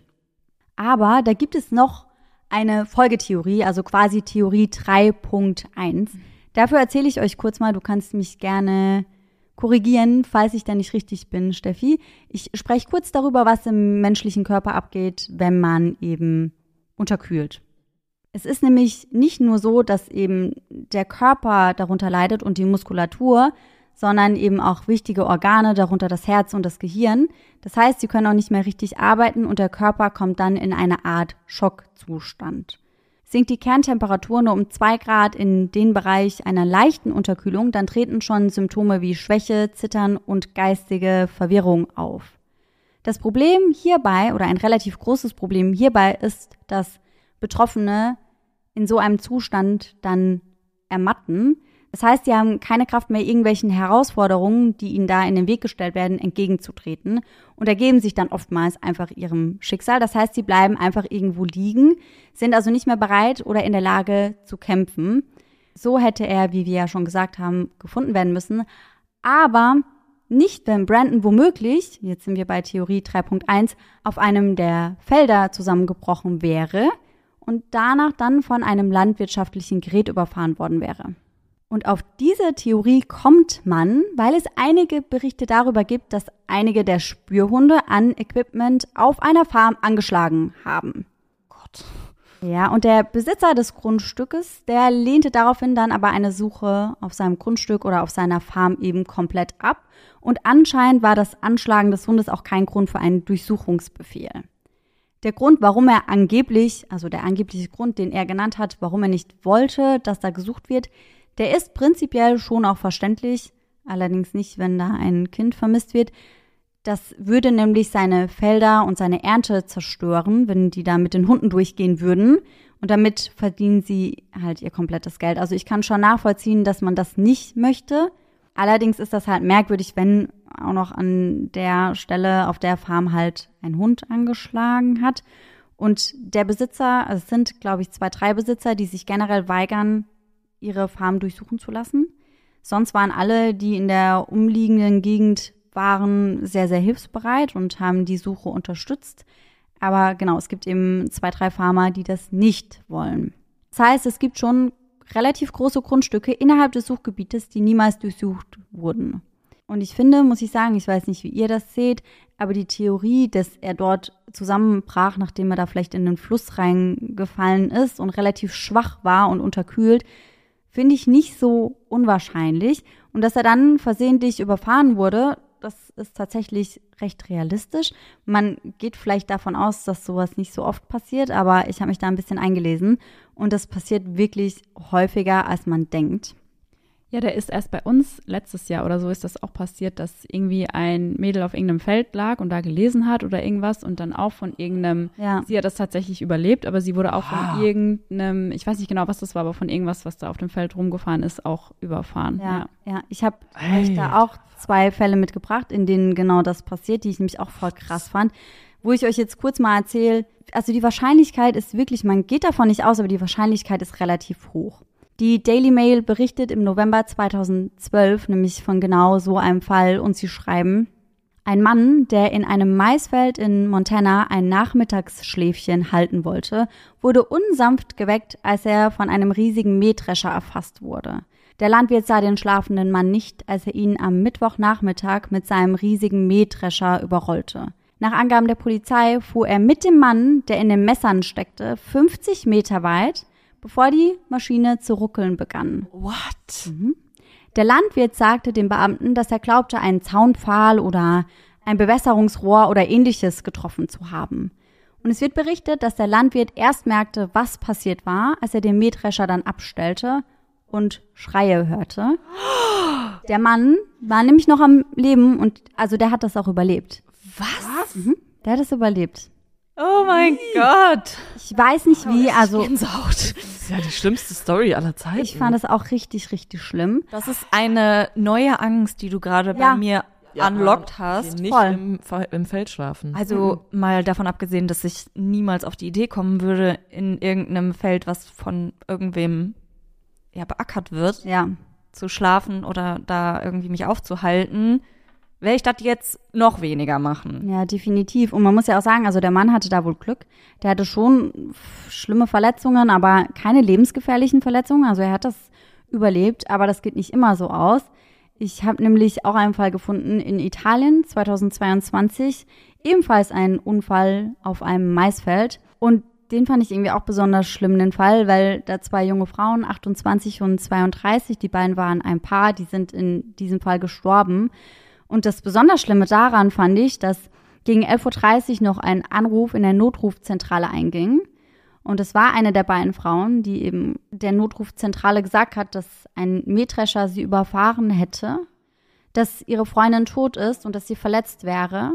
Aber da gibt es noch eine Folgetheorie, also quasi Theorie drei Punkt eins. Dafür erzähle ich euch kurz mal, du kannst mich gerne korrigieren, falls ich da nicht richtig bin, Steffi. Ich spreche kurz darüber, was im menschlichen Körper abgeht, wenn man eben unterkühlt. Es ist nämlich nicht nur so, dass eben der Körper darunter leidet und die Muskulatur, sondern eben auch wichtige Organe, darunter das Herz und das Gehirn. Das heißt, sie können auch nicht mehr richtig arbeiten und der Körper kommt dann in eine Art Schockzustand. Sinkt die Kerntemperatur nur um zwei Grad in den Bereich einer leichten Unterkühlung, dann treten schon Symptome wie Schwäche, Zittern und geistige Verwirrung auf. Das Problem hierbei, oder ein relativ großes Problem hierbei, ist, dass Betroffene in so einem Zustand dann ermatten. Das heißt, sie haben keine Kraft mehr, irgendwelchen Herausforderungen, die ihnen da in den Weg gestellt werden, entgegenzutreten und ergeben sich dann oftmals einfach ihrem Schicksal. Das heißt, sie bleiben einfach irgendwo liegen, sind also nicht mehr bereit oder in der Lage zu kämpfen. So hätte er, wie wir ja schon gesagt haben, gefunden werden müssen. Aber nicht, wenn Brandon womöglich, jetzt sind wir bei Theorie drei Punkt eins, auf einem der Felder zusammengebrochen wäre und danach dann von einem landwirtschaftlichen Gerät überfahren worden wäre. Und auf diese Theorie kommt man, weil es einige Berichte darüber gibt, dass einige der Spürhunde an Equipment auf einer Farm angeschlagen haben. Gott. Ja, und der Besitzer des Grundstückes, der lehnte daraufhin dann aber eine Suche auf seinem Grundstück oder auf seiner Farm eben komplett ab. Und anscheinend war das Anschlagen des Hundes auch kein Grund für einen Durchsuchungsbefehl. Der Grund, warum er angeblich, also der angebliche Grund, den er genannt hat, warum er nicht wollte, dass da gesucht wird, der ist prinzipiell schon auch verständlich, allerdings nicht, wenn da ein Kind vermisst wird. Das würde nämlich seine Felder und seine Ernte zerstören, wenn die da mit den Hunden durchgehen würden. Und damit verdienen sie halt ihr komplettes Geld. Also ich kann schon nachvollziehen, dass man das nicht möchte. Allerdings ist das halt merkwürdig, wenn auch noch an der Stelle auf der Farm halt ein Hund angeschlagen hat. Und der Besitzer, also es sind, glaube ich, zwei, drei Besitzer, die sich generell weigern, ihre Farm durchsuchen zu lassen. Sonst waren alle, die in der umliegenden Gegend waren, sehr, sehr hilfsbereit und haben die Suche unterstützt. Aber genau, es gibt eben zwei, drei Farmer, die das nicht wollen. Das heißt, es gibt schon relativ große Grundstücke innerhalb des Suchgebietes, die niemals durchsucht wurden. Und ich finde, muss ich sagen, ich weiß nicht, wie ihr das seht, aber die Theorie, dass er dort zusammenbrach, nachdem er da vielleicht in den Fluss reingefallen ist und relativ schwach war und unterkühlt, finde ich nicht so unwahrscheinlich. Und dass er dann versehentlich überfahren wurde, das ist tatsächlich recht realistisch. Man geht vielleicht davon aus, dass sowas nicht so oft passiert, aber ich habe mich da ein bisschen eingelesen und das passiert wirklich häufiger, als man denkt. Ja, der ist erst bei uns letztes Jahr oder so ist das auch passiert, dass irgendwie ein Mädel auf irgendeinem Feld lag und da gelesen hat oder irgendwas und dann auch von irgendeinem, Ja. sie hat das tatsächlich überlebt, aber sie wurde auch Ah. von irgendeinem, ich weiß nicht genau, was das war, aber von irgendwas, was da auf dem Feld rumgefahren ist, auch überfahren. Ja, Ja. ja. Ich habe euch da auch zwei Fälle mitgebracht, in denen genau das passiert, die ich nämlich auch voll krass fand, wo ich euch jetzt kurz mal erzähle. Also die Wahrscheinlichkeit ist wirklich, man geht davon nicht aus, aber die Wahrscheinlichkeit ist relativ hoch. Die Daily Mail berichtet im November zweitausendzwölf nämlich von genau so einem Fall und sie schreiben: Ein Mann, der in einem Maisfeld in Montana ein Nachmittagsschläfchen halten wollte, wurde unsanft geweckt, als er von einem riesigen Mähdrescher erfasst wurde. Der Landwirt sah den schlafenden Mann nicht, als er ihn am Mittwochnachmittag mit seinem riesigen Mähdrescher überrollte. Nach Angaben der Polizei fuhr er mit dem Mann, der in den Messern steckte, fünfzig Meter weit, bevor die Maschine zu ruckeln begann. What? Mhm. Der Landwirt sagte den Beamten, dass er glaubte, einen Zaunpfahl oder ein Bewässerungsrohr oder ähnliches getroffen zu haben. Und es wird berichtet, dass der Landwirt erst merkte, was passiert war, als er den Mähdrescher dann abstellte und Schreie hörte. Der Mann war nämlich noch am Leben und also der hat das auch überlebt. Was? Mhm. Der hat es überlebt. Oh mein Gott. Ich weiß nicht wie, also Gänsehaut. Das ist ja die schlimmste Story aller Zeiten. ich fand das auch richtig, richtig schlimm. Das ist eine neue Angst, die du gerade Ja. bei mir Ja, unlocked aber hast. Nicht Voll. im, Fe- im Feld schlafen. Also mal davon abgesehen, dass ich niemals auf die Idee kommen würde, in irgendeinem Feld, was von irgendwem ja beackert wird, Ja, zu schlafen oder da irgendwie mich aufzuhalten, werde ich das jetzt noch weniger machen. ja, definitiv. Und man muss ja auch sagen, also der Mann hatte da wohl Glück. Der hatte schon f- schlimme Verletzungen, aber keine lebensgefährlichen Verletzungen. Also er hat das überlebt, aber das geht nicht immer so aus. Ich habe nämlich auch einen Fall gefunden in Italien zweitausendzweiundzwanzig, ebenfalls einen Unfall auf einem Maisfeld. Und den fand ich irgendwie auch besonders schlimm, den Fall, weil da zwei junge Frauen, achtundzwanzig und zweiunddreißig, die beiden waren ein Paar, die sind in diesem Fall gestorben. Und das besonders Schlimme daran fand ich, dass gegen elf Uhr dreißig noch ein Anruf in der Notrufzentrale einging. Und es war eine der beiden Frauen, die eben der Notrufzentrale gesagt hat, dass ein Mähdrescher sie überfahren hätte, dass ihre Freundin tot ist und dass sie verletzt wäre.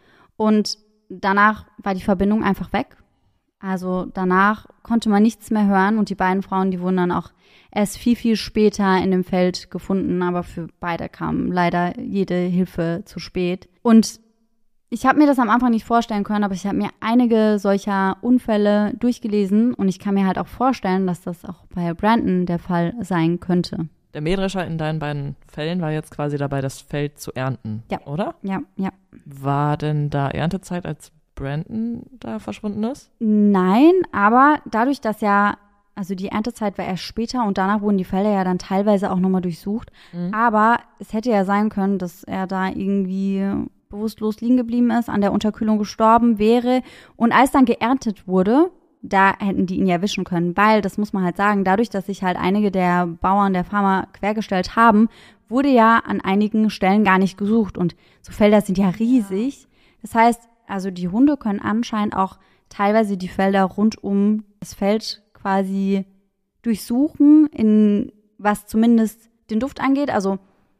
Und danach war die Verbindung einfach weg. Also danach konnte man nichts mehr hören und die beiden Frauen, die wurden dann auch erst viel, viel später in dem Feld gefunden, aber für beide kam leider jede Hilfe zu spät. Und ich habe mir das am Anfang nicht vorstellen können, aber ich habe mir einige solcher Unfälle durchgelesen und ich kann mir halt auch vorstellen, dass das auch bei Brandon der Fall sein könnte. Der Mähdrescher in deinen beiden Fällen war jetzt quasi dabei, das Feld zu ernten, Ja. oder? Ja, ja. War denn da Erntezeit, als Brandon da verschwunden ist? Nein, aber dadurch, dass ja, also die Erntezeit war erst später und danach wurden die Felder ja dann teilweise auch nochmal durchsucht. Mhm. Aber es hätte ja sein können, dass er da irgendwie bewusstlos liegen geblieben ist, an der Unterkühlung gestorben wäre. Und als dann geerntet wurde, da hätten die ihn ja erwischen können, weil, das muss man halt sagen, dadurch, dass sich halt einige der Bauern, der Farmer quergestellt haben, wurde ja an einigen Stellen gar nicht gesucht. Und so Felder sind ja riesig. Das heißt, also die Hunde können anscheinend auch teilweise die Felder rund um das Feld quasi durchsuchen, in was zumindest den Duft angeht. Also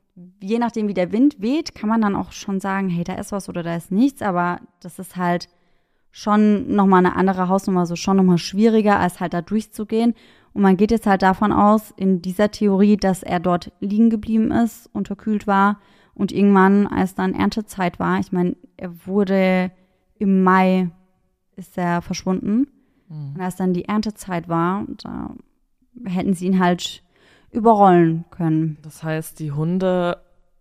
je nachdem, wie der Wind weht, kann man dann auch schon sagen, hey, da ist was oder da ist nichts. Aber das ist halt schon nochmal eine andere Hausnummer, so schon nochmal schwieriger, als halt da durchzugehen. Und man geht jetzt halt davon aus, in dieser Theorie, dass er dort liegen geblieben ist, unterkühlt war und irgendwann, als dann Erntezeit war, ich meine, er wurde im Mai, ist er verschwunden. Mhm. Und als dann die Erntezeit war, da hätten sie ihn halt überrollen können. Das heißt, die Hunde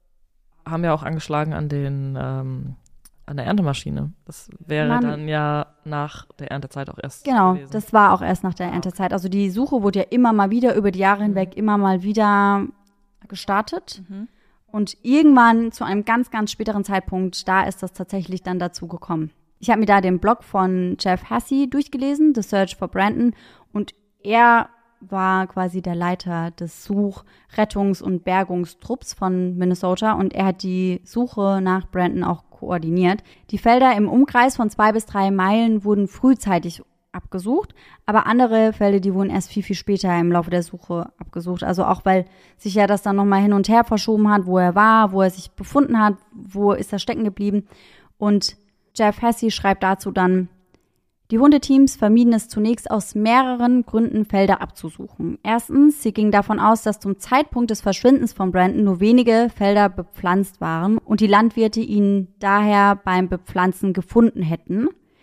haben ja auch angeschlagen an den ähm, an der Erntemaschine. Das wäre Man- dann ja nach der Erntezeit auch erst Genau, gewesen. das war auch erst nach der Erntezeit. Also die Suche wurde ja immer mal wieder über die Jahre hinweg immer mal wieder gestartet. Mhm. Und irgendwann zu einem ganz, ganz späteren Zeitpunkt, da ist das tatsächlich dann dazu gekommen. Ich habe mir da den Blog von Jeff Hussey durchgelesen, The Search for Brandon. Und er war quasi der Leiter des Such-, Rettungs- und Bergungstrupps von Minnesota. Und er hat die Suche nach Brandon auch koordiniert. Die Felder im Umkreis von zwei bis drei Meilen wurden frühzeitig abgesucht, aber andere Felder, die wurden erst viel, viel später im Laufe der Suche abgesucht. Also auch, weil sich ja das dann nochmal hin und her verschoben hat, wo er war, wo er sich befunden hat, wo ist er stecken geblieben. Und Jeff Hussey schreibt dazu dann, die Hundeteams vermieden es zunächst aus mehreren Gründen, Felder abzusuchen. Erstens, sie gingen davon aus, dass zum Zeitpunkt des Verschwindens von Brandon nur wenige Felder bepflanzt waren und die Landwirte ihn daher beim Bepflanzen gefunden hätten.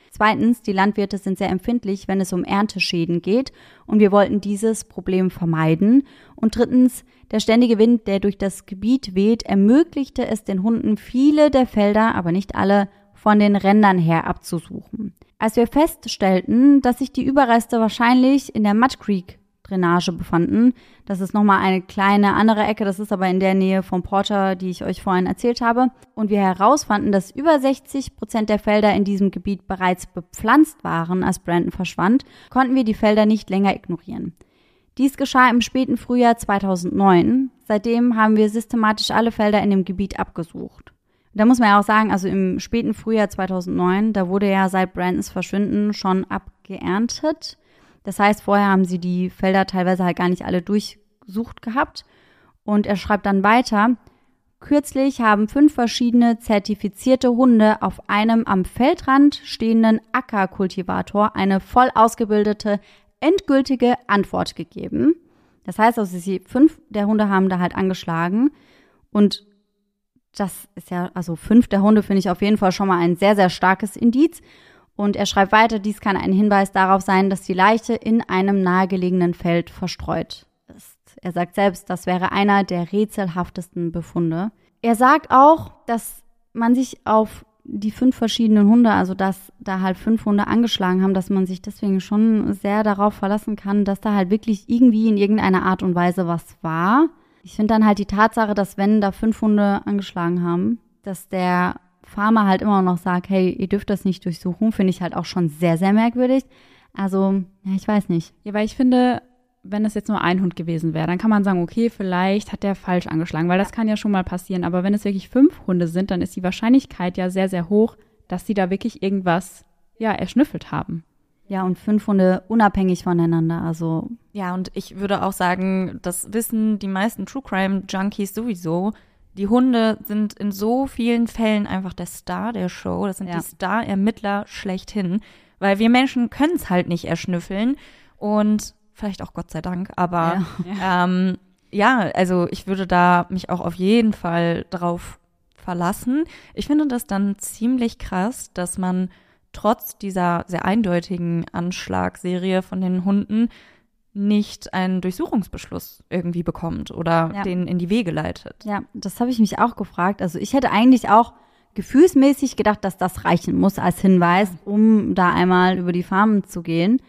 Zweitens, die Landwirte sind sehr empfindlich, wenn es um Ernteschäden geht und wir wollten dieses Problem vermeiden. Und drittens, der ständige Wind, der durch das Gebiet weht, ermöglichte es den Hunden, viele der Felder, aber nicht alle, von den Rändern her abzusuchen. Als wir feststellten, dass sich die Überreste wahrscheinlich in der Mud Creek Drainage befanden, das ist nochmal eine kleine andere Ecke, das ist aber in der Nähe vom Porter, die ich euch vorhin erzählt habe, und wir herausfanden, dass über sechzig Prozent der Felder in diesem Gebiet bereits bepflanzt waren, als Brandon verschwand, konnten wir die Felder nicht länger ignorieren. Dies geschah im späten Frühjahr zweitausendneun. Seitdem haben wir systematisch alle Felder in dem Gebiet abgesucht. Da muss man ja auch sagen, also im späten Frühjahr zweitausendneun, da wurde ja seit Brandons Verschwinden schon abgeerntet. Das heißt, vorher haben sie die Felder teilweise halt gar nicht alle durchsucht gehabt. Und er schreibt dann weiter, kürzlich haben fünf verschiedene zertifizierte Hunde auf einem am Feldrand stehenden Ackerkultivator eine voll ausgebildete, endgültige Antwort gegeben. Das heißt, also sie, fünf der Hunde haben da halt angeschlagen. Und das ist ja, also fünf der Hunde finde ich auf jeden Fall schon mal ein sehr, sehr starkes Indiz. Und er schreibt weiter, dies kann ein Hinweis darauf sein, dass die Leiche in einem nahegelegenen Feld verstreut ist. Er sagt selbst, das wäre einer der rätselhaftesten Befunde. Er sagt auch, dass man sich auf die fünf verschiedenen Hunde, also dass da halt fünf Hunde angeschlagen haben, dass man sich deswegen schon sehr darauf verlassen kann, dass da halt wirklich irgendwie in irgendeiner Art und Weise was war. Ich finde dann halt die Tatsache, dass wenn da fünf Hunde angeschlagen haben, dass der Farmer halt immer noch sagt, hey, ihr dürft das nicht durchsuchen, finde ich halt auch schon sehr, sehr merkwürdig. Also, ja, ich weiß nicht. Ja, weil ich finde, wenn es jetzt nur ein Hund gewesen wäre, dann kann man sagen, okay, vielleicht hat der falsch angeschlagen, weil das kann ja schon mal passieren. Aber wenn es wirklich fünf Hunde sind, dann ist die Wahrscheinlichkeit ja sehr, sehr hoch, dass sie da wirklich irgendwas, ja, erschnüffelt haben. Ja, und fünf Hunde unabhängig voneinander, also. Ja, und ich würde auch sagen, das wissen die meisten True-Crime-Junkies sowieso. Die Hunde sind in so vielen Fällen einfach der Star der Show. Das sind ja. die Star-Ermittler schlechthin. Weil wir Menschen können es halt nicht erschnüffeln. Und vielleicht auch Gott sei Dank. Aber ja. Ähm, ja, also ich würde da mich auch auf jeden Fall drauf verlassen. Ich finde das dann ziemlich krass, dass man trotz dieser sehr eindeutigen Anschlagserie von den Hunden nicht einen Durchsuchungsbeschluss irgendwie bekommt oder ja. den in die Wege leitet. Ja, das habe ich mich auch gefragt. Also ich hätte eigentlich auch gefühlsmäßig gedacht, dass das reichen muss als Hinweis, um da einmal über die Farmen zu gehen.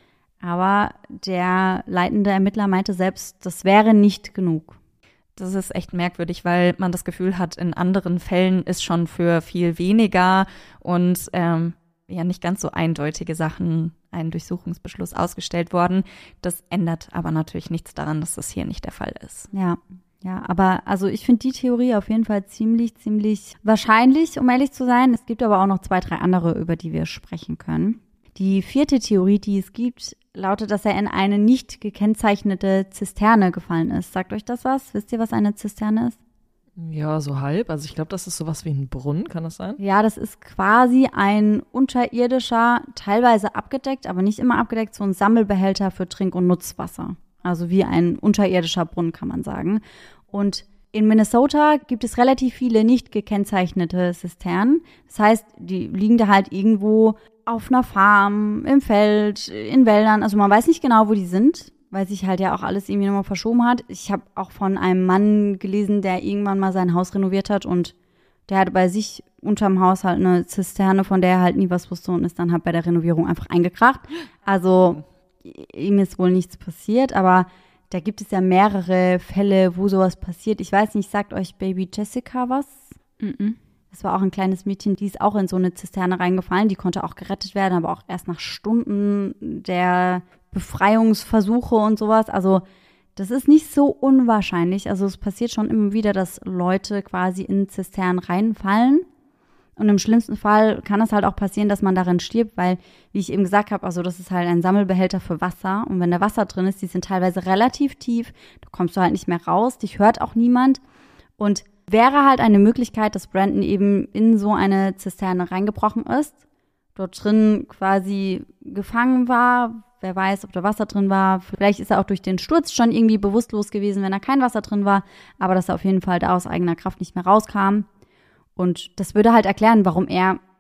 Aber der leitende Ermittler meinte selbst, das wäre nicht genug. Das ist echt merkwürdig, weil man das Gefühl hat, in anderen Fällen ist schon für viel weniger und ähm, ja nicht ganz so eindeutige Sachen ein Durchsuchungsbeschluss ausgestellt worden. Das ändert aber natürlich nichts daran, dass das hier nicht der Fall ist. Ja, ja, aber also ich finde die Theorie auf jeden Fall ziemlich, ziemlich wahrscheinlich, um ehrlich zu sein. Es gibt aber auch noch zwei, drei andere, über die wir sprechen können. Die vierte Theorie, die es gibt, lautet, dass er in eine nicht gekennzeichnete Zisterne gefallen ist. Sagt euch das was? Wisst ihr, was eine Zisterne ist? Ja, so halb. Also ich glaube, das ist sowas wie ein Brunnen, kann das sein? Ja, das ist quasi ein unterirdischer, teilweise abgedeckt, aber nicht immer abgedeckt, so ein Sammelbehälter für Trink- und Nutzwasser. Also wie ein unterirdischer Brunnen, kann man sagen. Und in Minnesota gibt es relativ viele nicht gekennzeichnete Zisternen. Das heißt, die liegen da halt irgendwo auf einer Farm, im Feld, in Wäldern. Also man weiß nicht genau, wo die sind, weil sich halt ja auch alles irgendwie nochmal verschoben hat. Ich habe auch von einem Mann gelesen, der irgendwann mal sein Haus renoviert hat und der hatte bei sich unterm Haus halt eine Zisterne, von der er halt nie was wusste und ist dann halt bei der Renovierung einfach eingekracht. Also ihm ist wohl nichts passiert, aber da gibt es ja mehrere Fälle, wo sowas passiert. Ich weiß nicht, sagt euch Baby Jessica was? Mhm. Das war auch ein kleines Mädchen, die ist auch in so eine Zisterne reingefallen. Die konnte auch gerettet werden, aber auch erst nach Stunden der Befreiungsversuche und sowas. Also das ist nicht so unwahrscheinlich. Also es passiert schon immer wieder, dass Leute quasi in Zisternen reinfallen. Und im schlimmsten Fall kann es halt auch passieren, dass man darin stirbt, weil, wie ich eben gesagt habe, also das ist halt ein Sammelbehälter für Wasser. Und wenn da Wasser drin ist, die sind teilweise relativ tief, da kommst du halt nicht mehr raus, dich hört auch niemand. Und wäre halt eine Möglichkeit, dass Brandon eben in so eine Zisterne reingebrochen ist, dort drin quasi gefangen war. Wer weiß, ob da Wasser drin war. Vielleicht ist er auch durch den Sturz schon irgendwie bewusstlos gewesen, wenn da kein Wasser drin war. Aber dass er auf jeden Fall da aus eigener Kraft nicht mehr rauskam. Und das würde halt erklären, warum er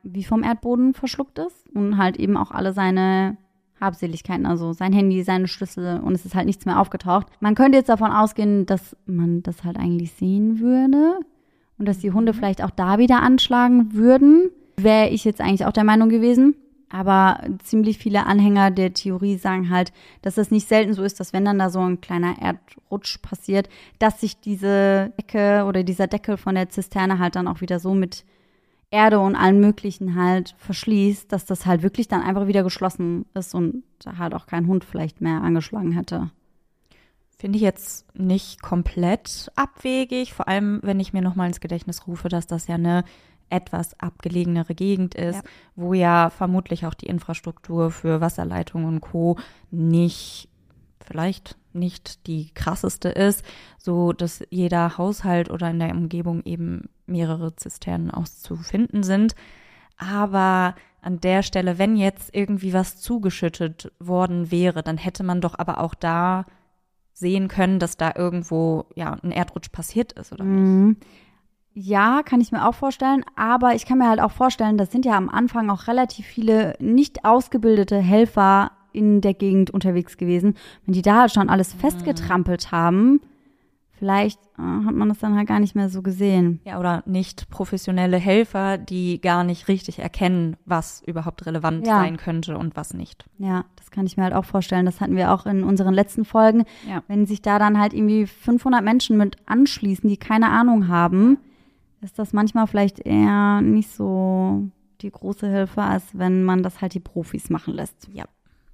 wie vom Erdboden verschluckt ist und halt eben auch alle seine Habseligkeiten, also sein Handy, seine Schlüssel und es ist halt nichts mehr aufgetaucht. Man könnte jetzt davon ausgehen, dass man das halt eigentlich sehen würde und dass die Hunde vielleicht auch da wieder anschlagen würden. Wäre ich jetzt eigentlich auch der Meinung gewesen. Aber ziemlich viele Anhänger der Theorie sagen halt, dass es nicht selten so ist, dass wenn dann da so ein kleiner Erdrutsch passiert, dass sich diese Decke oder dieser Deckel von der Zisterne halt dann auch wieder so mit Erde und allem Möglichen halt verschließt, dass das halt wirklich dann einfach wieder geschlossen ist und halt auch kein Hund vielleicht mehr angeschlagen hätte. Finde ich jetzt nicht komplett abwegig, vor allem wenn ich mir nochmal ins Gedächtnis rufe, dass das ja eine etwas abgelegenere Gegend ist, ja. wo ja vermutlich auch die Infrastruktur für Wasserleitungen und Co. nicht, vielleicht nicht die krasseste ist, so dass jeder Haushalt oder in der Umgebung eben mehrere Zisternen auch zu finden sind. Aber an der Stelle, wenn jetzt irgendwie was zugeschüttet worden wäre, dann hätte man doch aber auch da sehen können, dass da irgendwo ja ein Erdrutsch passiert ist, oder mhm. nicht? Ja, kann ich mir auch vorstellen, aber ich kann mir halt auch vorstellen, das sind ja am Anfang auch relativ viele nicht ausgebildete Helfer in der Gegend unterwegs gewesen. Wenn die da halt schon alles festgetrampelt haben, vielleicht äh, hat man das dann halt gar nicht mehr so gesehen. Ja, oder nicht professionelle Helfer, die gar nicht richtig erkennen, was überhaupt relevant ja. sein könnte und was nicht. Ja, das kann ich mir halt auch vorstellen. Das hatten wir auch in unseren letzten Folgen. Ja. Wenn sich da dann halt irgendwie fünfhundert Menschen mit anschließen, die keine Ahnung haben, ist das manchmal vielleicht eher nicht so die große Hilfe, als wenn man das halt die Profis machen lässt. Ja.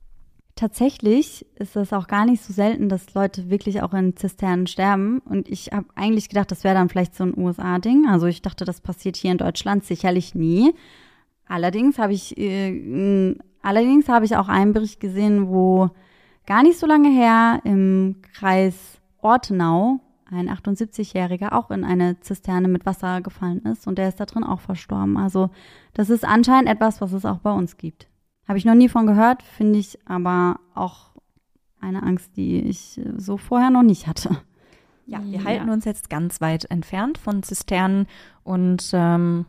Tatsächlich ist es auch gar nicht so selten, dass Leute wirklich auch in Zisternen sterben. Und ich habe eigentlich gedacht, das wäre dann vielleicht so ein U S A-Ding. Also ich dachte, das passiert hier in Deutschland sicherlich nie. Allerdings habe ich, äh, allerdings habe ich auch einen Bericht gesehen, wo gar nicht so lange her im Kreis Ortenau ein achtundsiebzigjähriger auch in eine Zisterne mit Wasser gefallen ist und der ist da drin auch verstorben. Also das ist anscheinend etwas, was es auch bei uns gibt. Habe ich noch nie von gehört, finde ich aber auch eine Angst, die ich so vorher noch nicht hatte. Ja, wir ja. halten uns jetzt ganz weit entfernt von Zisternen und ähm,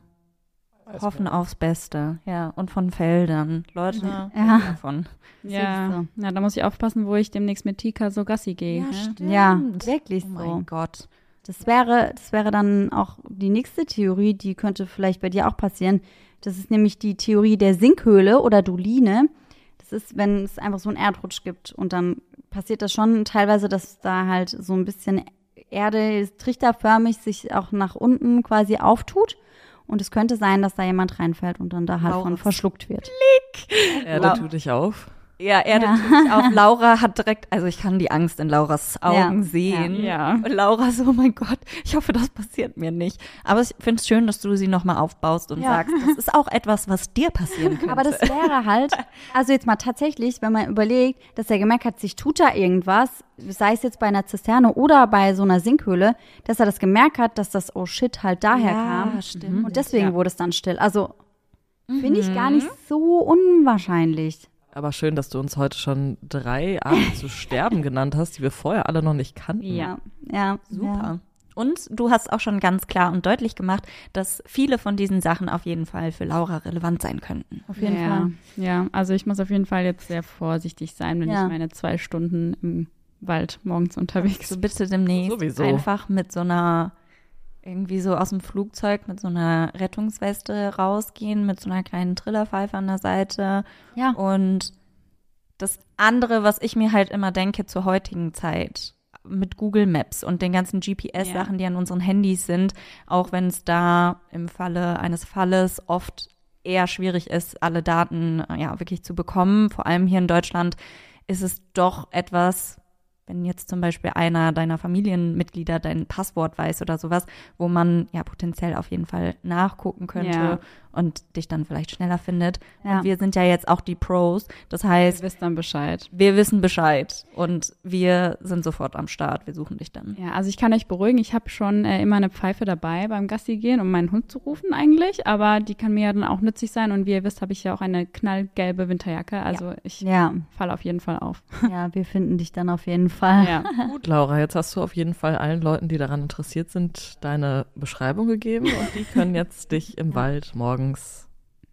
hoffen aufs Beste. Ja, und von Feldern. Leute, ja. davon. Ja. So. ja, da muss ich aufpassen, wo ich demnächst mit Tika so Gassi gehe. Ja, ne? stimmt. Ja, wirklich oh so. mein Gott. Das wäre, das wäre dann auch die nächste Theorie, die könnte vielleicht bei dir auch passieren. Das ist nämlich die Theorie der Sinkhöhle oder Doline. Das ist, wenn es einfach so einen Erdrutsch gibt und dann passiert das schon teilweise, dass da halt so ein bisschen Erde trichterförmig sich auch nach unten quasi auftut. Und es könnte sein, dass da jemand reinfällt und dann da halt Laura von verschluckt wird. Erde Lau- tut dich auf. Ja, Erde Ja. tut sich auf. Laura hat direkt, also ich kann die Angst in Lauras Augen Ja. sehen. Ja. Und Laura so, oh mein Gott, ich hoffe, das passiert mir nicht. Aber ich finde es schön, dass du sie nochmal aufbaust und Ja. sagst, das ist auch etwas, was dir passieren könnte. Aber das wäre halt, also jetzt mal tatsächlich, wenn man überlegt, dass er gemerkt hat, sich tut da irgendwas, sei es jetzt bei einer Zisterne oder bei so einer Sinkhöhle, dass er das gemerkt hat, dass das oh shit halt daher ja, kam. stimmt. Und deswegen Ja. wurde es dann still. Also finde ich Mhm. gar nicht so unwahrscheinlich. Aber schön, dass du uns heute schon drei Arten zu sterben genannt hast, die wir vorher alle noch nicht kannten. Ja. Ja, Super. Und du hast auch schon ganz klar und deutlich gemacht, dass viele von diesen Sachen auf jeden Fall für Laura relevant sein könnten. Auf jeden ja. Fall. Ja, also ich muss auf jeden Fall jetzt sehr vorsichtig sein, wenn Ja. ich meine zwei Stunden im Wald morgens unterwegs So bitte demnächst Sowieso. einfach mit so einer, irgendwie so aus dem Flugzeug mit so einer Rettungsweste rausgehen, mit so einer kleinen Trillerpfeife an der Seite. Ja. Und das andere, was ich mir halt immer denke zur heutigen Zeit, mit Google Maps und den ganzen G P S-Sachen, Ja. die an unseren Handys sind, auch wenn es da im Falle eines Falles oft eher schwierig ist, alle Daten ja wirklich zu bekommen. Vor allem hier in Deutschland ist es doch etwas, wenn jetzt zum Beispiel einer deiner Familienmitglieder dein Passwort weiß oder sowas, wo man ja potenziell auf jeden Fall nachgucken könnte Ja. und dich dann vielleicht schneller findet. Ja. Und wir sind ja jetzt auch die Pros. Das heißt, Ihr wisst dann Bescheid. wir wissen Bescheid und wir sind sofort am Start. Wir suchen dich dann. Ja, also ich kann euch beruhigen, ich habe schon äh, immer eine Pfeife dabei beim Gassi gehen, um meinen Hund zu rufen eigentlich, aber die kann mir ja dann auch nützlich sein und wie ihr wisst, habe ich ja auch eine knallgelbe Winterjacke, also ich Ja, falle auf jeden Fall auf. ja, wir finden dich dann auf jeden Fall. Ja. Gut, Laura, jetzt hast du auf jeden Fall allen Leuten, die daran interessiert sind, deine Beschreibung gegeben und die können jetzt dich im Wald morgens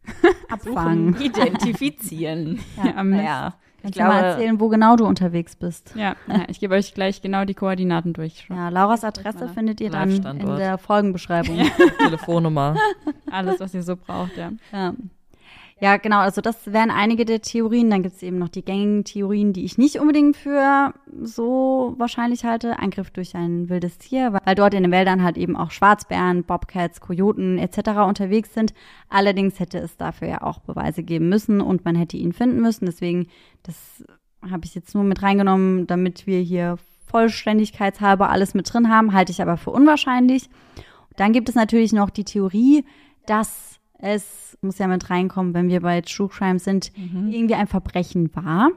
abfangen. Identifizieren. Ja, Naja, ich Kannst du mal glaube, erzählen, wo genau du unterwegs bist? Ja, ja, ich gebe euch gleich genau die Koordinaten durch. Ja, Lauras Adresse findet ihr dann in Live-Standort. der Folgenbeschreibung. Telefonnummer. Alles, was ihr so braucht, ja. Ja. Ja, genau, also das wären einige der Theorien. Dann gibt es eben noch die gängigen Theorien, die ich nicht unbedingt für so wahrscheinlich halte. Angriff durch ein wildes Tier, weil dort in den Wäldern halt eben auch Schwarzbären, Bobcats, Kojoten et cetera unterwegs sind. Allerdings hätte es dafür ja auch Beweise geben müssen und man hätte ihn finden müssen. Deswegen, das habe ich jetzt nur mit reingenommen, damit wir hier vollständigkeitshalber alles mit drin haben, halte ich aber für unwahrscheinlich. Dann gibt es natürlich noch die Theorie, dass es, muss ja mit reinkommen, wenn wir bei True Crime sind, mhm. irgendwie ein Verbrechen war.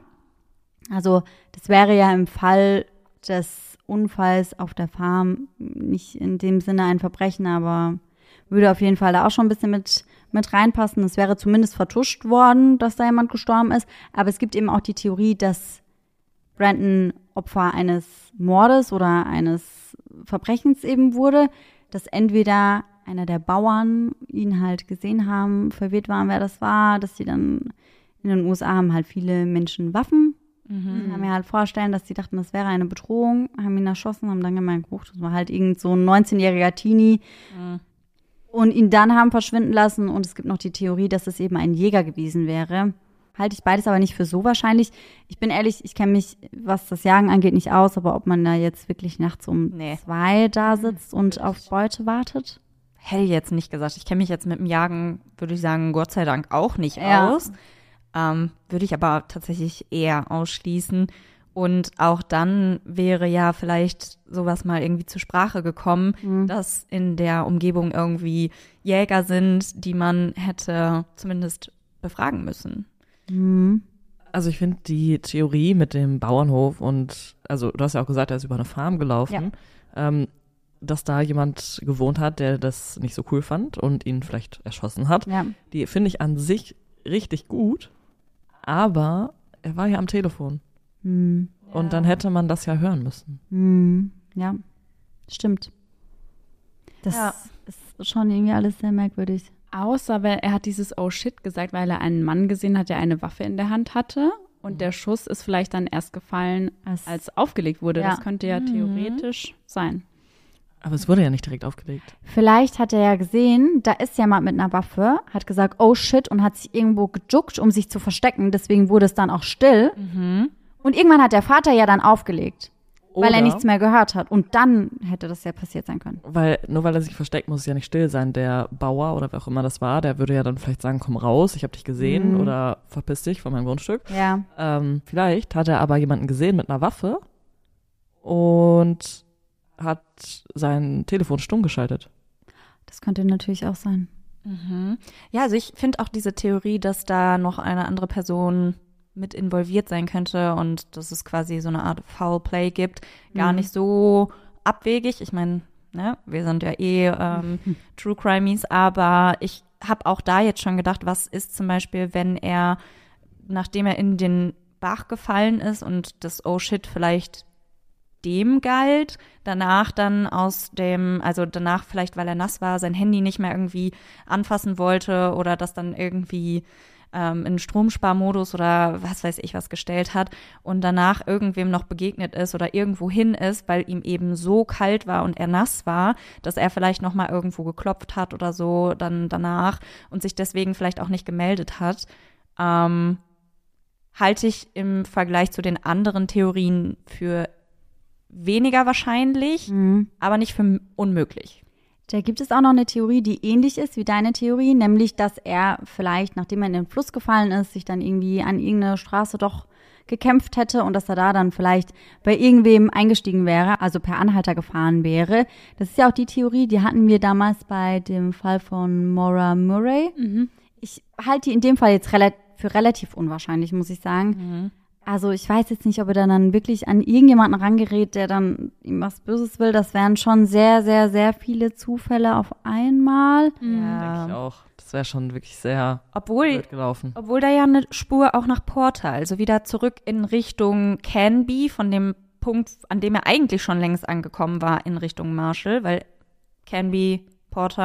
Also das wäre ja im Fall des Unfalls auf der Farm nicht in dem Sinne ein Verbrechen, aber würde auf jeden Fall da auch schon ein bisschen mit, mit reinpassen. Es wäre zumindest vertuscht worden, dass da jemand gestorben ist. Aber es gibt eben auch die Theorie, dass Brandon Opfer eines Mordes oder eines Verbrechens eben wurde, dass entweder einer der Bauern ihn halt gesehen haben, verwirrt waren, wer das war, dass die dann in den U S A haben halt viele Menschen Waffen. Mhm. Ich kann mir halt vorstellen, dass die dachten, das wäre eine Bedrohung, haben ihn erschossen, haben dann gemeint, huch, das war halt irgend so ein neunzehnjähriger Teenie mhm. und ihn dann haben verschwinden lassen. Und es gibt noch die Theorie, dass es eben ein Jäger gewesen wäre. Halte ich beides aber nicht für so wahrscheinlich. Ich bin ehrlich, ich kenne mich, was das Jagen angeht, nicht aus, aber ob man da jetzt wirklich nachts um nee. zwei da sitzt und auf Beute wartet? Hätte ich jetzt nicht gesagt. Ich kenne mich jetzt mit dem Jagen, würde ich sagen, Gott sei Dank auch nicht ja. aus. Ähm, würde ich aber tatsächlich eher ausschließen. Und auch dann wäre ja vielleicht sowas mal irgendwie zur Sprache gekommen, mhm. dass in der Umgebung irgendwie Jäger sind, die man hätte zumindest befragen müssen. Mhm. Also ich finde die Theorie mit dem Bauernhof und, also du hast ja auch gesagt, er ist über eine Farm gelaufen, ja. ähm, dass da jemand gewohnt hat, der das nicht so cool fand und ihn vielleicht erschossen hat. Ja. Die finde ich an sich richtig gut, aber er war ja am Telefon. Mhm. Und ja. dann hätte man das ja hören müssen. Mhm. Ja, stimmt. Das ja. ist schon irgendwie alles sehr merkwürdig. Außer, weil er hat dieses Oh shit gesagt, weil er einen Mann gesehen hat, der eine Waffe in der Hand hatte. Und der Schuss ist vielleicht dann erst gefallen, als, als aufgelegt wurde. Ja. Das könnte ja mhm. theoretisch sein. Aber es wurde ja nicht direkt aufgelegt. Vielleicht hat er ja gesehen, da ist jemand mit einer Waffe, hat gesagt, oh shit, und hat sich irgendwo geduckt, um sich zu verstecken. Deswegen wurde es dann auch still. Mhm. Und irgendwann hat der Vater ja dann aufgelegt, Oder, weil er nichts mehr gehört hat. Und dann hätte das ja passiert sein können. Weil, nur weil er sich versteckt, muss es ja nicht still sein. Der Bauer oder wer auch immer das war, der würde ja dann vielleicht sagen, komm raus, ich habe dich gesehen Mhm. oder verpiss dich von meinem Grundstück. Ja. Ähm, vielleicht hat er aber jemanden gesehen mit einer Waffe und hat sein Telefon stumm geschaltet. Das könnte natürlich auch sein. Mhm. Ja, also ich finde auch diese Theorie, dass da noch eine andere Person mit involviert sein könnte und dass es quasi so eine Art Foul Play gibt, gar Mhm. nicht so abwegig. Ich meine, ne, wir sind ja eh ähm, True Crimies, aber ich habe auch da jetzt schon gedacht, was ist zum Beispiel, wenn er, nachdem er in den Bach gefallen ist und das Oh shit vielleicht dem galt, danach dann aus dem, also danach vielleicht, weil er nass war, sein Handy nicht mehr irgendwie anfassen wollte oder das dann irgendwie ähm, in Stromsparmodus oder was weiß ich was gestellt hat und danach irgendwem noch begegnet ist oder irgendwo hin ist, weil ihm eben so kalt war und er nass war, dass er vielleicht noch mal irgendwo geklopft hat oder so dann danach und sich deswegen vielleicht auch nicht gemeldet hat, ähm, halte ich im Vergleich zu den anderen Theorien für weniger wahrscheinlich, Mhm. aber nicht für unmöglich. Da gibt es auch noch eine Theorie, die ähnlich ist wie deine Theorie, nämlich, dass er vielleicht, nachdem er in den Fluss gefallen ist, sich dann irgendwie an irgendeine Straße doch gekämpft hätte und dass er da dann vielleicht bei irgendwem eingestiegen wäre, also per Anhalter gefahren wäre. Das ist ja auch die Theorie, die hatten wir damals bei dem Fall von Maura Murray. Mhm. Ich halte die in dem Fall jetzt rela- für relativ unwahrscheinlich, muss ich sagen. Mhm. Also ich weiß jetzt nicht, ob er dann wirklich an irgendjemanden rangerät, der dann ihm was Böses will. Das wären schon sehr, sehr, sehr viele Zufälle auf einmal. Denke ich auch. Das wäre schon wirklich sehr Obwohl, blöd gelaufen. obwohl da ja eine Spur auch nach Porter, also wieder zurück in Richtung Canby, von dem Punkt, an dem er eigentlich schon längst angekommen war, in Richtung Marshall, weil Canby, Porter,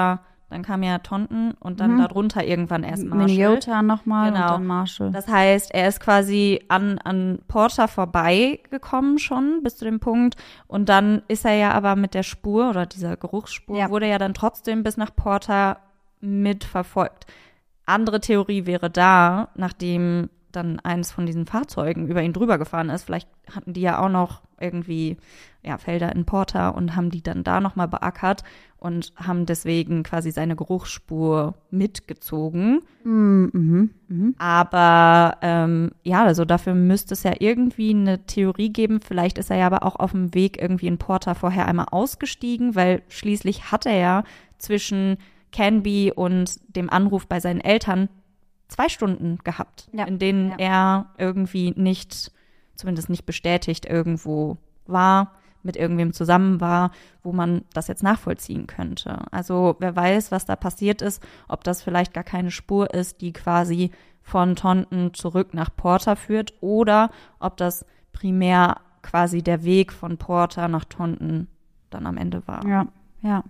dann kam ja Taunton und dann Mhm. darunter irgendwann erst Marshall. Minnesota nochmal Genau. und dann Marshall. Das heißt, er ist quasi an, an Porter vorbeigekommen schon bis zu dem Punkt und dann ist er ja aber mit der Spur oder dieser Geruchsspur Ja. wurde ja dann trotzdem bis nach Porter mitverfolgt. Andere Theorie wäre da, nachdem dann eines von diesen Fahrzeugen über ihn drüber gefahren ist, vielleicht hatten die ja auch noch irgendwie ja, Felder in Porter und haben die dann da nochmal beackert und haben deswegen quasi seine Geruchsspur mitgezogen. Mhm, mhm, mhm. Aber ähm, ja, also dafür müsste es ja irgendwie eine Theorie geben. Vielleicht ist er ja aber auch auf dem Weg irgendwie in Porter vorher einmal ausgestiegen, weil schließlich hat er ja zwischen Canby und dem Anruf bei seinen Eltern zwei Stunden gehabt, Ja. in denen Ja. er irgendwie nicht, zumindest nicht bestätigt irgendwo war, mit irgendwem zusammen war, wo man das jetzt nachvollziehen könnte. Also wer weiß, was da passiert ist, ob das vielleicht gar keine Spur ist, die quasi von Taunton zurück nach Porter führt oder ob das primär quasi der Weg von Porter nach Taunton dann am Ende war. Ja, ja.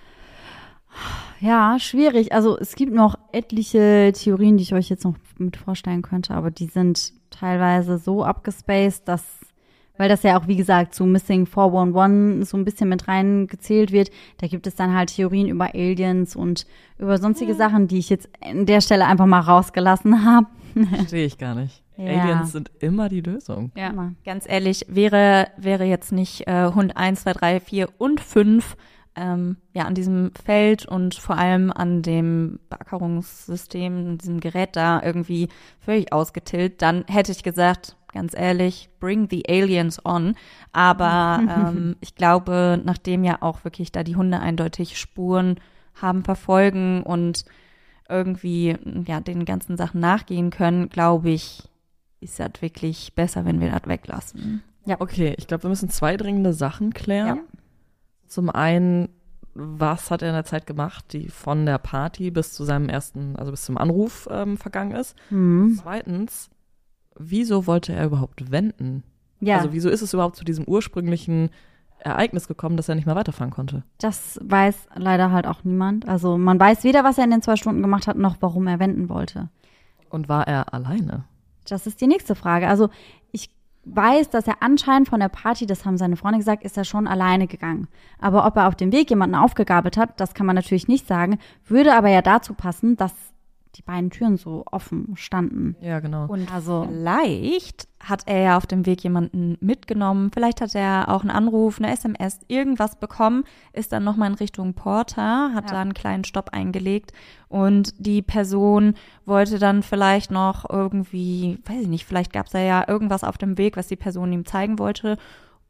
Ja, schwierig. Also es gibt noch etliche Theorien, die ich euch jetzt noch mit vorstellen könnte, aber die sind teilweise so abgespaced, dass, weil das ja auch, wie gesagt, zu Missing vier eins eins so ein bisschen mit reingezählt wird, da gibt es dann halt Theorien über Aliens und über sonstige Sachen, die ich jetzt an der Stelle einfach mal rausgelassen habe. Verstehe ich gar nicht. Ja. Aliens sind immer die Lösung. Ja. Immer. Ganz ehrlich, wäre, wäre jetzt nicht äh, Hund eins, zwei, drei, vier und fünf ähm, ja, an diesem Feld und vor allem an dem Beackerungssystem, diesem Gerät da irgendwie völlig ausgetillt, dann hätte ich gesagt, ganz ehrlich, bring the aliens on. Aber ähm, ich glaube, nachdem ja auch wirklich da die Hunde eindeutig Spuren haben verfolgen und irgendwie ja den ganzen Sachen nachgehen können, glaube ich, ist das wirklich besser, wenn wir das weglassen. Okay, ich glaube, wir müssen zwei dringende Sachen klären. Ja. Zum einen, was hat er in der Zeit gemacht, die von der Party bis zu seinem ersten, also bis zum Anruf ähm, vergangen ist? Mhm. Zweitens, wieso wollte er überhaupt wenden? Ja, Also wieso ist es überhaupt zu diesem ursprünglichen Ereignis gekommen, dass er nicht mehr weiterfahren konnte? das weiß leider halt auch niemand. Also man weiß weder, was er in den zwei Stunden gemacht hat, noch warum er wenden wollte. Und war er alleine? Das ist die nächste Frage. Also ich weiß, dass er anscheinend von der Party, das haben seine Freunde gesagt, ist er schon alleine gegangen. Aber ob er auf dem Weg jemanden aufgegabelt hat, das kann man natürlich nicht sagen, würde aber ja dazu passen, dass die beiden Türen so offen standen. Ja, genau. Und Also vielleicht hat er ja auf dem Weg jemanden mitgenommen, vielleicht hat er auch einen Anruf, eine S M S, irgendwas bekommen, ist dann nochmal in Richtung Porter, hat Ja. da einen kleinen Stopp eingelegt und die Person wollte dann vielleicht noch irgendwie, weiß ich nicht, vielleicht gab es da ja irgendwas auf dem Weg, was die Person ihm zeigen wollte.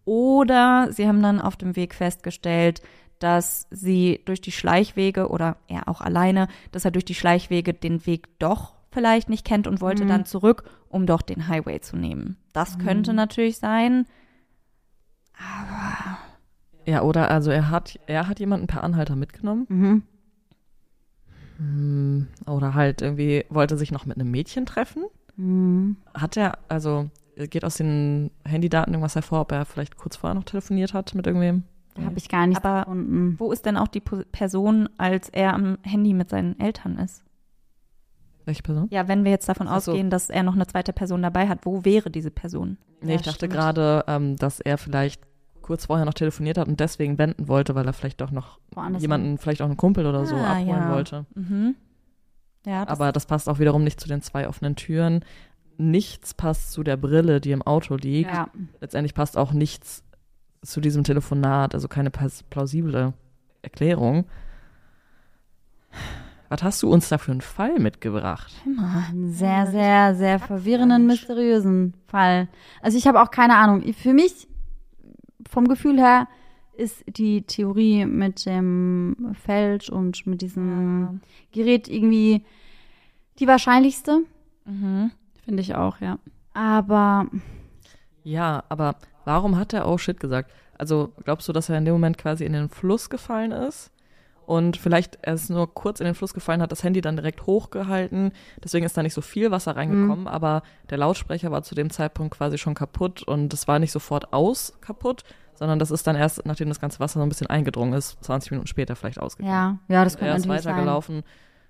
Oder sie haben dann auf dem Weg festgestellt, dass sie durch die Schleichwege oder er auch alleine, dass er durch die Schleichwege den Weg doch vielleicht nicht kennt und wollte Mhm. dann zurück, um doch den Highway zu nehmen. Das könnte natürlich sein. Ja, oder also er hat, er hat jemanden per Anhalter mitgenommen. mhm. Hm, Oder halt irgendwie wollte sich noch mit einem Mädchen treffen. Mhm. Hat er, also geht aus den Handydaten irgendwas hervor, ob er vielleicht kurz vorher noch telefoniert hat mit irgendwem? Habe ich gar nicht Aber gefunden. Wo ist denn auch die Po- Person, als er am Handy mit seinen Eltern ist? Welche Person? Ja, wenn wir jetzt davon Ach so. ausgehen, dass er noch eine zweite Person dabei hat, wo wäre diese Person? Nee, Ja, ich dachte stimmt. gerade, ähm, dass er vielleicht kurz vorher noch telefoniert hat und deswegen wenden wollte, weil er vielleicht doch noch Woanders jemanden, vielleicht auch einen Kumpel oder so Ah, abholen ja. wollte. Mhm. Ja, das Aber das passt auch wiederum nicht zu den zwei offenen Türen. Nichts passt zu der Brille, die im Auto liegt. Ja. Letztendlich passt auch nichts zu diesem Telefonat, also keine pas- plausible Erklärung. Was hast du uns da für einen Fall mitgebracht? Einen sehr, sehr, sehr verwirrenden, mysteriösen Fall. Also ich habe auch keine Ahnung. Für mich, vom Gefühl her, ist die Theorie mit dem Feld und mit diesem Gerät irgendwie die wahrscheinlichste. Mhm. Finde ich auch, ja. Aber Ja, aber warum hat er oh shit gesagt? Also glaubst du, dass er in dem Moment quasi in den Fluss gefallen ist? Und vielleicht er ist nur kurz in den Fluss gefallen, hat das Handy dann direkt hochgehalten. Deswegen ist da nicht so viel Wasser reingekommen. Aber der Lautsprecher war zu dem Zeitpunkt quasi schon kaputt. Und es war nicht sofort aus kaputt, sondern das ist dann erst, nachdem das ganze Wasser so ein bisschen eingedrungen ist, zwanzig Minuten später vielleicht ausgegangen. Ja, ja, das könnte Er ist natürlich sein. weitergelaufen.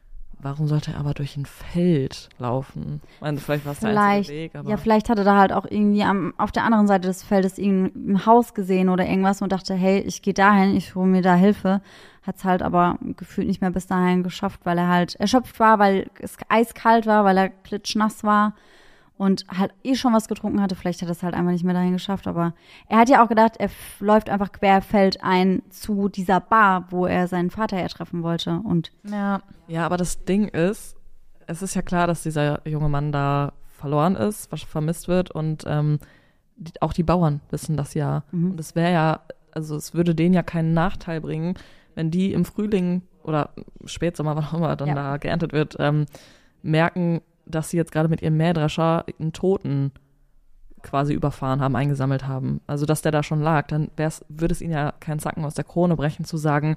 Warum sollte er aber durch ein Feld laufen? Ich meine, vielleicht war es der Vielleicht, einzige Weg, aber ja, vielleicht hat er da halt auch irgendwie am, auf der anderen Seite des Feldes ein Haus gesehen oder irgendwas und dachte, hey, ich gehe dahin, ich hole mir da Hilfe. Hat's halt aber gefühlt nicht mehr bis dahin geschafft, weil er halt erschöpft war, weil es eiskalt war, weil er klitschnass war und halt eh schon was getrunken hatte. Vielleicht hat er es halt einfach nicht mehr dahin geschafft, aber er hat ja auch gedacht, er f- läuft einfach querfeldein zu dieser Bar, wo er seinen Vater ja treffen wollte und Ja. Ja, aber das Ding ist, es ist ja klar, dass dieser junge Mann da verloren ist, was vermisst wird und ähm, die, auch die Bauern wissen das ja. Mhm. Und es wäre ja, also es würde denen ja keinen Nachteil bringen, wenn die im Frühling oder Spätsommer, wann auch immer dann Ja. da geerntet wird, ähm, merken, dass sie jetzt gerade mit ihrem Mähdrescher einen Toten quasi überfahren haben, eingesammelt haben. Also dass der da schon lag, dann wär's, würde es ihnen ja keinen Zacken aus der Krone brechen, zu sagen,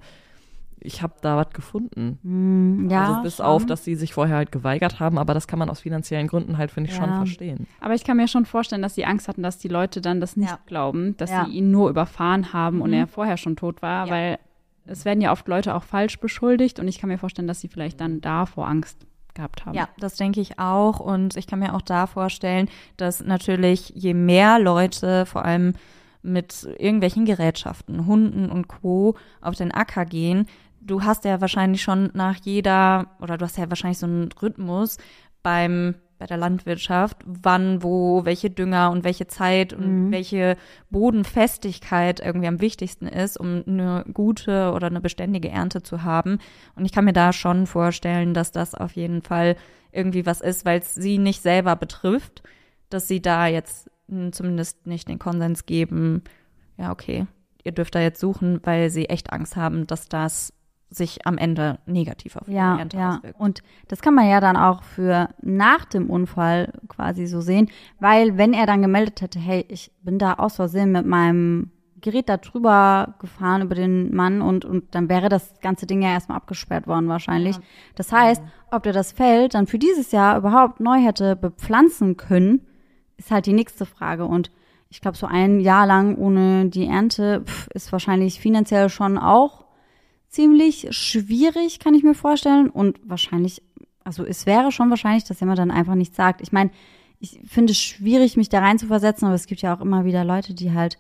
ich habe da was gefunden. mm, ja, also bis schon. auf, dass sie sich vorher halt geweigert haben, aber das kann man aus finanziellen Gründen halt, finde ich, Ja. schon verstehen. Aber ich kann mir schon vorstellen, dass sie Angst hatten, dass die Leute dann das nicht Ja. glauben, dass Ja. sie ihn nur überfahren haben und Mhm. er vorher schon tot war, Ja. weil es werden ja oft Leute auch falsch beschuldigt und ich kann mir vorstellen, dass sie vielleicht dann davor Angst gehabt haben. Ja, das denke ich auch. Und ich kann mir auch da vorstellen, dass natürlich je mehr Leute, vor allem mit irgendwelchen Gerätschaften, Hunden und Co. auf den Acker gehen, du hast ja wahrscheinlich schon nach jeder, oder du hast ja wahrscheinlich so einen Rhythmus beim bei der Landwirtschaft, wann, wo, welche Dünger und welche Zeit und Mhm. welche Bodenfestigkeit irgendwie am wichtigsten ist, um eine gute oder eine beständige Ernte zu haben. Und ich kann mir da schon vorstellen, dass das auf jeden Fall irgendwie was ist, weil es sie nicht selber betrifft, dass sie da jetzt mh, zumindest nicht den Konsens geben, ja, okay, ihr dürft da jetzt suchen, weil sie echt Angst haben, dass das sich am Ende negativ auf Ja, die Ernte ja. auswirkt. Und das kann man ja dann auch für nach dem Unfall quasi so sehen, weil wenn er dann gemeldet hätte, hey, ich bin da aus Versehen mit meinem Gerät da drüber gefahren über den Mann und, und dann wäre das ganze Ding ja erstmal abgesperrt worden wahrscheinlich. Ja. Das heißt, ob der das Feld dann für dieses Jahr überhaupt neu hätte bepflanzen können, ist halt die nächste Frage. Und ich glaube, so ein Jahr lang ohne die Ernte pf, ist wahrscheinlich finanziell schon auch ziemlich schwierig, kann ich mir vorstellen. Und wahrscheinlich, also es wäre schon wahrscheinlich, dass jemand dann einfach nichts sagt. Ich meine, ich finde es schwierig, mich da rein zu versetzen, aber es gibt ja auch immer wieder Leute, die halt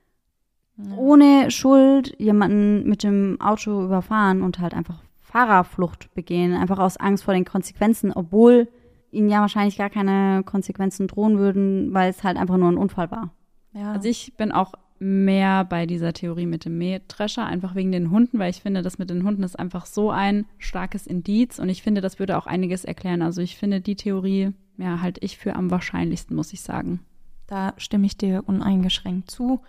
Ja. ohne Schuld jemanden mit dem Auto überfahren und halt einfach Fahrerflucht begehen, einfach aus Angst vor den Konsequenzen, obwohl ihnen ja wahrscheinlich gar keine Konsequenzen drohen würden, weil es halt einfach nur ein Unfall war. Ja. Also ich bin auch mehr bei dieser Theorie mit dem Mähdrescher, einfach wegen den Hunden, weil ich finde, das mit den Hunden ist einfach so ein starkes Indiz und ich finde, das würde auch einiges erklären. Also ich finde die Theorie, ja, halte ich für am wahrscheinlichsten, muss ich sagen. Da stimme ich dir uneingeschränkt zu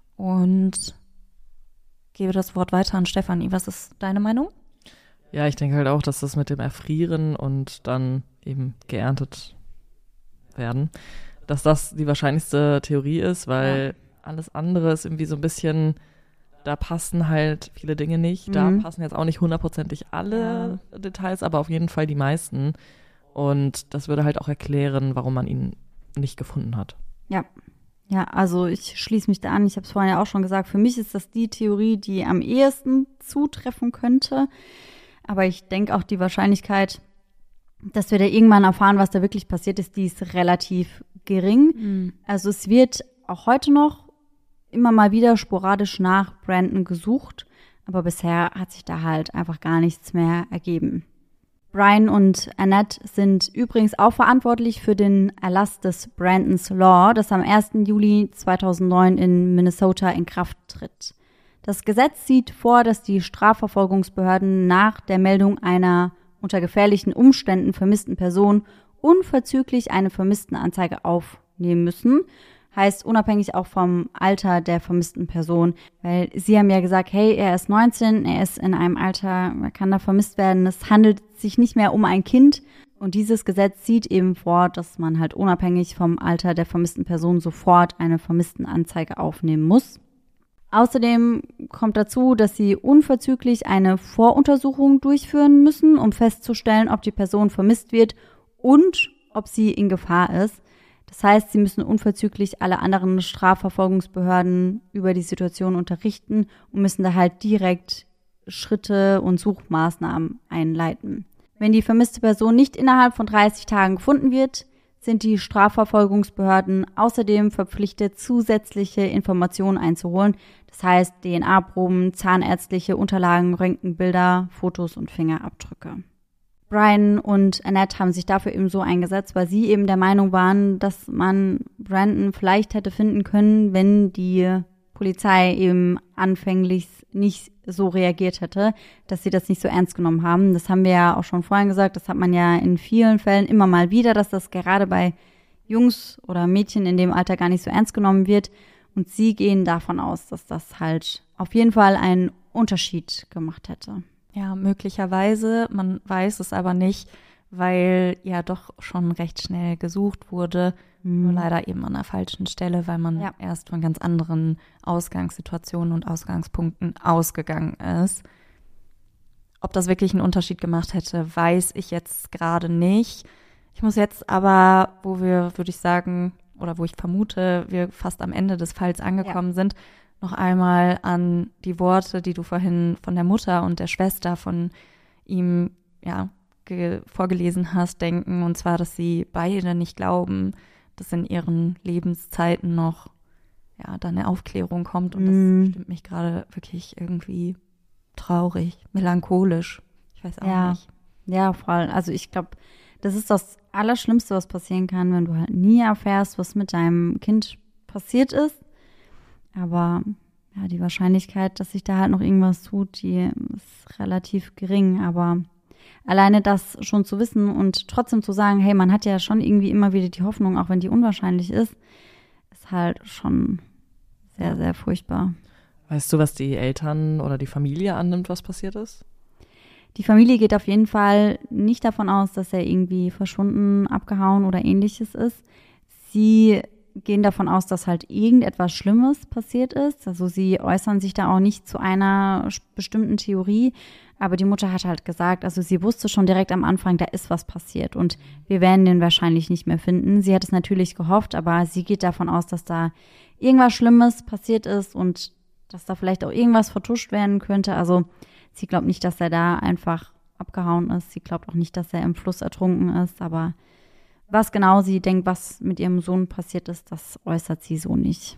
und gebe das Wort weiter an Stefanie. Was ist deine Meinung? Ja, ich denke halt auch, dass das mit dem Erfrieren und dann eben geerntet werden, dass das die wahrscheinlichste Theorie ist, weil alles andere ist irgendwie so ein bisschen, da passen halt viele Dinge nicht. Da Mhm. passen jetzt auch nicht hundertprozentig alle Details, aber auf jeden Fall die meisten. Und das würde halt auch erklären, warum man ihn nicht gefunden hat. Ja. Ja, also ich schließe mich da an. Ich habe es vorhin ja auch schon gesagt. Für mich ist das die Theorie, die am ehesten zutreffen könnte. Aber ich denke auch, die Wahrscheinlichkeit, dass wir da irgendwann erfahren, was da wirklich passiert ist, die ist relativ gering. Also es wird auch heute noch immer mal wieder sporadisch nach Brandon gesucht. Aber bisher hat sich da halt einfach gar nichts mehr ergeben. Brian und Annette sind übrigens auch verantwortlich für den Erlass des Brandon's Law, das am ersten Juli zweitausendneun in Minnesota in Kraft tritt. Das Gesetz sieht vor, dass die Strafverfolgungsbehörden nach der Meldung einer unter gefährlichen Umständen vermissten Person unverzüglich eine Vermisstenanzeige aufnehmen müssen. Heißt unabhängig auch vom Alter der vermissten Person. Weil sie haben ja gesagt, hey, er ist neunzehn, er ist in einem Alter, er kann da vermisst werden. Es handelt sich nicht mehr um ein Kind. Und dieses Gesetz sieht eben vor, dass man halt unabhängig vom Alter der vermissten Person sofort eine Vermisstenanzeige aufnehmen muss. Außerdem kommt dazu, dass sie unverzüglich eine Voruntersuchung durchführen müssen, um festzustellen, ob die Person vermisst wird und ob sie in Gefahr ist. Das heißt, sie müssen unverzüglich alle anderen Strafverfolgungsbehörden über die Situation unterrichten und müssen da halt direkt Schritte und Suchmaßnahmen einleiten. Wenn die vermisste Person nicht innerhalb von dreißig Tagen gefunden wird, sind die Strafverfolgungsbehörden außerdem verpflichtet, zusätzliche Informationen einzuholen. Das heißt D N A-Proben, zahnärztliche Unterlagen, Röntgenbilder, Fotos und Fingerabdrücke. Brian und Annette haben sich dafür eben so eingesetzt, weil sie eben der Meinung waren, dass man Brandon vielleicht hätte finden können, wenn die Polizei eben anfänglich nicht so reagiert hätte, dass sie das nicht so ernst genommen haben. Das haben wir ja auch schon vorhin gesagt, das hat man ja in vielen Fällen immer mal wieder, dass das gerade bei Jungs oder Mädchen in dem Alter gar nicht so ernst genommen wird. Und sie gehen davon aus, dass das halt auf jeden Fall einen Unterschied gemacht hätte. Ja, möglicherweise, man weiß es aber nicht, weil ja doch schon recht schnell gesucht wurde, mhm. nur leider eben an der falschen Stelle, weil man ja. erst von ganz anderen Ausgangssituationen und Ausgangspunkten ausgegangen ist. Ob das wirklich einen Unterschied gemacht hätte, weiß ich jetzt gerade nicht. Ich muss jetzt aber, wo wir, würde ich sagen, oder wo ich vermute, wir fast am Ende des Falls angekommen ja. sind, noch einmal an die Worte, die du vorhin von der Mutter und der Schwester von ihm ja ge- vorgelesen hast, denken. Und zwar, dass sie beide nicht glauben, dass in ihren Lebenszeiten noch ja da eine Aufklärung kommt. Und mm. das stimmt mich gerade wirklich irgendwie traurig, melancholisch. Ich weiß auch ja. nicht. Ja, voll. Also ich glaube, das ist das Allerschlimmste, was passieren kann, wenn du halt nie erfährst, was mit deinem Kind passiert ist. Aber ja, die Wahrscheinlichkeit, dass sich da halt noch irgendwas tut, die ist relativ gering. Aber alleine das schon zu wissen und trotzdem zu sagen, hey, man hat ja schon irgendwie immer wieder die Hoffnung, auch wenn die unwahrscheinlich ist, ist halt schon sehr, sehr furchtbar. Weißt du, was die Eltern oder die Familie annimmt, was passiert ist? Die Familie geht auf jeden Fall nicht davon aus, dass er irgendwie verschwunden, abgehauen oder ähnliches ist. Sie gehen davon aus, dass halt irgendetwas Schlimmes passiert ist. Also sie äußern sich da auch nicht zu einer bestimmten Theorie. Aber die Mutter hat halt gesagt, also sie wusste schon direkt am Anfang, da ist was passiert und wir werden den wahrscheinlich nicht mehr finden. Sie hat es natürlich gehofft, aber sie geht davon aus, dass da irgendwas Schlimmes passiert ist und dass da vielleicht auch irgendwas vertuscht werden könnte. Also sie glaubt nicht, dass er da einfach abgehauen ist. Sie glaubt auch nicht, dass er im Fluss ertrunken ist. Aber was genau sie denkt, was mit ihrem Sohn passiert ist, das äußert sie so nicht.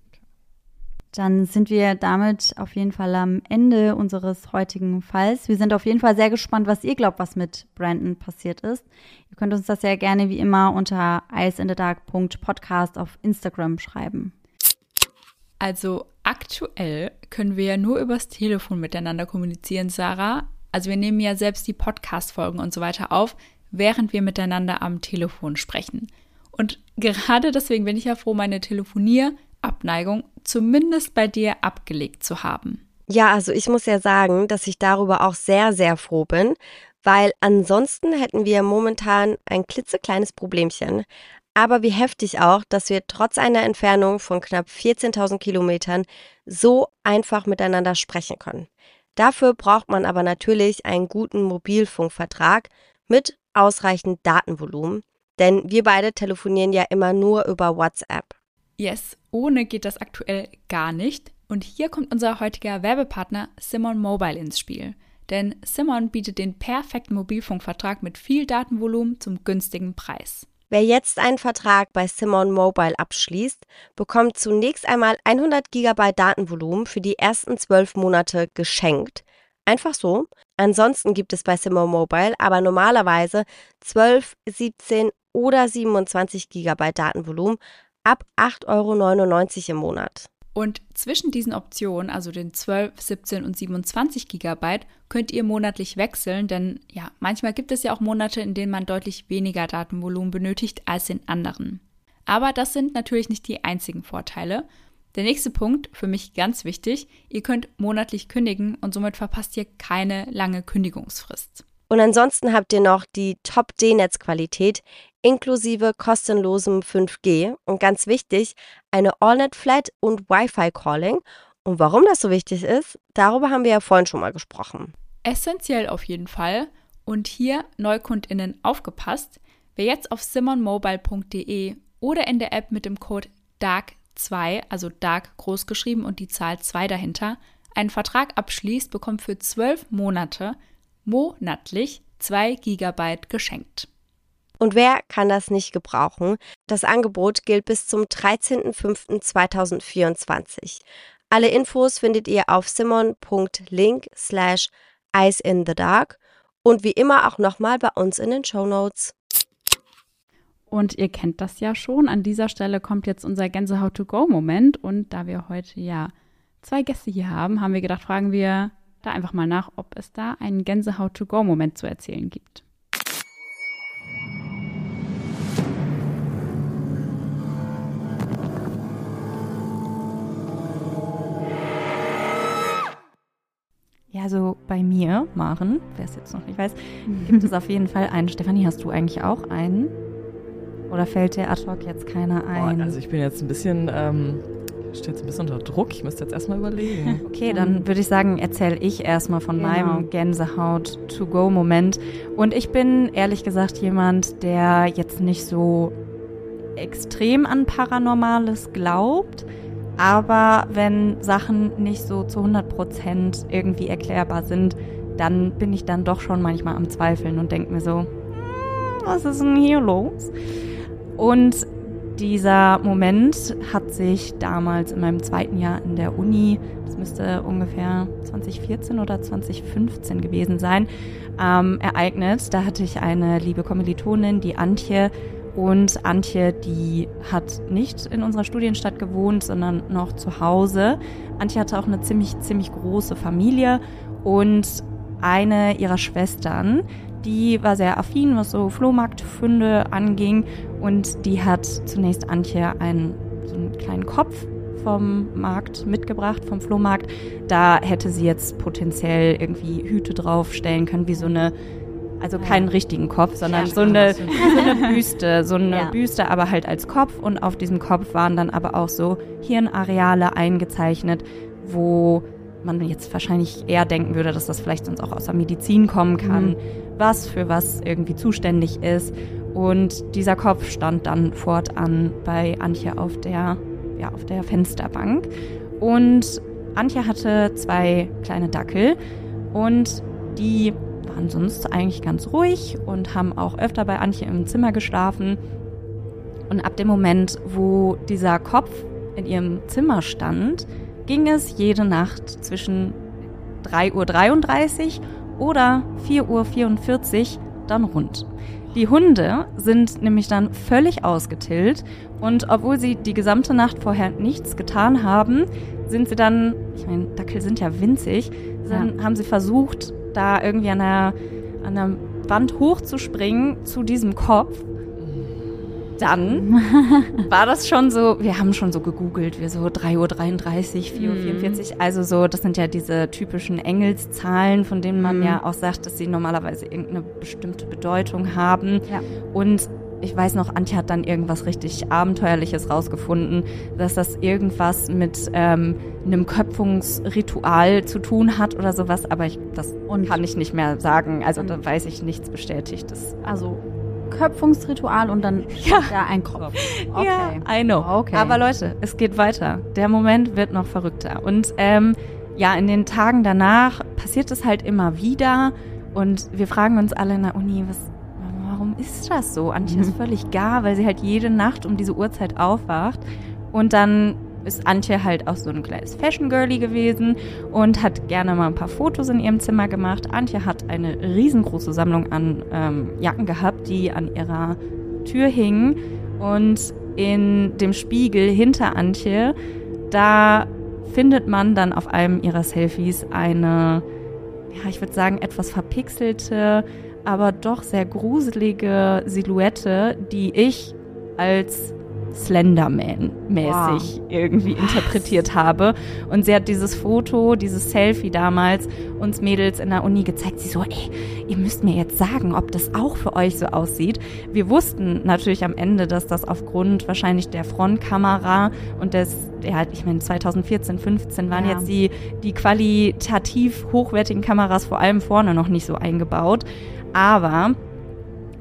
Dann sind wir damit auf jeden Fall am Ende unseres heutigen Falls. Wir sind auf jeden Fall sehr gespannt, was ihr glaubt, was mit Brandon passiert ist. Ihr könnt uns das ja gerne wie immer unter eyesinthedark punkt podcast auf Instagram schreiben. Also aktuell können wir ja nur übers Telefon miteinander kommunizieren, Sarah. Also wir nehmen ja selbst die Podcast-Folgen und so weiter auf, während wir miteinander am Telefon sprechen. Und gerade deswegen bin ich ja froh, meine Telefonierabneigung zumindest bei dir abgelegt zu haben. Ja, also ich muss ja sagen, dass ich darüber auch sehr, sehr froh bin, weil ansonsten hätten wir momentan ein klitzekleines Problemchen. Aber wie heftig auch, dass wir trotz einer Entfernung von knapp vierzehntausend Kilometern so einfach miteinander sprechen können. Dafür braucht man aber natürlich einen guten Mobilfunkvertrag mit ausreichend Datenvolumen, denn wir beide telefonieren ja immer nur über WhatsApp. Yes, ohne geht das aktuell gar nicht. Und hier kommt unser heutiger Werbepartner Simon Mobile ins Spiel. Denn Simon bietet den perfekten Mobilfunkvertrag mit viel Datenvolumen zum günstigen Preis. Wer jetzt einen Vertrag bei Simon Mobile abschließt, bekommt zunächst einmal hundert Gigabyte Datenvolumen für die ersten zwölf Monate geschenkt. Einfach so. Ansonsten gibt es bei Simon Mobile aber normalerweise zwölf, siebzehn oder siebenundzwanzig Gigabyte Datenvolumen ab acht Euro neunundneunzig im Monat. Und zwischen diesen Optionen, also den zwölf, siebzehn und siebenundzwanzig Gigabyte, könnt ihr monatlich wechseln, denn ja, manchmal gibt es ja auch Monate, in denen man deutlich weniger Datenvolumen benötigt als in anderen. Aber das sind natürlich nicht die einzigen Vorteile. Der nächste Punkt, für mich ganz wichtig, ihr könnt monatlich kündigen und somit verpasst ihr keine lange Kündigungsfrist. Und ansonsten habt ihr noch die Top-D-Netzqualität inklusive kostenlosem fünf G und ganz wichtig, eine AllNet-Flat und Wi-Fi-Calling. Und warum das so wichtig ist, darüber haben wir ja vorhin schon mal gesprochen. Essentiell auf jeden Fall. Und hier NeukundInnen aufgepasst, wer jetzt auf simonmobile punkt de oder in der App mit dem Code D A R K zwei, also Dark groß geschrieben und die Zahl zwei dahinter, einen Vertrag abschließt, bekommt für zwölf Monate monatlich zwei Gigabyte geschenkt. Und wer kann das nicht gebrauchen? Das Angebot gilt bis zum dreizehnten fünften zweitausendvierundzwanzig. Alle Infos findet ihr auf simon.link slash eyes in the dark und wie immer auch nochmal bei uns in den Shownotes. Und ihr kennt das ja schon. An dieser Stelle kommt jetzt unser Gänsehaut-to-go-Moment. Und da wir heute ja zwei Gäste hier haben, haben wir gedacht, fragen wir da einfach mal nach, ob es da einen Gänsehaut-to-go-Moment zu erzählen gibt. Ja, so bei mir, Maren, wer es jetzt noch nicht weiß, gibt es auf jeden Fall einen. Stefanie, hast du eigentlich auch einen? Oder fällt dir ad hoc jetzt keiner ein? Oh, also ich bin jetzt ein bisschen, ähm, stehe jetzt ein bisschen unter Druck. Ich müsste jetzt erstmal überlegen. Okay, dann würde ich sagen, erzähle ich erstmal von genau. meinem Gänsehaut-to-go-Moment. Und ich bin ehrlich gesagt jemand, der jetzt nicht so extrem an Paranormales glaubt. Aber wenn Sachen nicht so zu hundert Prozent irgendwie erklärbar sind, dann bin ich dann doch schon manchmal am Zweifeln und denke mir so, hm, was ist denn hier los? Und dieser Moment hat sich damals in meinem zweiten Jahr in der Uni, das müsste ungefähr zwanzig vierzehn oder zwanzig fünfzehn gewesen sein, ähm, ereignet. Da hatte ich eine liebe Kommilitonin, die Antje. Und Antje, die hat nicht in unserer Studienstadt gewohnt, sondern noch zu Hause. Antje hatte auch eine ziemlich, ziemlich große Familie und eine ihrer Schwestern, die war sehr affin, was so Flohmarktfunde anging, und die hat zunächst Antje einen, so einen kleinen Kopf vom Markt mitgebracht, vom Flohmarkt. Da hätte sie jetzt potenziell irgendwie Hüte draufstellen können, wie so eine, also keinen richtigen Kopf, sondern ja, so, eine, so eine Büste, so eine ja. Büste, aber halt als Kopf, und auf diesem Kopf waren dann aber auch so Hirnareale eingezeichnet, wo man jetzt wahrscheinlich eher denken würde, dass das vielleicht sonst auch aus der Medizin kommen kann, mhm. was für was irgendwie zuständig ist. Und dieser Kopf stand dann fortan bei Antje auf der, ja, auf der Fensterbank. Und Antje hatte zwei kleine Dackel und die waren sonst eigentlich ganz ruhig und haben auch öfter bei Antje im Zimmer geschlafen. Und ab dem Moment, wo dieser Kopf in ihrem Zimmer stand, ging es jede Nacht zwischen drei Uhr dreiunddreißig oder vier Uhr vierundvierzig dann rund. Die Hunde sind nämlich dann völlig ausgetillt, und obwohl sie die gesamte Nacht vorher nichts getan haben, sind sie dann, ich meine, Dackel sind ja winzig, sind, ja. haben sie versucht, da irgendwie an der, an der Wand hochzuspringen zu diesem Kopf. Dann war das schon so, wir haben schon so gegoogelt, wir so drei Uhr dreiunddreißig, vier Uhr vierundvierzig, also so, das sind ja diese typischen Engelszahlen, von denen man mm. ja auch sagt, dass sie normalerweise irgendeine bestimmte Bedeutung haben. Ja. Und ich weiß noch, Antje hat dann irgendwas richtig Abenteuerliches rausgefunden, dass das irgendwas mit ähm, einem Köpfungsritual zu tun hat oder sowas, aber ich, das Und kann ich nicht mehr sagen, also um, da weiß ich nichts Bestätigtes. Also Köpfungsritual und dann ja. da ein Kopf. Okay. Ja, I know. Okay. Aber Leute, es geht weiter. Der Moment wird noch verrückter. Und ähm, ja, in den Tagen danach passiert es halt immer wieder, und wir fragen uns alle in der Uni, was, warum ist das so? Antje mhm. ist völlig gar, weil sie halt jede Nacht um diese Uhrzeit aufwacht. Und dann ist Antje halt auch so ein kleines Fashion-Girlie gewesen und hat gerne mal ein paar Fotos in ihrem Zimmer gemacht. Antje hat eine riesengroße Sammlung an ähm, Jacken gehabt, die an ihrer Tür hingen. Und in dem Spiegel hinter Antje, da findet man dann auf einem ihrer Selfies eine, ja, ich würde sagen, etwas verpixelte, aber doch sehr gruselige Silhouette, die ich als Slenderman-mäßig wow. irgendwie Was? interpretiert habe. Und sie hat dieses Foto, dieses Selfie damals uns Mädels in der Uni gezeigt. Sie so, ey, ihr müsst mir jetzt sagen, ob das auch für euch so aussieht. Wir wussten natürlich am Ende, dass das aufgrund wahrscheinlich der Frontkamera und des, ja, ich meine zweitausendvierzehn, fünfzehn waren ja. jetzt die, die qualitativ hochwertigen Kameras vor allem vorne noch nicht so eingebaut. Aber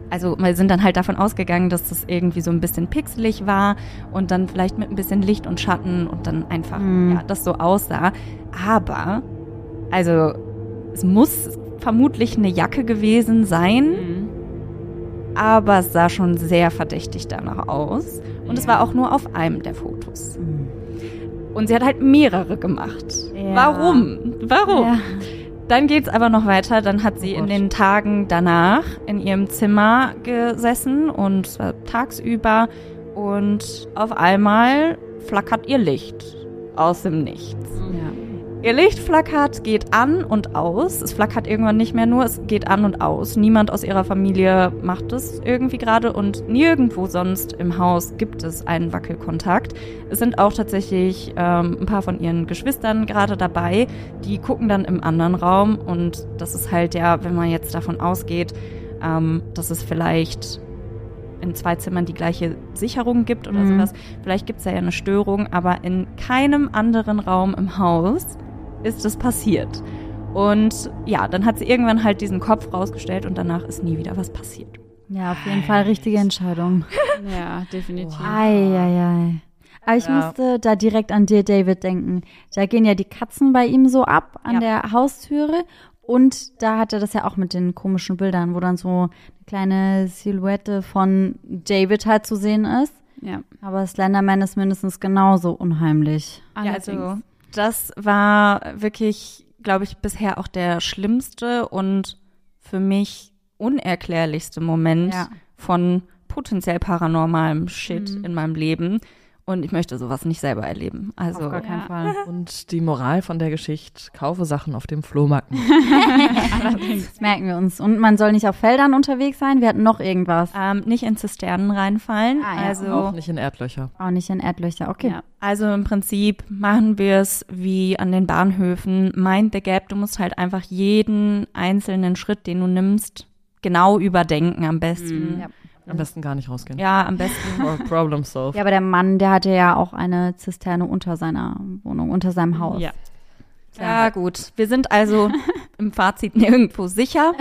also wir sind dann halt davon ausgegangen, dass das irgendwie so ein bisschen pixelig war und dann vielleicht mit ein bisschen Licht und Schatten und dann einfach, Mhm. ja, das so aussah. Aber, also es muss vermutlich eine Jacke gewesen sein, Mhm. aber es sah schon sehr verdächtig danach aus. Und es Ja. war auch nur auf einem der Fotos. Mhm. Und sie hat halt mehrere gemacht. Ja. Warum? Warum? Ja. Dann geht's aber noch weiter. Dann hat sie Oh in Gott. den Tagen danach in ihrem Zimmer gesessen und es war tagsüber und auf einmal flackert ihr Licht aus dem Nichts. Ja. Ihr Licht flackert, geht an und aus. Es flackert irgendwann nicht mehr nur, es geht an und aus. Niemand aus ihrer Familie macht es irgendwie gerade und nirgendwo sonst im Haus gibt es einen Wackelkontakt. Es sind auch tatsächlich ähm, ein paar von ihren Geschwistern gerade dabei, die gucken dann im anderen Raum und das ist halt ja, wenn man jetzt davon ausgeht, ähm, dass es vielleicht in zwei Zimmern die gleiche Sicherung gibt oder Mhm. sowas. Vielleicht gibt es da ja eine Störung, aber in keinem anderen Raum im Haus ist es passiert. Und ja, dann hat sie irgendwann halt diesen Kopf rausgestellt und danach ist nie wieder was passiert. Ja, auf jeden Fall richtige Entscheidung. Ja, definitiv. Eieiei. Aber ich Ja. musste da direkt an dir, David, denken. Da gehen ja die Katzen bei ihm so ab an Ja. der Haustüre. Und da hat er das ja auch mit den komischen Bildern, wo dann so eine kleine Silhouette von David halt zu sehen ist. Ja. Aber Slenderman ist mindestens genauso unheimlich. Ja, also Allerdings. das war wirklich, glaube ich, bisher auch der schlimmste und für mich unerklärlichste Moment Ja. von potenziell paranormalem Shit Mhm. in meinem Leben. Und ich möchte sowas nicht selber erleben. Also Auf gar keinen Ja. Fall. Und die Moral von der Geschichte, kaufe Sachen auf dem Flohmarkt. Das merken wir uns. Und man soll nicht auf Feldern unterwegs sein. Wir hatten noch irgendwas. ähm, nicht in Zisternen reinfallen. Ah, ja. Also Auch nicht in Erdlöcher. Auch nicht in Erdlöcher. Okay. Ja. Also im Prinzip machen wir es wie an den Bahnhöfen. Mind the gap, du musst halt einfach jeden einzelnen Schritt, den du nimmst, genau überdenken am besten. Mhm. Ja. Am besten gar nicht rausgehen. Ja, am besten. Or Problem solved. Ja, aber der Mann, der hatte ja auch eine Zisterne unter seiner Wohnung, unter seinem Haus. Ja. Ja, gut. Wir sind also im Fazit nirgendwo sicher.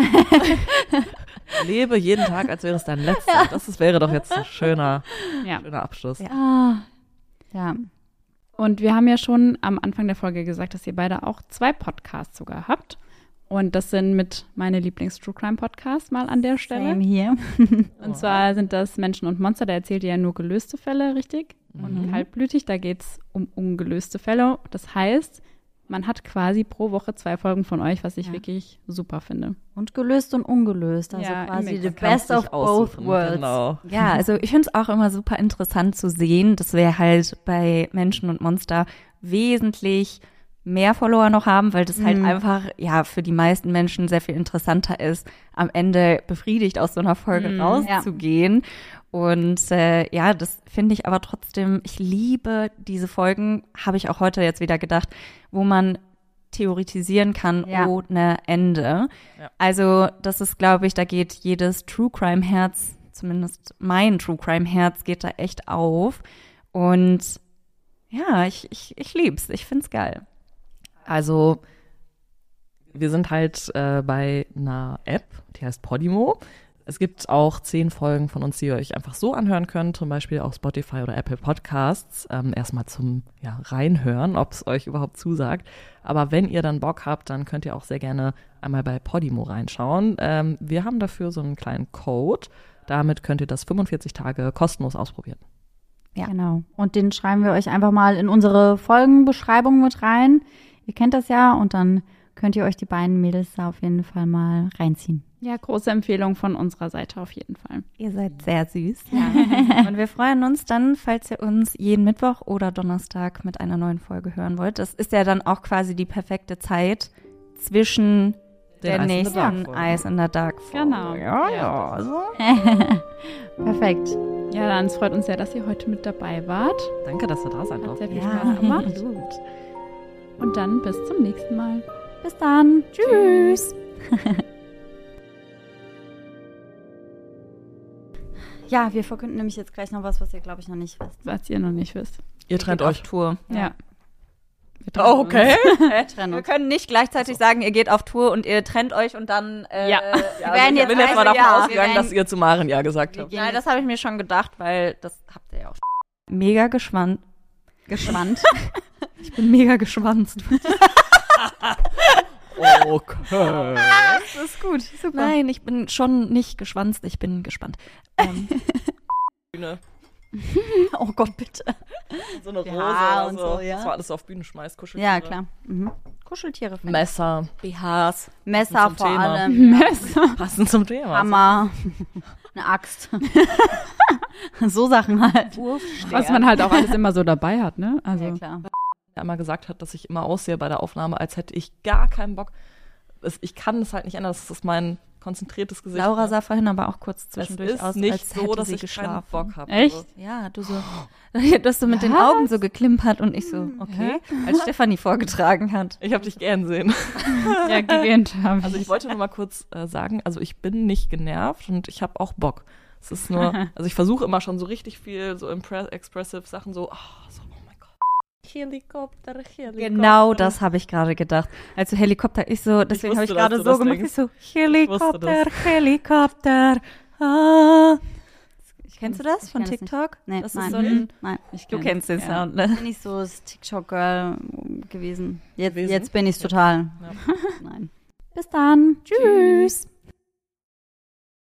Lebe jeden Tag, als wäre es dein letzter. Das ist, wäre doch jetzt ein schöner, Ja. schöner Abschluss. Ja. Ah, ja. Und wir haben ja schon am Anfang der Folge gesagt, dass ihr beide auch zwei Podcasts sogar habt. Und das sind mit meine Lieblings-True Crime Podcasts mal an der Stelle. Same hier. Und zwar sind das Menschen und Monster, da erzählt ihr ja nur gelöste Fälle, richtig? Und kaltblütig, da geht es um ungelöste Fälle. Das heißt, man hat quasi pro Woche zwei Folgen von euch, was ich Ja. wirklich super finde. Und gelöst und ungelöst. Also Ja, quasi im the Mix. best Kannst of dich both aussuchen, worlds. Genau. Ja, also ich finde es auch immer super interessant zu sehen, dass wir halt bei Menschen und Monster wesentlich mehr Follower noch haben, weil das halt Mhm. einfach, ja, für die meisten Menschen sehr viel interessanter ist, am Ende befriedigt aus so einer Folge Mhm, rauszugehen. Und äh, ja, das finde ich aber trotzdem, ich liebe diese Folgen, habe ich auch heute jetzt wieder gedacht, wo man theoretisieren kann Ja. ohne Ende. Ja. Also das ist, glaube ich, da geht jedes True Crime Herz, zumindest mein True Crime Herz geht da echt auf. Und ja, ich, ich, ich lieb's, ich find's geil. Also, wir sind halt äh, bei einer App, die heißt Podimo. Es gibt auch zehn Folgen von uns, die ihr euch einfach so anhören könnt, zum Beispiel auf Spotify oder Apple Podcasts. Ähm, erstmal zum ja, Reinhören, ob es euch überhaupt zusagt. Aber wenn ihr dann Bock habt, dann könnt ihr auch sehr gerne einmal bei Podimo reinschauen. Ähm, wir haben dafür so einen kleinen Code. Damit könnt ihr das fünfundvierzig Tage kostenlos ausprobieren. Ja. Genau. Und den schreiben wir euch einfach mal in unsere Folgenbeschreibung mit rein. Ihr kennt das ja und dann könnt ihr euch die beiden Mädels da auf jeden Fall mal reinziehen. Ja, große Empfehlung von unserer Seite auf jeden Fall. Ihr seid sehr süß. Ja. Und wir freuen uns dann, falls ihr uns jeden Mittwoch oder Donnerstag mit einer neuen Folge hören wollt. Das ist ja dann auch quasi die perfekte Zeit zwischen der Eyes in the nächsten Dark Folge. Eyes in the Dark Folge. Genau. Ja, Ja. ja. Also. Perfekt. Ja, dann es freut uns sehr, dass ihr heute mit dabei wart. Danke, dass wir da sein Hat durften. sehr viel Ja, Spaß gemacht. gut. Und dann bis zum nächsten Mal. Bis dann. Tschüss. Ja, wir verkünden nämlich jetzt gleich noch was, was ihr, glaube ich, noch nicht wisst. Was ihr noch nicht wisst. Ihr trennt Geht auf euch. Tour. Ja. Wir trennen Oh, okay. uns. Trennen Wir uns. können nicht gleichzeitig sagen, ihr geht auf Tour und ihr trennt euch und dann. Äh, Ja. Ja, werden also ich jetzt bin jetzt mal also, davon ja, wir ausgegangen, werden- dass ihr zu Maren ja gesagt habt. gehen Nein, jetzt- das habe ich mir schon gedacht, weil das habt ihr ja auch. Mega gespannt. Gespannt. Ich bin mega geschwanzt. Okay. Das ist gut. Super. Nein, ich bin schon nicht geschwanzt, ich bin gespannt. Ähm, Bühne. Oh Gott, bitte. So eine Rose Ja, oder und so. so, ja. Das war alles so auf Bühne schmeißt, Kuscheltiere. Ja, klar. Mhm. Kuscheltiere. finde ich. Messer. B Hs. Messer zum vor Thema. allem. Messer. Passend zum Thema. Hammer. Eine Axt. So Sachen halt. Was man halt auch alles immer so dabei hat, ne? Also, Ja, klar. Der immer gesagt hat, dass ich immer aussehe bei der Aufnahme, als hätte ich gar keinen Bock. Es, ich kann es halt nicht ändern, das ist mein konzentriertes Gesicht. Laura ne? sah vorhin aber auch kurz Es zwischendurch ist aus, nicht als so, hätte dass sie ich geschlafen. keinen Bock habe. Echt? Ja, du so, dass du mit den Augen so geklimpert und ich so, okay, als Stefanie vorgetragen hat. Ich habe dich gern sehen. ja, gewähnt habe Also ich wollte nur mal kurz äh, sagen, also ich bin nicht genervt und ich habe auch Bock. Es ist nur, also ich versuche immer schon so richtig viel so impre- expressive Sachen so, oh, so, oh mein Gott. Helikopter, Helikopter. Genau das habe ich gerade gedacht. Also Helikopter, ich so, deswegen habe ich wusste, dass gerade du so das gemacht, denkst. ich so, wusste Helikopter, das. Helikopter. Ah. Kennst du das Ich von kenn das nicht. TikTok? Nee, Das ist nein. so ein, Nein. ich du kenn- kennst den ja. Sound, ne? Bin ich so das TikTok-Girl gewesen. Jetzt, Gewesen? jetzt bin ich total. Ja. Nein. Bis dann. Tschüss.